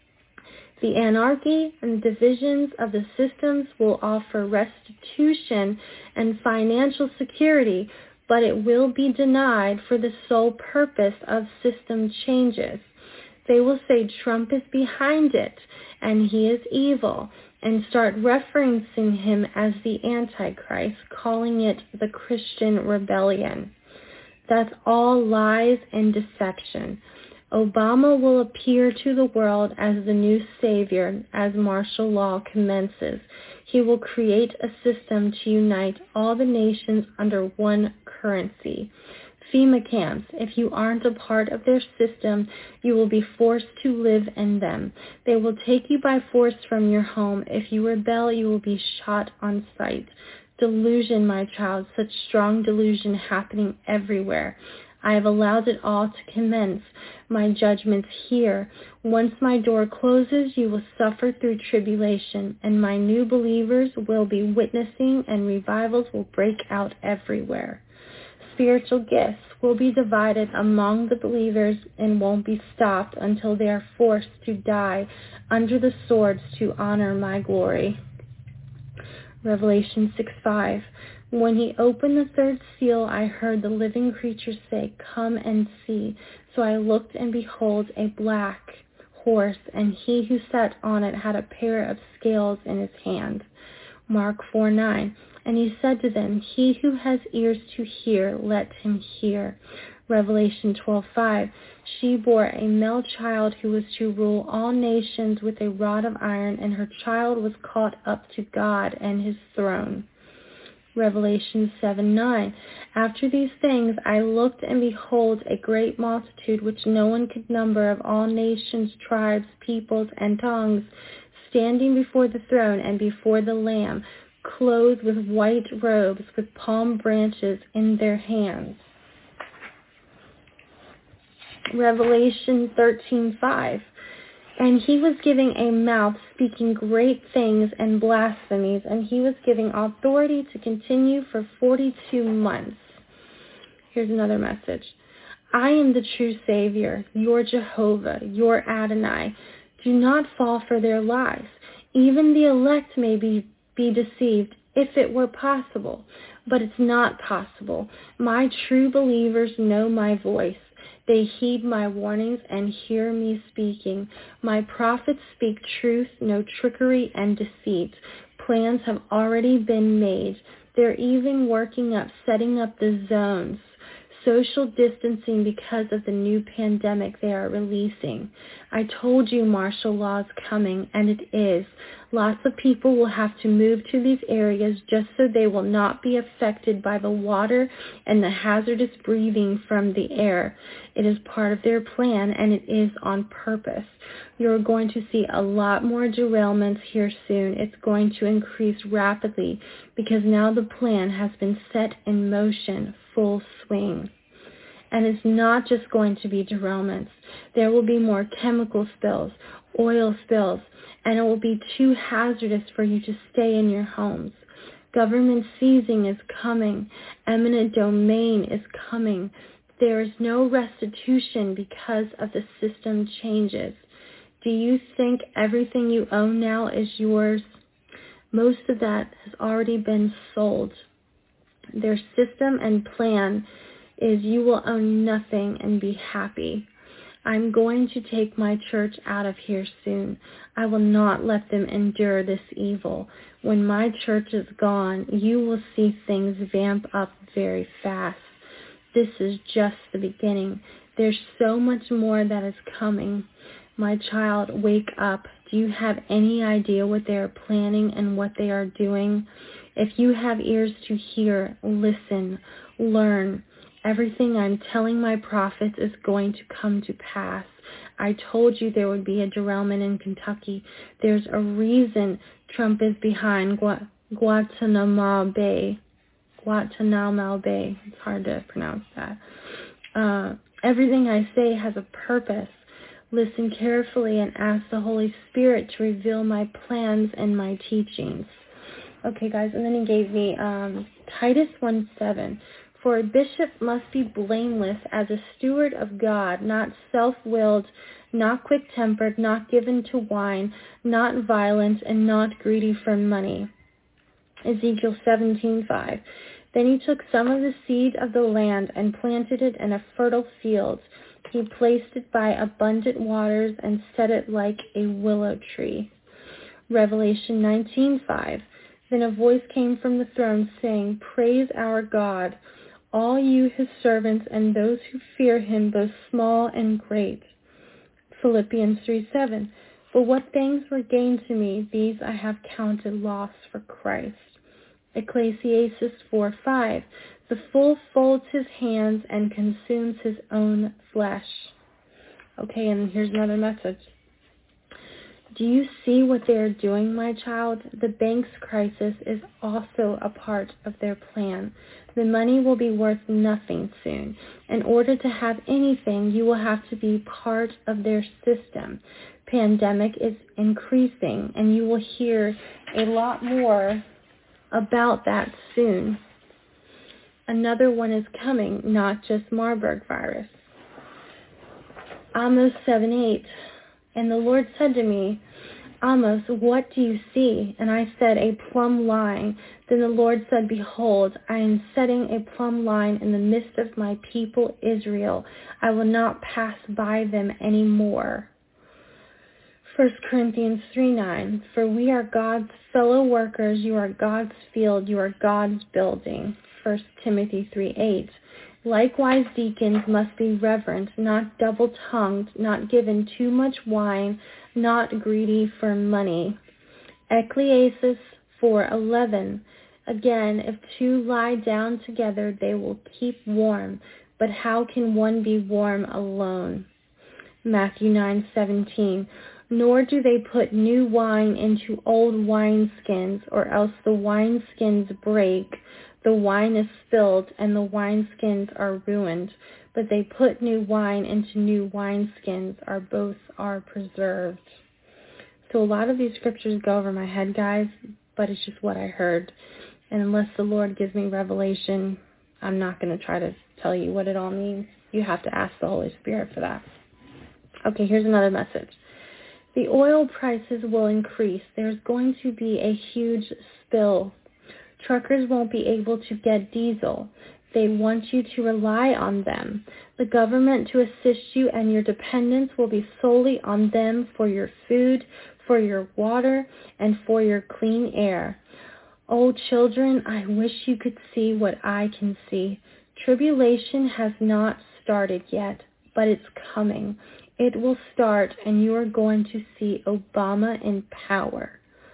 Speaker 9: The anarchy and divisions of the systems will offer restitution and financial security, but it will be denied for the sole purpose of system changes. They will say Trump is behind it and he is evil, and start referencing him as the Antichrist, calling it the Christian rebellion. That's all lies and deception. Obama will appear to the world as the new savior as martial law commences. He will create a system to unite all the nations under one currency. FEMA camps, if you aren't a part of their system, you will be forced to live in them. They will take you by force from your home. If you rebel, you will be shot on sight. Delusion, my child, such strong delusion happening everywhere. I have allowed it all to commence. My judgments here. Once my door closes, you will suffer through tribulation, and my new believers will be witnessing, and revivals will break out everywhere. Spiritual gifts will be divided among the believers and won't be stopped until they are forced to die under the swords to honor my glory. Revelation six five. When he opened the third seal, I heard the living creature say, "Come and see." So I looked, and behold, a black horse, and he who sat on it had a pair of scales in his hand. Mark four nine. And he said to them, "He who has ears to hear, let him hear." Revelation twelve five. She bore a male child who was to rule all nations with a rod of iron, and her child was caught up to God and his throne. Revelation seven nine. After these things I looked, and behold, a great multitude which no one could number, of all nations, tribes, peoples, and tongues, standing before the throne and before the Lamb, clothed with white robes, with palm branches in their hands. Revelation thirteen five. And he was giving a mouth speaking great things and blasphemies, and he was giving authority to continue for forty-two months. Here's another message. I am the true Savior, your Jehovah, your Adonai. Do not fall for their lies. Even the elect may be be deceived, if it were possible, but it's not possible. My true believers know my voice. They heed my warnings and hear me speaking. My prophets speak truth, no trickery and deceit. Plans have already been made. They're even working up, setting up the zones. Social distancing because of the new pandemic they are releasing. I told you martial law is coming, and it is. Lots of people will have to move to these areas just so they will not be affected by the water and the hazardous breathing from the air. It is part of their plan, and it is on purpose. You're going to see a lot more derailments here soon. It's going to increase rapidly because now the plan has been set in motion, full swing. And it's not just going to be derailments. There will be more chemical spills, oil spills, and it will be too hazardous for you to stay in your homes. Government seizing is coming. Eminent domain is coming. There is no restitution because of the system changes. Do you think everything you own now is yours? Most of that has already been sold. Their system and plan is you will own nothing and be happy. I'm going to take my church out of here soon. I will not let them endure this evil. When my church is gone, you will see things vamp up very fast. This is just the beginning. There's so much more that is coming. My child, wake up. Do you have any idea what they are planning and what they are doing? If you have ears to hear, listen, learn. Everything I'm telling my prophets is going to come to pass. I told you there would be a derailment in Kentucky. There's a reason Trump is behind Gua- Guantanamo Bay. Guantanamo Bay. It's hard to pronounce that. Uh, everything I say has a purpose. Listen carefully and ask the Holy Spirit to reveal my plans and my teachings. Okay, guys, and then he gave me um, Titus one seven. For a bishop must be blameless as a steward of God, not self-willed, not quick-tempered, not given to wine, not violent, and not greedy for money. Ezekiel seventeen five. Then he took some of the seed of the land and planted it in a fertile field. He placed it by abundant waters and set it like a willow tree. Revelation nineteen five. Then a voice came from the throne saying, Praise our God, all you his servants and those who fear him, both small and great. Philippians three seven. But what things were gained to me, these I have counted loss for Christ. Ecclesiastes four five. The fool folds his hands and consumes his own flesh. Okay, and here's another message. Do you see what they are doing, my child? The bank's crisis is also a part of their plan. The money will be worth nothing soon. In order to have anything, you will have to be part of their system. Pandemic is increasing, and you will hear a lot more about that soon. Another one is coming, not just Marburg virus. Amos seven eight. And the Lord said to me, Amos, what do you see? And I said, a plumb line. Then the Lord said, Behold, I am setting a plumb line in the midst of my people Israel. I will not pass by them any more. First Corinthians three nine. For we are God's fellow workers. You are God's field. You are God's building. First Timothy three eight. Likewise, deacons must be reverent, not double-tongued, not given too much wine, not greedy for money. Ecclesiastes four eleven. Again, if two lie down together, they will keep warm. But how can one be warm alone? Matthew nine seventeen. Nor do they put new wine into old wineskins, or else the wineskins break. The wine is spilled, and the wineskins are ruined. But they put new wine into new wineskins, or both are preserved. So a lot of these scriptures go over my head, guys, but it's just what I heard. And unless the Lord gives me revelation, I'm not going to try to tell you what it all means. You have to ask the Holy Spirit for that. Okay, here's another message. The oil prices will increase. There's going to be a huge spill. Truckers won't be able to get diesel. They want you to rely on them. The government to assist you, and your dependence will be solely on them for your food, for your water, and for your clean air. Oh, children, I wish you could see what I can see. Tribulation has not started yet, but it's coming. It will start, and you are going to see Obama in power.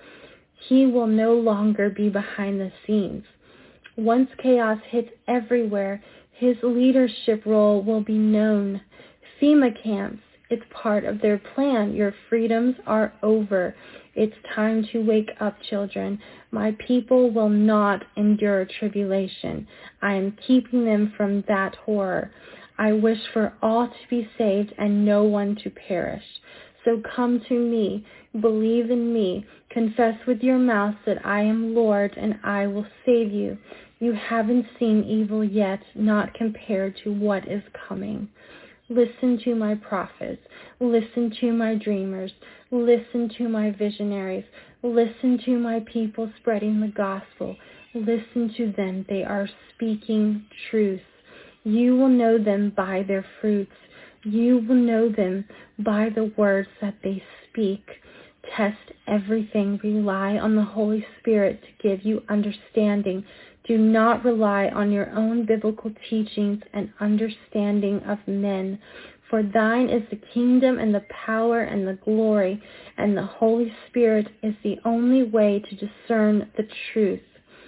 Speaker 9: He will no longer be behind the scenes. Once chaos hits everywhere, his leadership role will be known. FEMA camps, it's part of their plan. Your freedoms are over. It's time to wake up, children. My people will not endure tribulation. I am keeping them from that horror. I wish for all to be saved and no one to perish. So come to me, believe in me, confess with your mouth that I am Lord, and I will save you. You haven't seen evil yet, not compared to what is coming. Listen to my prophets. Listen to my dreamers. Listen to my visionaries. Listen to my people spreading the gospel. Listen to them. They are speaking truth. You will know them by their fruits. You will know them by the words that they speak. Test everything. Rely on the Holy Spirit to give you understanding. Do not rely on your own biblical teachings and understanding of men. For thine is the kingdom and the power and the glory, and the Holy Spirit is the only way to discern the truth.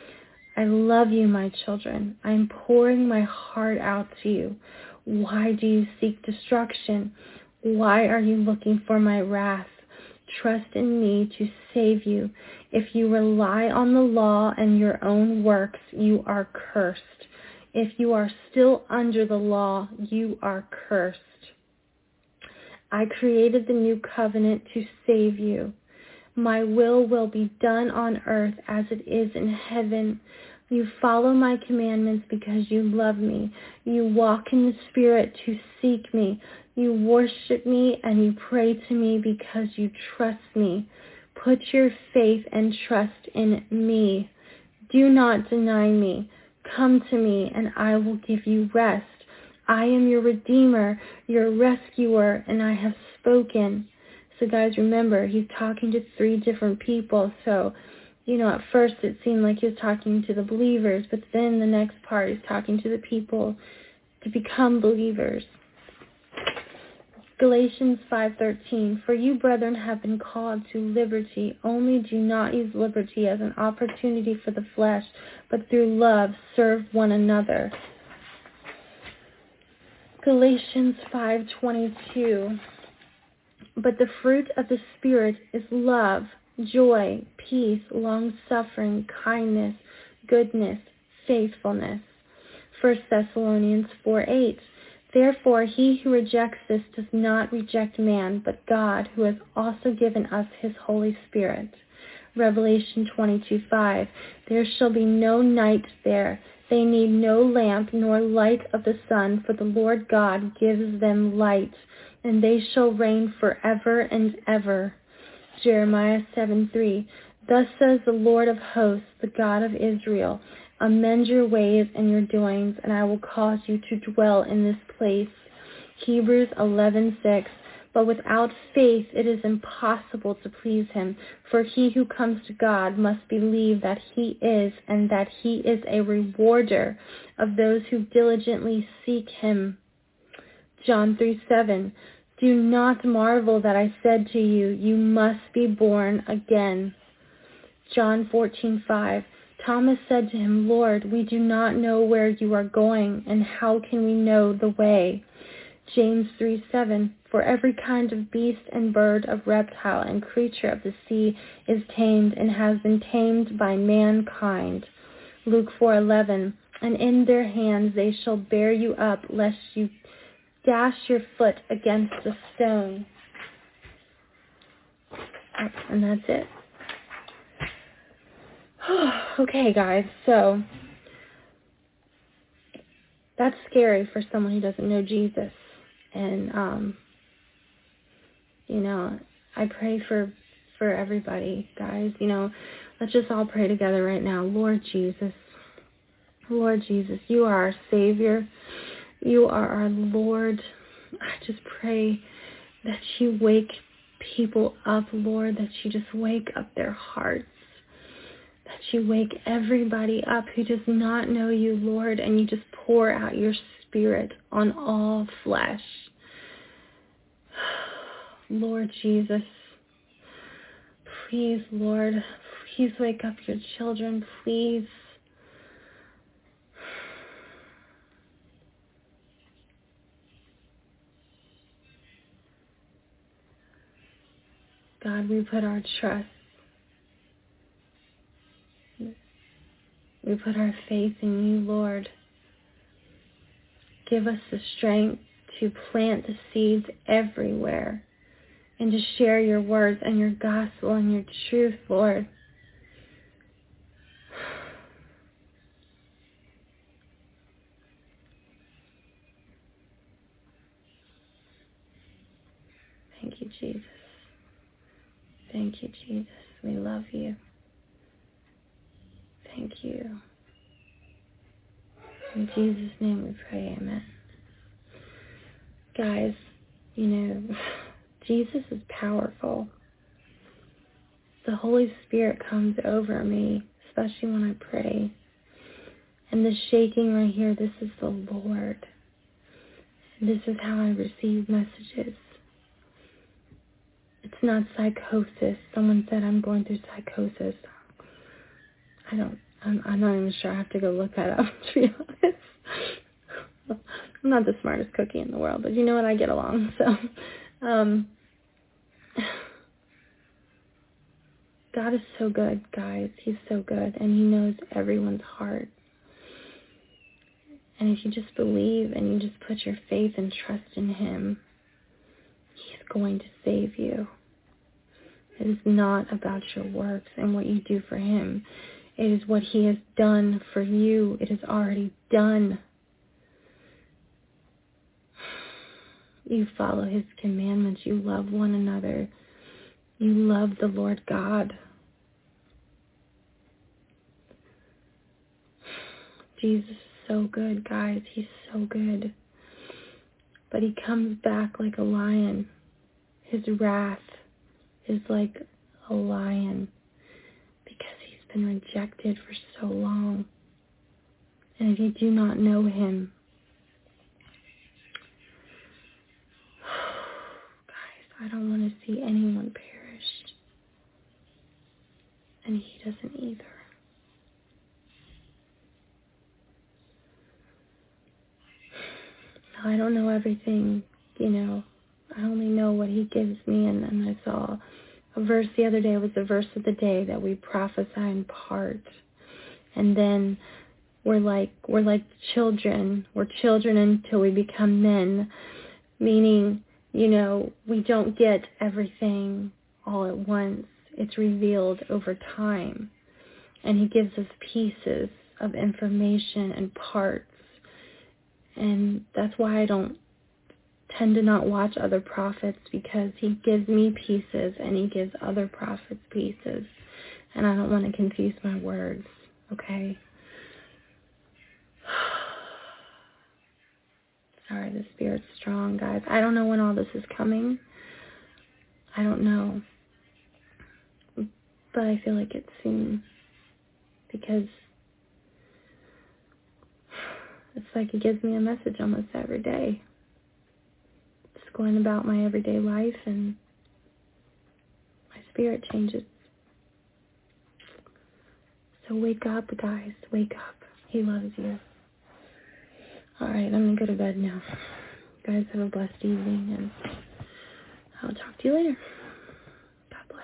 Speaker 9: I love you, my children. I am pouring my heart out to you. Why do you seek destruction? Why are you looking for my wrath? Trust in me to save you. If you rely on the law and your own works, you are cursed. If you are still under the law, you are cursed. I created the new covenant to save you. My will will be done on earth as it is in heaven. You follow my commandments because you love me. You walk in the Spirit to seek me. You worship me and you pray to me because you trust me. Put your faith and trust in me. Do not deny me. Come to me, and I will give you rest. I am your Redeemer, your rescuer, and I have spoken. So guys, remember, he's talking to three different people. So, you know, at first it seemed like he was talking to the believers, but then the next part he's talking to the people to become believers. Galatians five thirteen, for you, brethren, have been called to liberty. Only do not use liberty as an opportunity for the flesh, but through love serve one another. Galatians five twenty-two, but the fruit of the Spirit is love, joy, peace, long-suffering, kindness, goodness, faithfulness. First Thessalonians four eight, therefore he who rejects this does not reject man, but God, who has also given us his Holy Spirit. Revelation twenty-two five, there shall be no night there. They need no lamp nor light of the sun, for the Lord God gives them light, and they shall reign forever and ever. Jeremiah seven three, thus says the Lord of hosts, the God of Israel, amend your ways and your doings, and I will cause you to dwell in this place. Hebrews eleven six, but without faith it is impossible to please him, for he who comes to God must believe that he is, and that he is a rewarder of those who diligently seek him. John three seven, do not marvel that I said to you, you must be born again. John fourteen five, Thomas said to him, Lord, we do not know where you are going, and how can we know the way? James three seven, for every kind of beast and bird, of reptile and creature of the sea is tamed and has been tamed by mankind. Luke four eleven, and in their hands they shall bear you up, lest you dash your foot against a stone. And that's it. Okay, guys, so that's scary for someone who doesn't know Jesus. And, um, you know, I pray for, for everybody, guys. You know, let's just all pray together right now. Lord Jesus, Lord Jesus, you are our Savior. You are our Lord. I just pray that you wake people up, Lord, that you just wake up their hearts, that you wake everybody up who does not know you, Lord, and you just pour out your Spirit on all flesh. Lord Jesus, please, Lord, please wake up your children, please. God, we put our trust, we put our faith in you, Lord. Give us the strength to plant the seeds everywhere and to share your words and your gospel and your truth, Lord. Thank you, Jesus. Thank you, Jesus. We love you. Thank you. In Jesus' name we pray, amen. Guys, you know, Jesus is powerful. The Holy Spirit comes over me, especially when I pray. And this shaking right here, this is the Lord. And this is how I receive messages. It's not psychosis. Someone said I'm going through psychosis. I don't, I'm, I'm not even sure. I have to go look that up, to be honest. I'm not the smartest cookie in the world, but you know what? I get along. So, um, God is so good, guys. He's so good, and he knows everyone's heart. And if you just believe and you just put your faith and trust in him, he's going to save you. It is not about your works and what you do for him. It is what he has done for you. It is already done. You follow his commandments. You love one another. You love the Lord God. Jesus is so good, guys. He's so good. But he comes back like a lion. His wrath is like a lion because he's been rejected for so long. And if you do not know him, guys, I don't want to see anyone perish. And he doesn't either. Now, I don't know everything, you know. I only know what he gives me, and, and I saw a verse the other day. It was the verse of the day that we prophesy in part. And then we're like we're like children. We're children until we become men, meaning, you know, we don't get everything all at once. It's revealed over time. And he gives us pieces of information and parts. And that's why I don't tend to not watch other prophets, because he gives me pieces and he gives other prophets pieces. And I don't want to confuse my words, okay? Sorry, the Spirit's strong, guys. I don't know when all this is coming. I don't know. But I feel like it's soon. Because it's like he gives me a message almost every day. Just going about my everyday life, and my spirit changes. So wake up, guys. Wake up. He loves you. All right, I'm going to go to bed now. You guys have a blessed evening, and I'll talk to you later. God bless.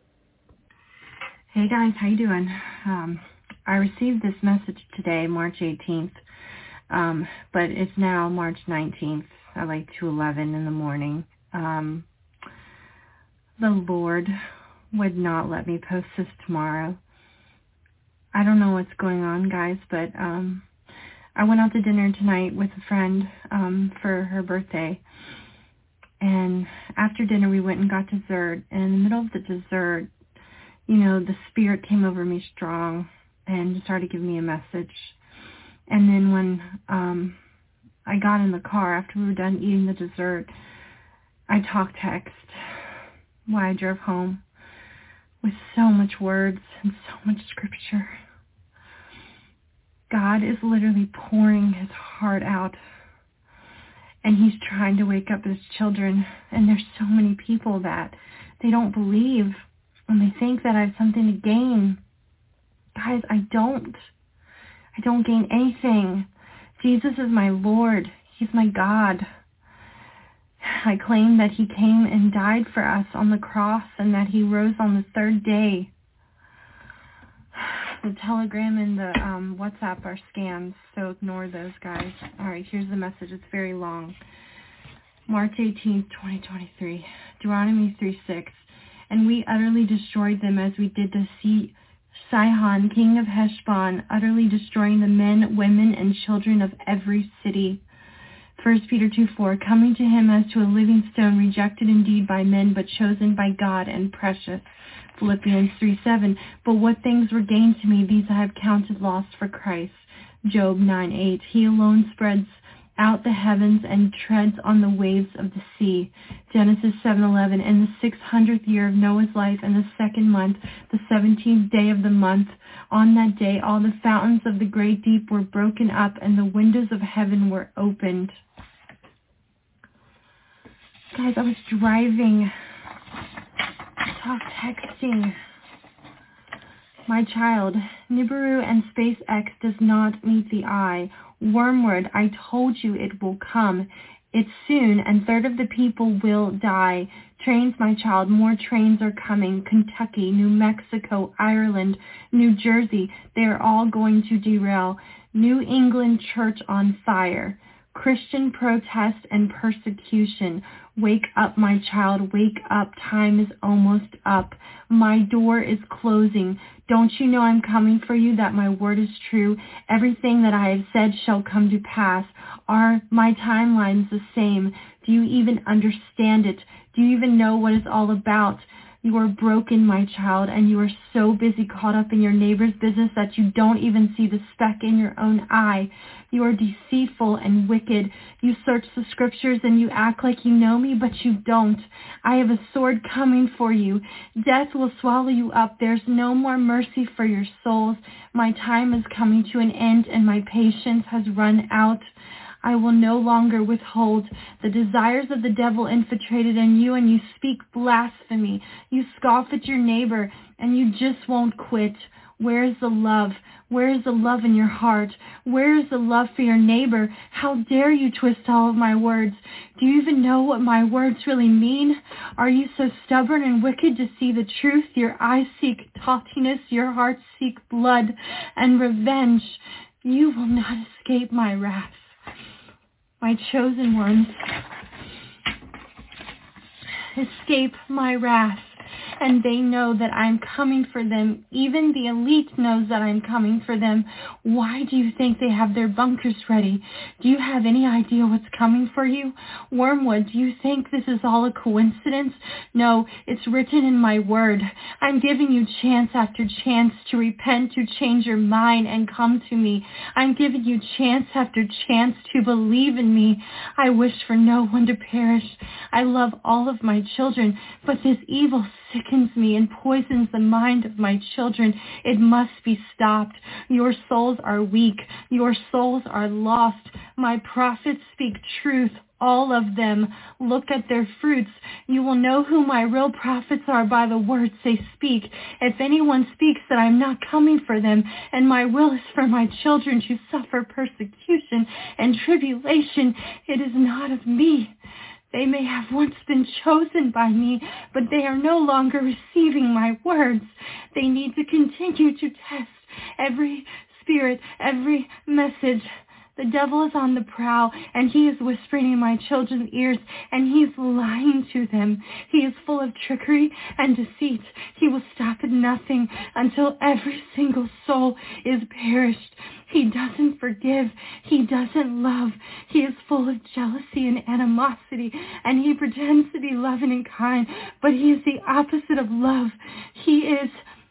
Speaker 10: Hey, guys. How you doing? Um, I received this message today, March eighteenth. Um, but it's now March nineteenth at like two eleven in the morning. Um, the Lord would not let me post this tomorrow. I don't know what's going on, guys, but um, I went out to dinner tonight with a friend um, for her birthday. And after dinner, we went and got dessert. And in the middle of the dessert, you know, the Spirit came over me strong and started giving me a message. And then when um, I got in the car after we were done eating the dessert, I talk text while I drove home with so much words and so much scripture. God is literally pouring his heart out, and he's trying to wake up his children. And there's so many people that they don't believe, and they think that I have something to gain. Guys, I don't. I don't gain anything. Jesus is my Lord. He's my God. I claim that he came and died for us on the cross and that he rose on the third day. The Telegram and the um, WhatsApp are scams, so ignore those, guys. All right, here's the message. It's very long. March eighteenth, twenty twenty-three. Deuteronomy three six. And we utterly destroyed them as we did to see Sihon, king of Heshbon, utterly destroying the men, women, and children of every city. First Peter two four, coming to him as to a living stone, rejected indeed by men, but chosen by God and precious. Philippians three seven, but what things were gained to me, these I have counted loss for Christ. Job nine eight, he alone spreads out the heavens and treads on the waves of the sea. Genesis seven eleven, in the six hundredth year of Noah's life, in the second month, the seventeenth day of the month, on that day all the fountains of the great deep were broken up, and the windows of heaven were opened. Guys, I was driving, talk texting. My child, Nibiru and SpaceX does not meet the eye. Wormwood, I told you it will come. It's soon, and third of the people will die. Trains, my child, more trains are coming. Kentucky, New Mexico, Ireland, New Jersey, they are all going to derail. New England church on fire. Christian protest and persecution. Wake up, my child, wake up. Time is almost up. My door is closing. Don't you know I'm coming for you, that my word is true? Everything that I have said shall come to pass. Are my timelines the same? Do you even understand it? Do you even know what it's all about? You are broken, my child, and you are so busy caught up in your neighbor's business that you don't even see the speck in your own eye. You are deceitful and wicked. You search the scriptures and you act like you know me, but you don't. I have a sword coming for you. Death will swallow you up. There's no more mercy for your souls. My time is coming to an end, and my patience has run out. I will no longer withhold. The desires of the devil infiltrated in you, and you speak blasphemy. You scoff at your neighbor, and you just won't quit. Where is the love? Where is the love in your heart? Where is the love for your neighbor? How dare you twist all of my words? Do you even know what my words really mean? Are you so stubborn and wicked to see the truth? Your eyes seek haughtiness, your hearts seek blood and revenge. You will not escape my wrath. My chosen ones, escape my wrath, and they know that I'm coming for them. Even the elite knows that I'm coming for them. Why do you think they have their bunkers ready? Do you have any idea what's coming for you? Wormwood, do you think this is all a coincidence? No, it's written in my word. I'm giving you chance after chance to repent, to change your mind and come to me. I'm giving you chance after chance to believe in me. I wish for no one to perish. I love all of my children, but this evil sickens me and poisons the mind of my children. It must be stopped. Your souls are weak. Your souls are lost. My prophets speak truth, all of them. Look at their fruits. You will know who my real prophets are by the words they speak. If anyone speaks that I'm not coming for them, and my will is for my children to suffer persecution and tribulation, it is not of me. They may have once been chosen by me, but they are no longer receiving my words. They need to continue to test every spirit, every message. The devil is on the prowl, and he is whispering in my children's ears, and he is lying to them. He is full of trickery and deceit. He will stop at nothing until every single soul is perished. He doesn't forgive. He doesn't love. He is full of jealousy and animosity, and he pretends to be loving and kind, but he is the opposite of love. He is...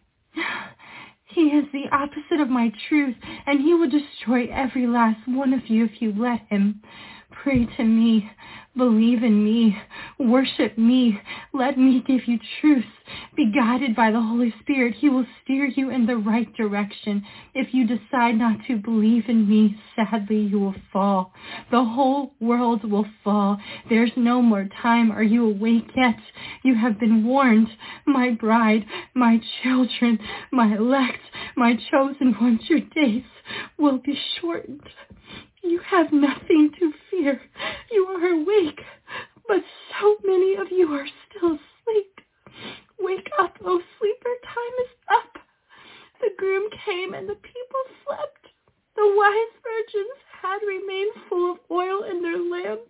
Speaker 10: He is the opposite of my truth, and he will destroy every last one of you if you let him. Pray to me. Believe in me. Worship me. Let me give you truth. Be guided by the Holy Spirit. He will steer you in the right direction. If you decide not to believe in me, sadly you will fall. The whole world will fall. There's no more time. Are you awake yet? You have been warned. My bride, my children, my elect, my chosen ones, your days will be shortened. You have nothing to fear. You are awake, but so many of you are still asleep. Wake up, O sleeper, time is up. The groom came and the people slept. The wise virgins had remained full of oil in their lamps.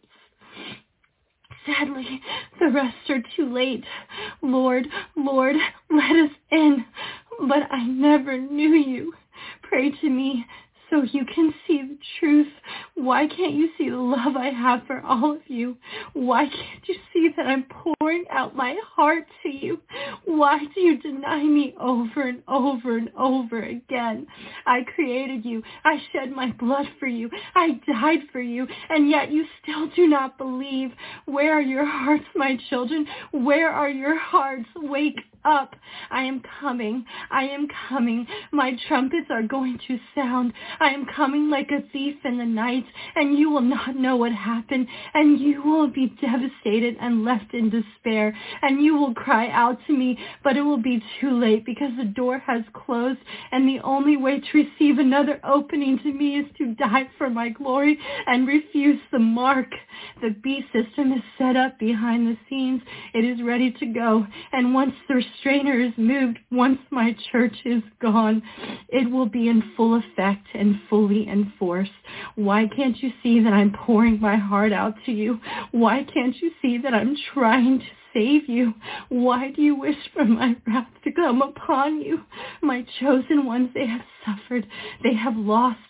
Speaker 10: Sadly, the rest are too late. Lord, Lord, let us in. But I never knew you. Pray to me so you can see the truth. Why can't you see the love I have for all of you? Why can't you see that I'm pouring out my heart to you? Why do you deny me over and over and over again? I created you. I shed my blood for you. I died for you. And yet you still do not believe. Where are your hearts, my children? Where are your hearts? Wake up. I am coming. I am coming. My trumpets are going to sound. I am coming like a thief in the night, and you will not know what happened, and you will be devastated and left in despair, and you will cry out to me, but it will be too late because the door has closed, and the only way to receive another opening to me is to die for my glory and refuse the mark. The beast system is set up behind the scenes. It is ready to go, and once the restrainer is moved, once my church is gone, it will be in full effect and fully enforced. Why can't you see that I'm pouring my heart out to you? Why can't you see that I'm trying to save you? Why do you wish for my wrath to come upon you? My chosen ones, they have suffered. They have lost.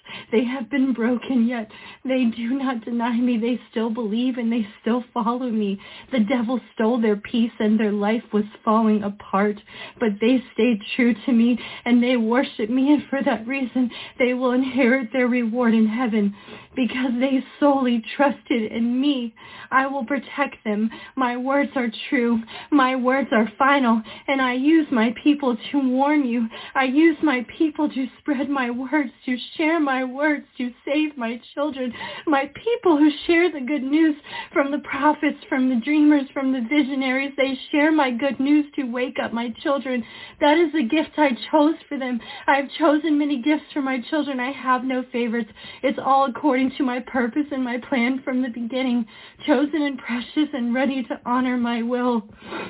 Speaker 10: They have been broken, yet they do not deny me. They still believe and they still follow me. The devil stole their peace and their life was falling apart, but they stayed true to me and they worship me, and for that reason they will inherit their reward in heaven because they solely trusted in me. I will protect them. My words are true. My words are final, and I use my people to warn you. I use my people to spread my words, to share my words, to save my children. My people who share the good news from the prophets, from the dreamers, from the visionaries. They share my good news to wake up my children. That is the gift I chose for them. I have chosen many gifts for my children. I have no favorites. It's all according to my purpose and my plan from the beginning, chosen and precious and ready to honor my will.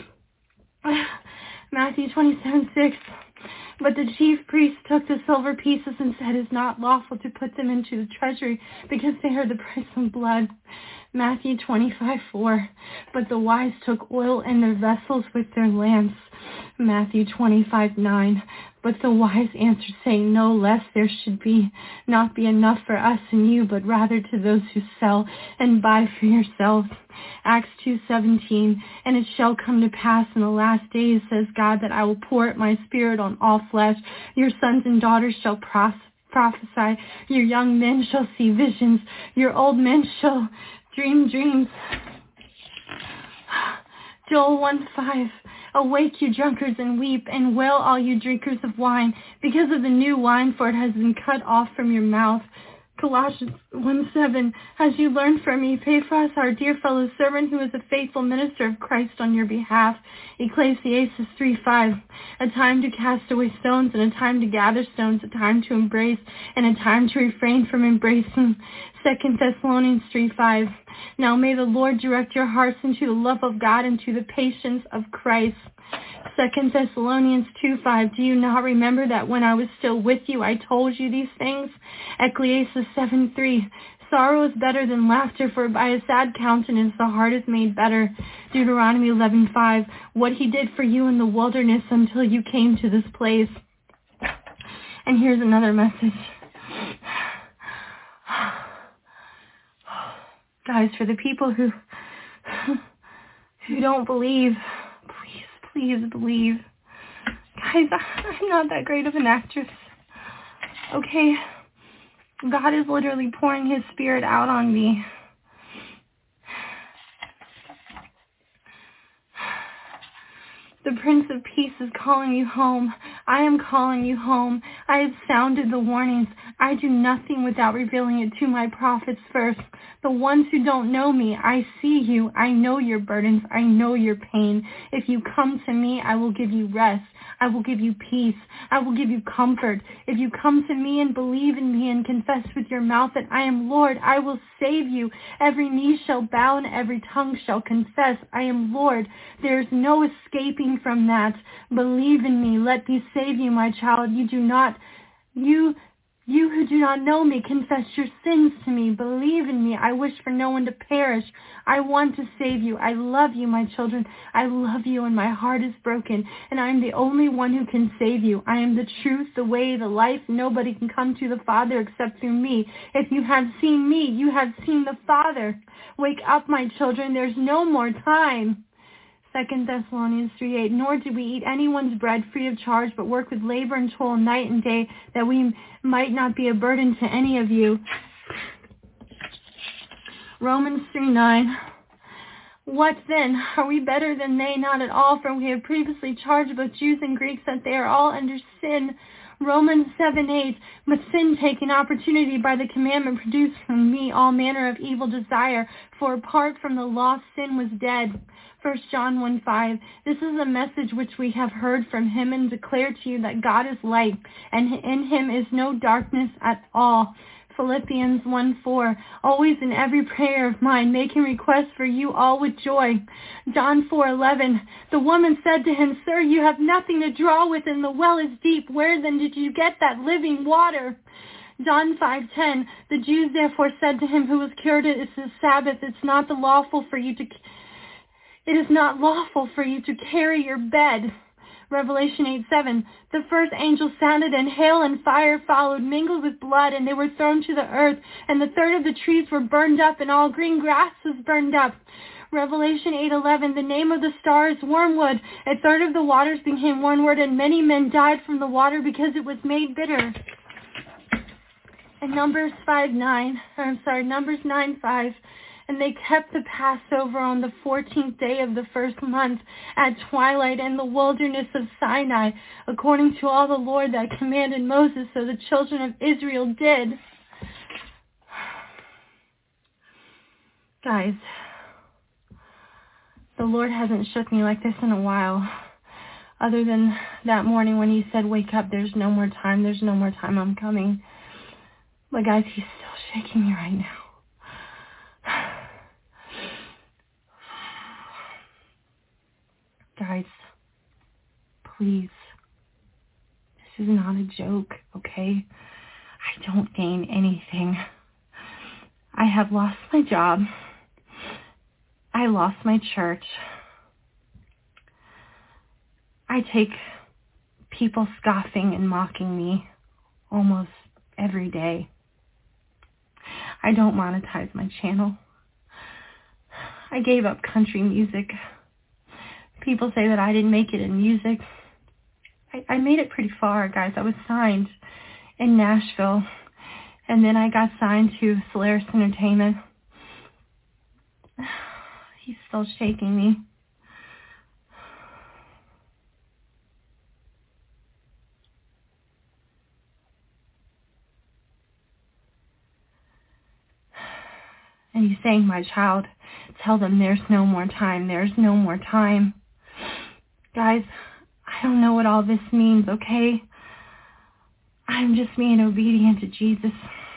Speaker 10: Matthew twenty-seven six. But the chief priest took the silver pieces and said, "It is not lawful to put them into the treasury because they are the price of blood." Matthew twenty-five four. But the wise took oil in their vessels with their lamps. Matthew twenty-five nine. But the wise answered, saying, "No, lest there should be not be enough for us and you, but rather to those who sell and buy for yourselves." Acts two seventeen. And it shall come to pass in the last days, says God, that I will pour out my spirit on all flesh. Your sons and daughters shall pros- prophesy. Your young men shall see visions. Your old men shall dream dreams. Joel one five. Awake, you drunkards, and weep, and wail, all you drinkers of wine, because of the new wine, for it has been cut off from your mouth. Colossians one seven. As you learned from Epaphras, our dear fellow servant, who is a faithful minister of Christ on your behalf. Ecclesiastes three five. A time to cast away stones, and a time to gather stones, a time to embrace, and a time to refrain from embracing. Second Thessalonians three five. Now may the Lord direct your hearts into the love of God and to the patience of Christ. Second Thessalonians two five. Do you not remember that when I was still with you, I told you these things? Ecclesiastes seven three. Sorrow is better than laughter, for by a sad countenance the heart is made better. Deuteronomy eleven five. What he did for you in the wilderness until you came to this place. And here's another message. Guys, for the people who who don't believe, please, please believe. Guys, I'm not that great of an actress. Okay? God is literally pouring his spirit out on me. The Prince of Peace is calling you home. I am calling you home. I have sounded the warnings. I do nothing without revealing it to my prophets first. The ones who don't know me, I see you. I know your burdens. I know your pain. If you come to me, I will give you rest. I will give you peace. I will give you comfort. If you come to me and believe in me and confess with your mouth that I am Lord, I will save you. Every knee shall bow and every tongue shall confess I am Lord. There is no escaping from that. Believe in me. Let me save you, my child. You do not, you, you who do not know me, confess your sins to me. Believe in me. I wish for no one to perish. I want to save you. I love you, my children. I love you, and my heart is broken, and I am the only one who can save you. I am the truth, the way, the life. Nobody can come to the Father except through me. If you have seen me, you have seen the Father. Wake up, my children. There's no more time. Second Thessalonians three eight. Nor do we eat anyone's bread free of charge, but work with labor and toil night and day, that we might not be a burden to any of you. Romans three nine. What then? Are we better than they? Not at all, for we have previously charged both Jews and Greeks that they are all under sin. Romans seven eight. But sin, taking opportunity by the commandment, produced from me all manner of evil desire, for apart from the law sin was dead. First John one five. This is a message which we have heard from him and declare to you, that God is light, and in him is no darkness at all. Philippians one four. Always in every prayer of mine, making requests for you all with joy. John four eleven. The woman said to him, Sir, you have nothing to draw with, and the well is deep. Where then did you get that living water? John five ten. The Jews therefore said to him who was cured, it is the Sabbath. It's not the lawful for you to... It is not lawful for you to carry your bed. Revelation eight seven. The first angel sounded, and hail and fire followed, mingled with blood, and they were thrown to the earth. And the third of the trees were burned up, and all green grass was burned up. Revelation eight eleven. The name of the star is wormwood. A third of the waters became wormwood, and many men died from the water because it was made bitter. And Numbers five nine. Or I'm sorry, Numbers nine five. And they kept the Passover on the fourteenth day of the first month at twilight in the wilderness of Sinai, according to all the Lord that commanded Moses, so the children of Israel did. Guys, the Lord hasn't shook me like this in a while, other than that morning when he said, wake up, there's no more time, there's no more time, I'm coming. But guys, he's still shaking me right now. Guys, please, this is not a joke, okay? I don't gain anything. I have lost my job. I lost my church. I take people scoffing and mocking me almost every day. I don't monetize my channel. I gave up country music. People say that I didn't make it in music. I, I made it pretty far, guys. I was signed in Nashville, and then I got signed to Solaris Entertainment. He's still shaking me. And he's saying, my child, tell them there's no more time. There's no more time. Guys, I don't know what all this means, okay? I'm just being obedient to Jesus.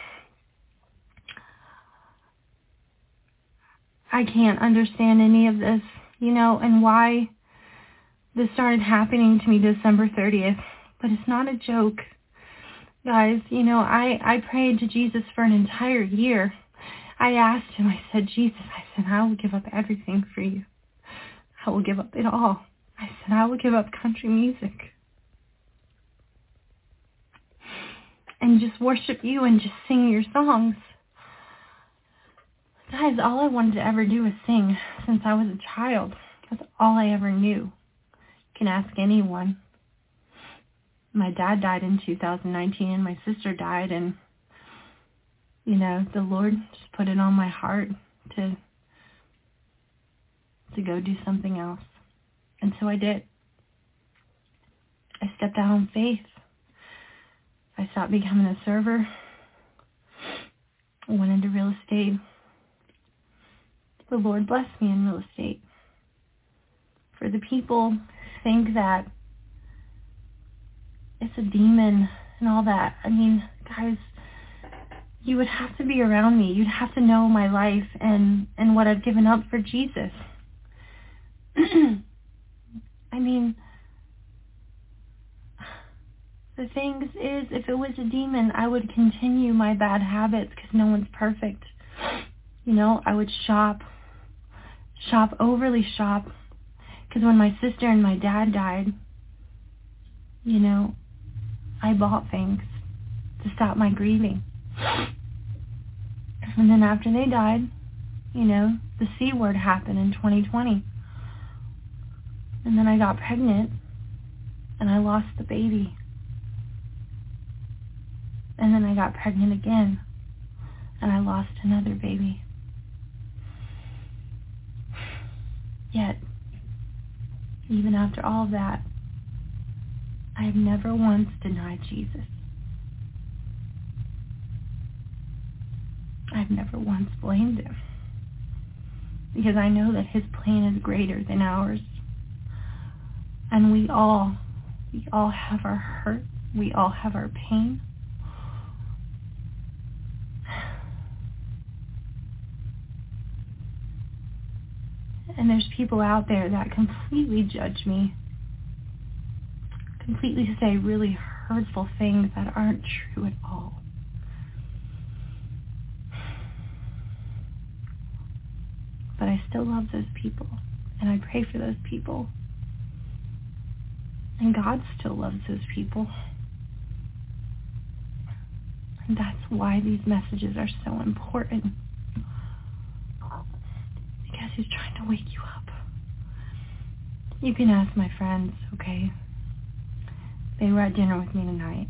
Speaker 10: I can't understand any of this, you know, and why this started happening to me December thirtieth. But it's not a joke. Guys, you know, I, I prayed to Jesus for an entire year. I asked him, I said, Jesus, I said, I will give up everything for you. I will give up it all. I said, I will give up country music. And just worship you and just sing your songs. Guys, all I wanted to ever do was sing since I was a child. That's all I ever knew. You can ask anyone. My dad died in two thousand nineteen and my sister died, and you know, the Lord just put it on my heart to to go do something else. And so I did. I stepped out on faith. I stopped becoming a server. I went into real estate. The Lord blessed me in real estate. For the people who think that it's a demon and all that, I mean, guys, you would have to be around me. You'd have to know my life and, and what I've given up for Jesus. I mean, the thing is, if it was a demon, I would continue my bad habits because no one's perfect. You know, I would shop, shop, overly shop. Because when my sister and my dad died, you know, I bought things to stop my grieving. And then after they died, you know, the C word happened in twenty twenty. And then I got pregnant, and I lost the baby. And then I got pregnant again, and I lost another baby. Yet, even after all of that, I have never once denied Jesus. I've never once blamed him, because I know that his plan is greater than ours. And we all, we all have our hurt. We all have our pain. And there's people out there that completely judge me, completely say really hurtful things that aren't true at all. But I still love those people, and I pray for those people. And God still loves those people. And that's why these messages are so important. Because he's trying to wake you up. You can ask my friends, okay? They were at dinner with me tonight.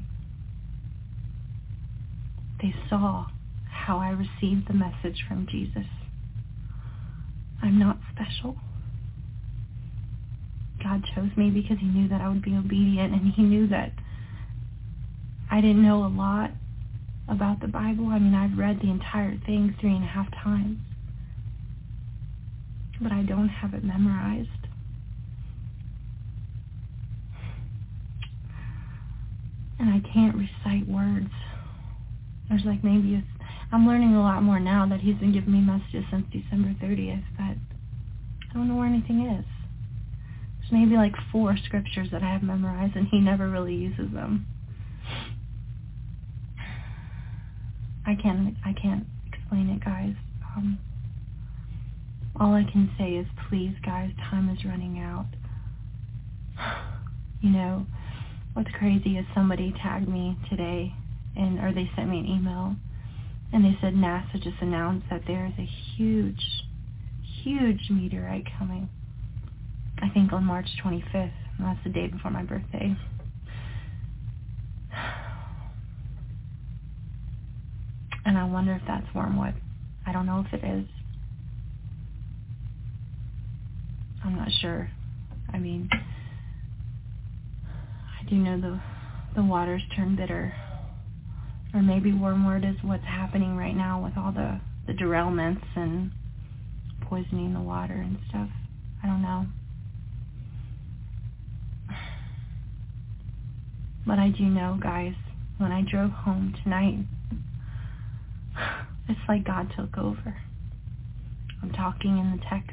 Speaker 10: They saw how I received the message from Jesus. I'm not special. God chose me because he knew that I would be obedient, and he knew that I didn't know a lot about the Bible. I mean, I've read the entire thing three and a half times, but I don't have it memorized. And I can't recite words. There's like maybe a, I'm learning a lot more now that he's been giving me messages since December thirtieth, but I don't know where anything is. There's maybe like four scriptures that I have memorized, and he never really uses them. I can't, I can't explain it, guys. Um, all I can say is, please, guys, time is running out. You know, what's crazy is somebody tagged me today, and or they sent me an email, and they said NASA just announced that there is a huge, huge meteorite coming. I think on March twenty-fifth, and that's the day before my birthday. And I wonder if that's wormwood. I don't know if it is. I'm not sure. I mean, I do know the the waters turn bitter. Or maybe wormwood is what's happening right now with all the, the derailments and poisoning the water and stuff. I don't know. But I do know, guys, when I drove home tonight, it's like God took over. I'm talking in the text.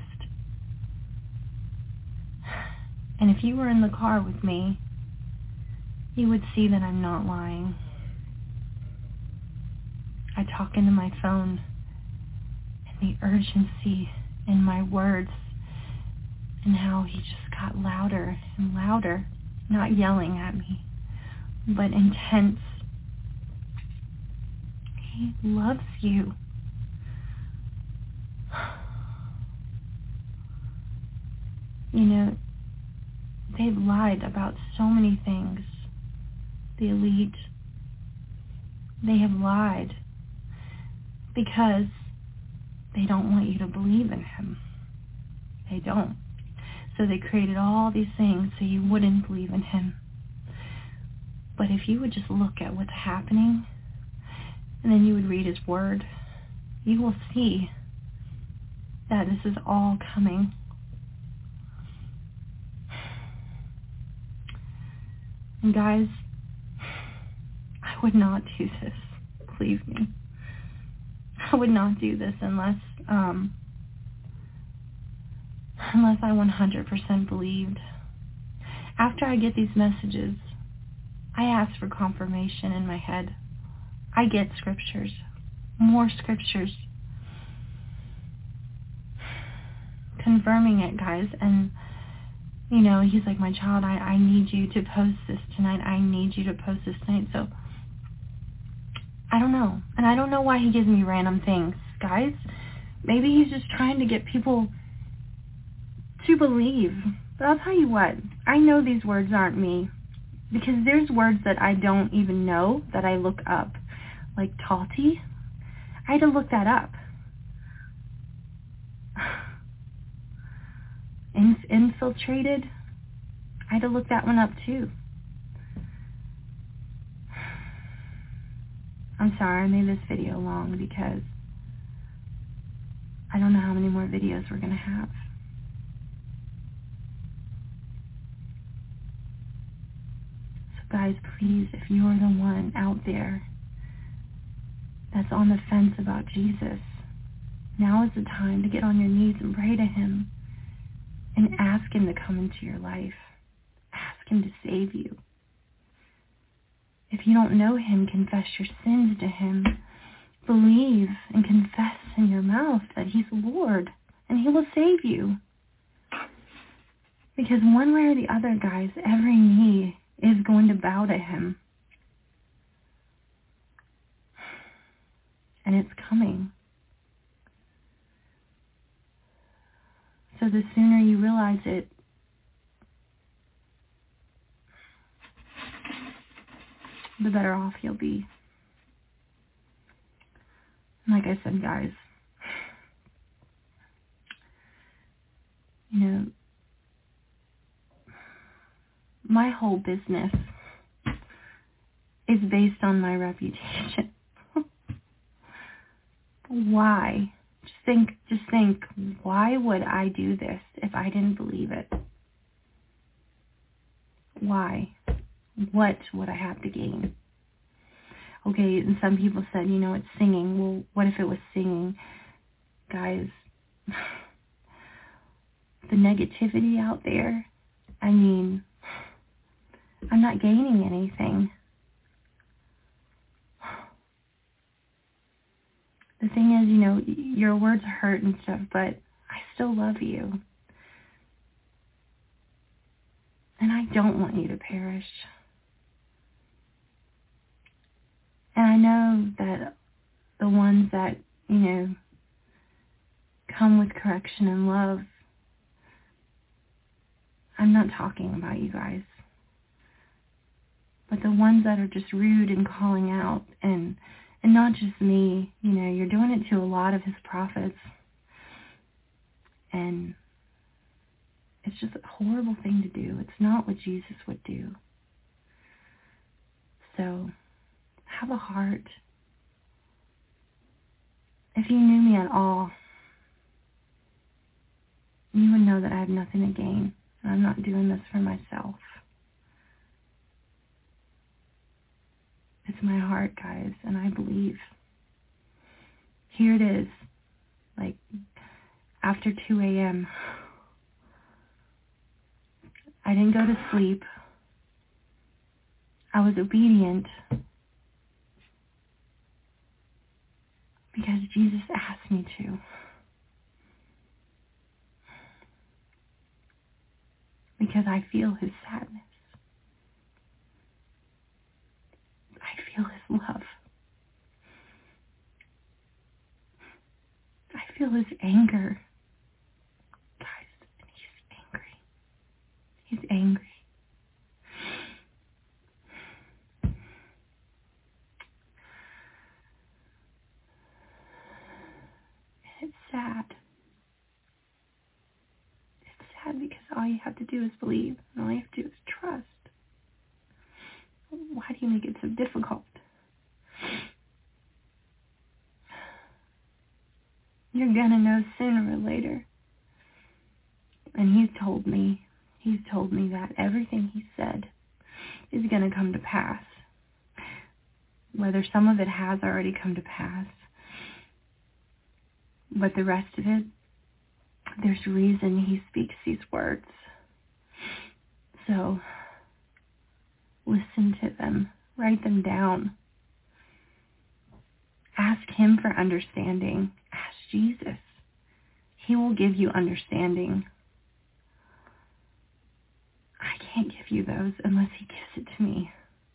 Speaker 10: And if you were in the car with me, you would see that I'm not lying. I talk into my phone, and the urgency in my words, and how he just got louder and louder, not yelling at me, but intense. He loves you. You know, they've lied about so many things. The elite, they have lied because they don't want you to believe in him. They don't. So they created all these things so you wouldn't believe in him. But if you would just look at what's happening, and then you would read his word, you will see that this is all coming. And guys, I would not do this. Believe me. I would not do this unless um, unless I one hundred percent believed. After I get these messages, I ask for confirmation in my head. I get scriptures, more scriptures, confirming it, guys. And, you know, he's like, my child, I, I need you to post this tonight. I need you to post this tonight. So, I don't know. And I don't know why he gives me random things, guys. Maybe he's just trying to get people to believe. But I'll tell you what, I know these words aren't me. Because there's words that I don't even know that I look up. Like Talti. I had to look that up. In- infiltrated. I had to look that one up too. I'm sorry I made this video long because I don't know how many more videos we're going to have. So guys, please, if you're the one out there that's on the fence about Jesus, now is the time to get on your knees and pray to him and ask him to come into your life. Ask him to save you. If you don't know him, confess your sins to him. Believe and confess in your mouth that he's Lord, and he will save you. Because one way or the other, guys, every knee is going to bow to him. And it's coming. So the sooner you realize it, the better off you'll be. Like I said, guys, you know, my whole business is based on my reputation. Why? Just think, just think, why would I do this if I didn't believe it? Why? What would I have to gain? Okay, and some people said, you know, it's singing. Well, what if it was singing? Guys, the negativity out there, I mean, I'm not gaining anything. The thing is, you know, your words hurt and stuff, but I still love you. And I don't want you to perish. And I know that the ones that, you know, come with correction and love, I'm not talking about you guys. But the ones that are just rude and calling out, and and not just me, you know, you're doing it to a lot of his prophets. And it's just a horrible thing to do. It's not what Jesus would do. So have a heart. If you knew me at all, you would know that I have nothing to gain. And I'm not doing this for myself. It's my heart, guys, and I believe. Here it is, like after two a.m. I didn't go to sleep. I was obedient because Jesus asked me to. Because I feel his sadness. I feel his love. I feel his anger. Guys, he's angry. He's angry. It's sad. It's sad because all you have to do is believe, and all you have to do is trust. Why do you make it so difficult? You're gonna know sooner or later. And he's told me, he's told me that everything he said is gonna come to pass. Whether some of it has already come to pass, but the rest of it, there's a reason he speaks these words. So, listen to them. Write them down. Ask him for understanding. Ask Jesus. He will give you understanding. I can't give you those unless he gives it to me.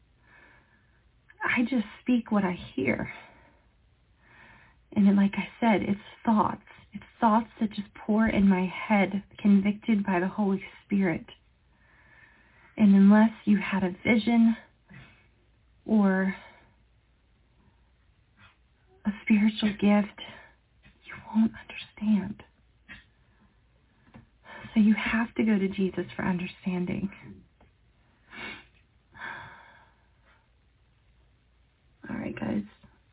Speaker 10: I just speak what I hear. And then, like I said, it's thoughts. It's thoughts that just pour in my head, convicted by the Holy Spirit. And unless you had a vision or a spiritual gift, you won't understand. So you have to go to Jesus for understanding. All right, guys.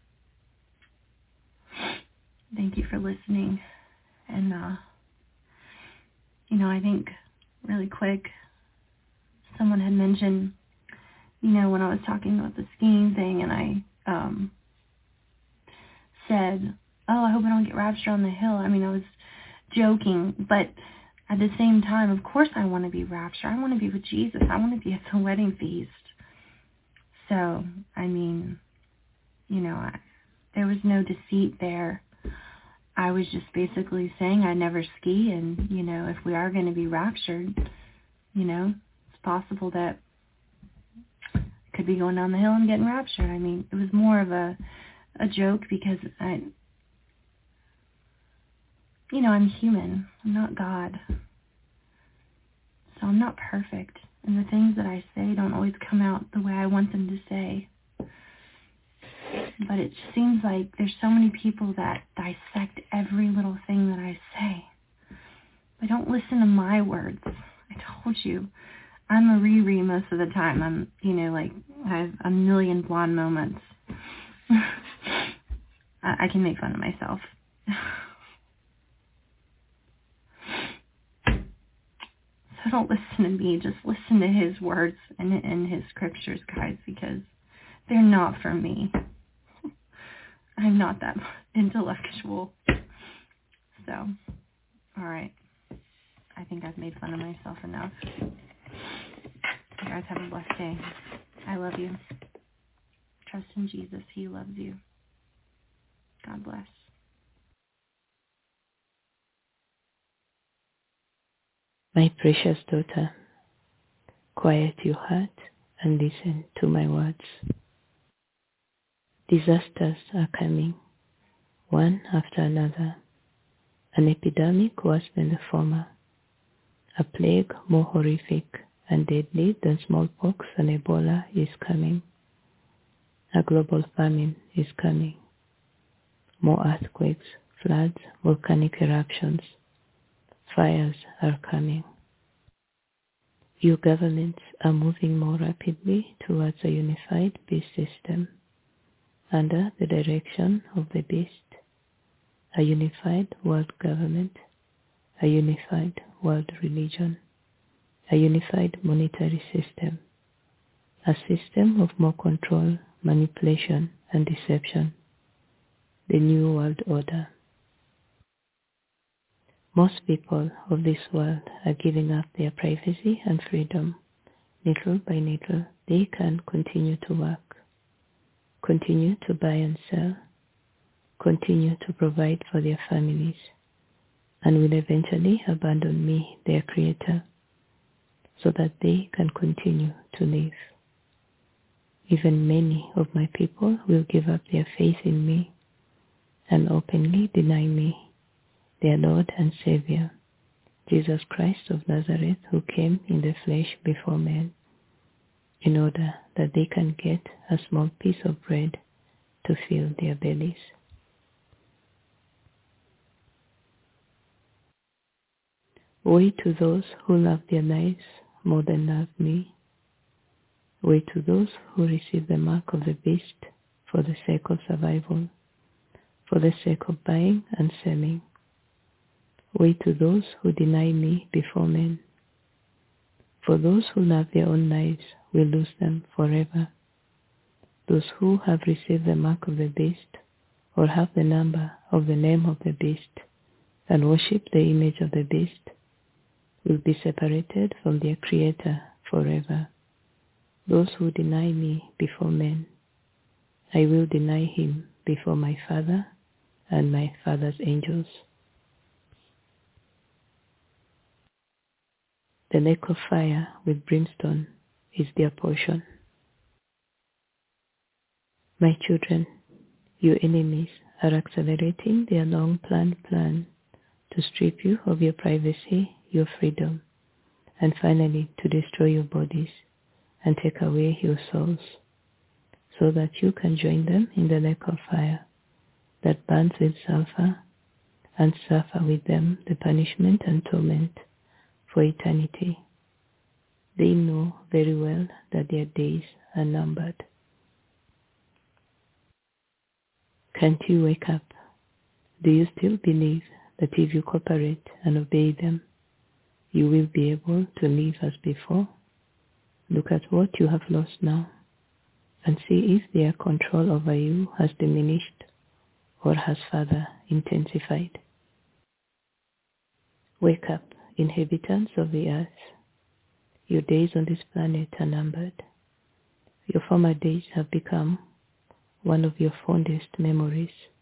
Speaker 10: Thank you for listening. And, uh, you know, I think really quick, someone had mentioned, you know, when I was talking about the skiing thing, and I um, said, oh, I hope I don't get raptured on the hill. I mean, I was joking, but at the same time, of course I want to be raptured. I want to be with Jesus. I want to be at the wedding feast. So, I mean, you know, I, there was no deceit there. I was just basically saying I never ski, and, you know, if we are going to be raptured, You know, it's possible that I could be going down the hill and getting raptured. I mean, it was more of a a joke because I, you know, I'm human. I'm not God. So I'm not perfect. And the things that I say don't always come out the way I want them to say. But it seems like there's so many people that dissect every little thing that I say. They don't listen to my words. I told you. I'm a Riri most of the time. I'm, you know, like, I have a million blonde moments. I, I can make fun of myself. So don't listen to me. Just listen to his words and, and his scriptures, guys, because they're not for me. I'm not that intellectual. So, all right. I think I've made fun of myself enough. You guys have a blessed day. I love you. Trust in Jesus. He loves you. God bless.
Speaker 11: My precious daughter, quiet your heart and listen to my words. Disasters are coming, one after another. An epidemic worse than the former. A plague more horrific and deadly than smallpox and Ebola is coming. A global famine is coming. More earthquakes, floods, volcanic eruptions. Fires are coming. Your governments are moving more rapidly towards a unified peace system under the direction of the beast, a unified world government, a unified world religion, a unified monetary system, a system of more control, manipulation, and deception, the new world order. Most people of this world are giving up their privacy and freedom. Little by little, they can continue to work, continue to buy and sell, continue to provide for their families, and will eventually abandon me, their creator, so that they can continue to live. Even many of my people will give up their faith in me and openly deny me, their Lord and Savior, Jesus Christ of Nazareth, who came in the flesh before men, in order that they can get a small piece of bread to fill their bellies. Woe to those who love their lives more than love me. Woe to those who receive the mark of the beast for the sake of survival, for the sake of buying and selling. Woe to those who deny me before men. For those who love their own lives will lose them forever. Those who have received the mark of the beast or have the number of the name of the beast and worship the image of the beast will be separated from their Creator forever. Those who deny me before men, I will deny him before my Father and my Father's angels. The lake of fire with brimstone is their portion. My children, your enemies are accelerating their long-planned plan to strip you of your privacy, your freedom, and finally to destroy your bodies and take away your souls, so that you can join them in the lake of fire that burns with sulfur, and suffer with them the punishment and torment for eternity. They know very well that their days are numbered. Can't you wake up? Do you still believe that if you cooperate and obey them, you will be able to live as before? Look at what you have lost now and see if their control over you has diminished or has further intensified. Wake up, inhabitants of the earth. Your days on this planet are numbered. Your former days have become one of your fondest memories.